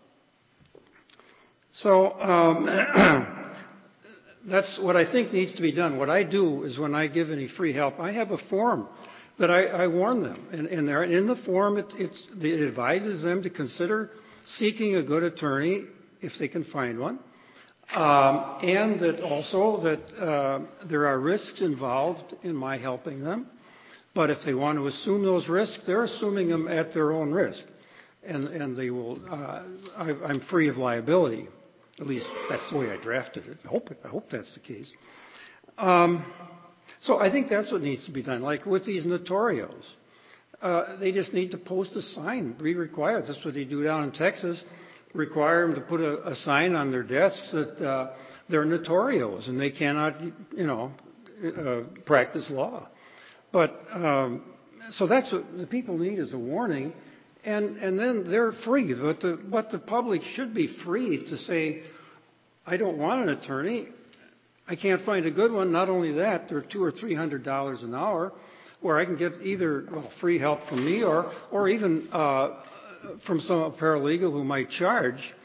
so, um, that's what I think needs to be done. What I do is, when I give any free help, I have a form that I, I warn them. And, and there, in the form, it, it's, it advises them to consider seeking a good attorney if they can find one, um, and that also that uh, there are risks involved in my helping them. But if they want to assume those risks, they're assuming them at their own risk, and and they will. Uh, I, I'm free of liability. At least that's the way I drafted it. I hope I hope that's the case. Um, so I think that's what needs to be done. Like with these notorios. Uh, they just need to post a sign, be required. That's what they do down in Texas. Require them to put a, a sign on their desks that uh, they're notorios and they cannot, you know, uh, practice law. But um, so that's what the people need, is a warning, and and then they're free. But the but the public should be free to say, I don't want an attorney. I can't find a good one. Not only that, they're two or three hundred dollars an hour, where I can get either well, free help from me or or even uh, from some paralegal who might charge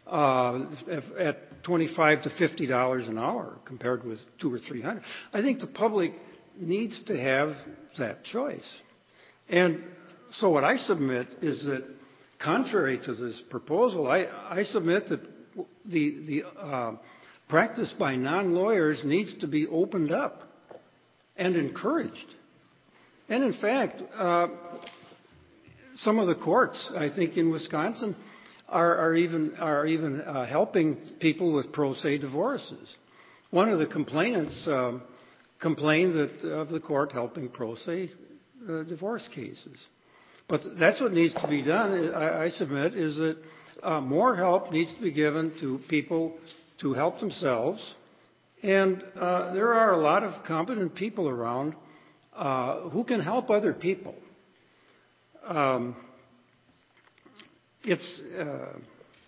uh, at twenty-five to fifty dollars an hour compared with two or three hundred. I think the public needs to have that choice. And so what I submit is that, contrary to this proposal, I, I submit that the, the uh, practice by non-lawyers needs to be opened up and encouraged. And in fact, uh, some of the courts, I think in Wisconsin, are, are even, are even uh, helping people with pro se divorces. One of the complainants um, complained that, of the court helping pro se uh, divorce cases. But that's what needs to be done, I, I submit, is that uh, more help needs to be given to people to help themselves. And uh, there are a lot of competent people around uh, who can help other people. Um, it's, uh,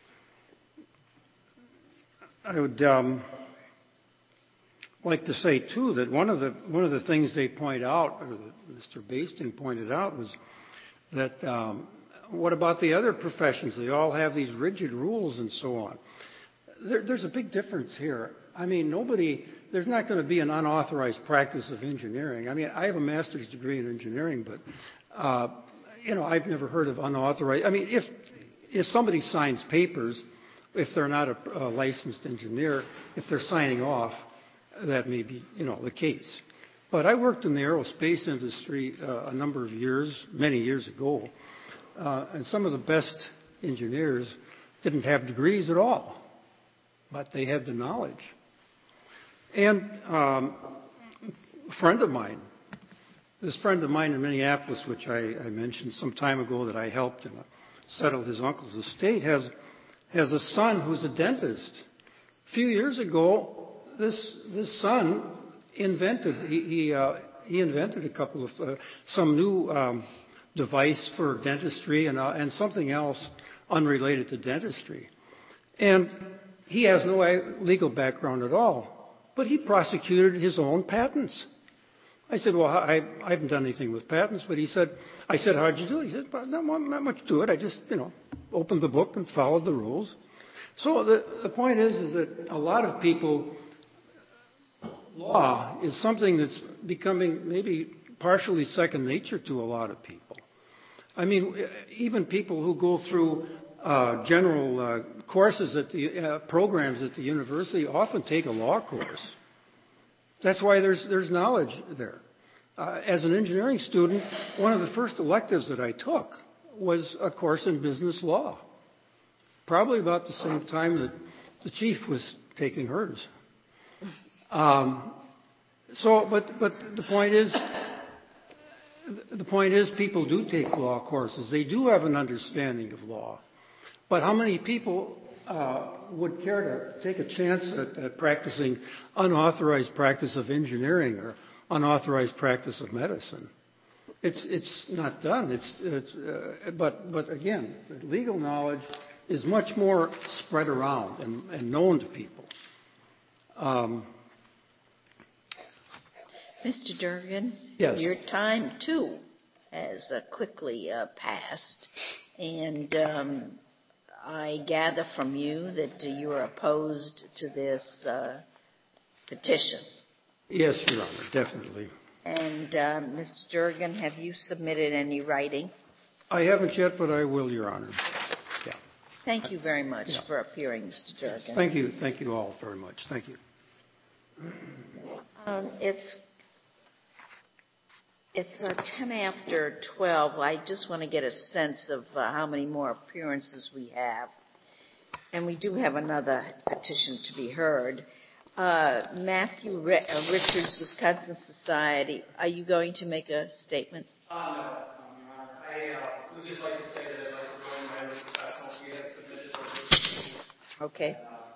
I would um, like to say, too, that one of the, one of the things they point out, or that Mister Basting pointed out, was that um, what about the other professions? They all have these rigid rules and so on. There, there's a big difference here. I mean, nobody, there's not going to be an unauthorized practice of engineering. I mean, I have a master's degree in engineering, but, uh, you know, I've never heard of unauthorized. I mean, if, if somebody signs papers, if they're not a, a licensed engineer, if they're signing off, that may be, you know, the case. But I worked in the aerospace industry uh, a number of years, many years ago, uh, and some of the best engineers didn't have degrees at all, but they had the knowledge. And um, a friend of mine, this friend of mine in Minneapolis, which I, I mentioned some time ago that I helped him settle his uncle's estate, has, has a son who's a dentist. A few years ago, this, this son invented, he, he, uh, he invented a couple of, uh, some new um, device for dentistry and, uh, and something else unrelated to dentistry. And he has no legal background at all, but he prosecuted his own patents. I said, well, I, I haven't done anything with patents, but he said, I said, how'd you do it? He said, well, not, not much to it. I just, you know, opened the book and followed the rules. So the, the point is, is that a lot of people, law is something that's becoming maybe partially second nature to a lot of people. I mean, even people who go through uh, general uh, courses at the uh, programs at the university often take a law course. That's why there's there's knowledge there. Uh, as an engineering student, one of the first electives that I took was a course in business law. Probably about the same time that the chief was taking hers. Um, so, but but the point is, the point is, people do take law courses. They do have an understanding of law. But how many people uh, would care to take a chance at, at practicing unauthorized practice of engineering or unauthorized practice of medicine? It's it's not done. It's, it's uh, but but again, legal knowledge is much more spread around and, and known to people. Um, Mister Durgan, yes. Your time too has uh, quickly uh, passed, and um, I gather from you that uh, you are opposed to this uh, petition. Yes, Your Honor, definitely. And uh, Mister Durgan, have you submitted any writing? I haven't yet, but I will, Your Honor. Yeah. Thank you very much yeah. for appearing, Mister Durgan. Thank you. Thank you all very much. Thank you. Um, it's it's uh, ten after twelve. I just want to get a sense of uh, how many more appearances we have. And we do have another petition to be heard. Uh, Matthew R- uh, Richards, Wisconsin Society, are you going to make a statement? Uh, no, no, Your Honor. I uh, would just like to say that I'd like to join my other professionals. We have submitted those. Okay.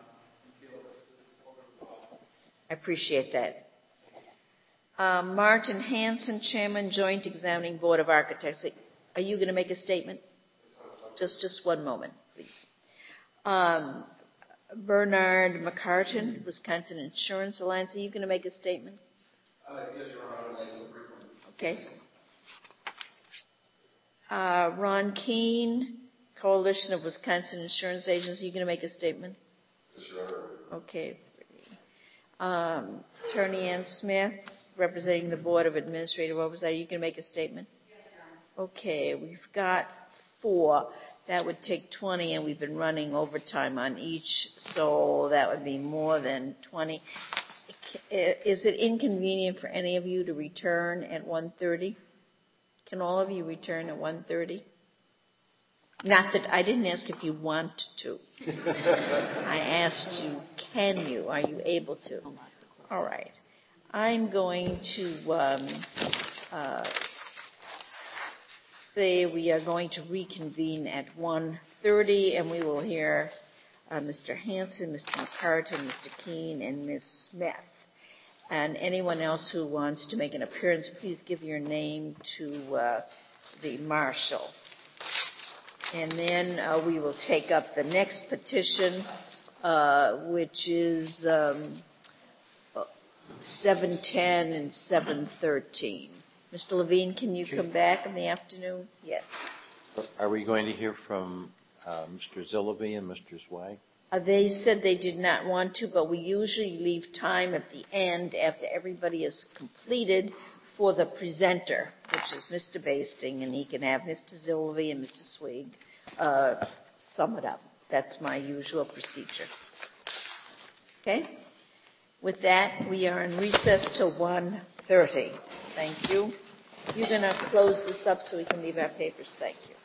I appreciate that. Uh, Martin Hanson, Chairman, Joint Examining Board of Architects. Are you going to make a statement? Just, just one moment, please. Um, Bernard McCartan, Wisconsin Insurance Alliance. Are you going to make a statement? Uh, yes, Your Honor. I'll make a brief one. Okay. Uh, Ron Keene, Coalition of Wisconsin Insurance Agents. Are you going to make a statement? Sure. Okay. Um, Attorney Ann Smith, representing the Board of Administrative Oversight. Are you going to make a statement? Yes, Your Honor. Okay. We've got four. That would take twenty, and we've been running overtime on each, so that would be more than twenty. Is it inconvenient for any of you to return at one thirty? Can all of you return at one thirty? Not that I didn't ask if you want to. I asked you, can you? Are you able to? All right. I'm going to um, uh, say we are going to reconvene at one thirty, and we will hear uh, Mister Hanson, Mister McCartan, Mister Keene, and Miz Smith. And anyone else who wants to make an appearance, please give your name to uh, the marshal. And then uh, we will take up the next petition, uh, which is um, seven ten and seven thirteen. Mister Levine, can you come back in the afternoon? Yes. Are we going to hear from uh, Mister Zillaby and Mister Zweig? Uh, they said they did not want to, but we usually leave time at the end after everybody is completed for the presenter, which is Mister Basting, and he can have Mister Zillaby and Mister Zweig uh, sum it up. That's my usual procedure. Okay? With that, we are in recess till one thirty. Thank you. You're going to close this up so we can leave our papers. Thank you.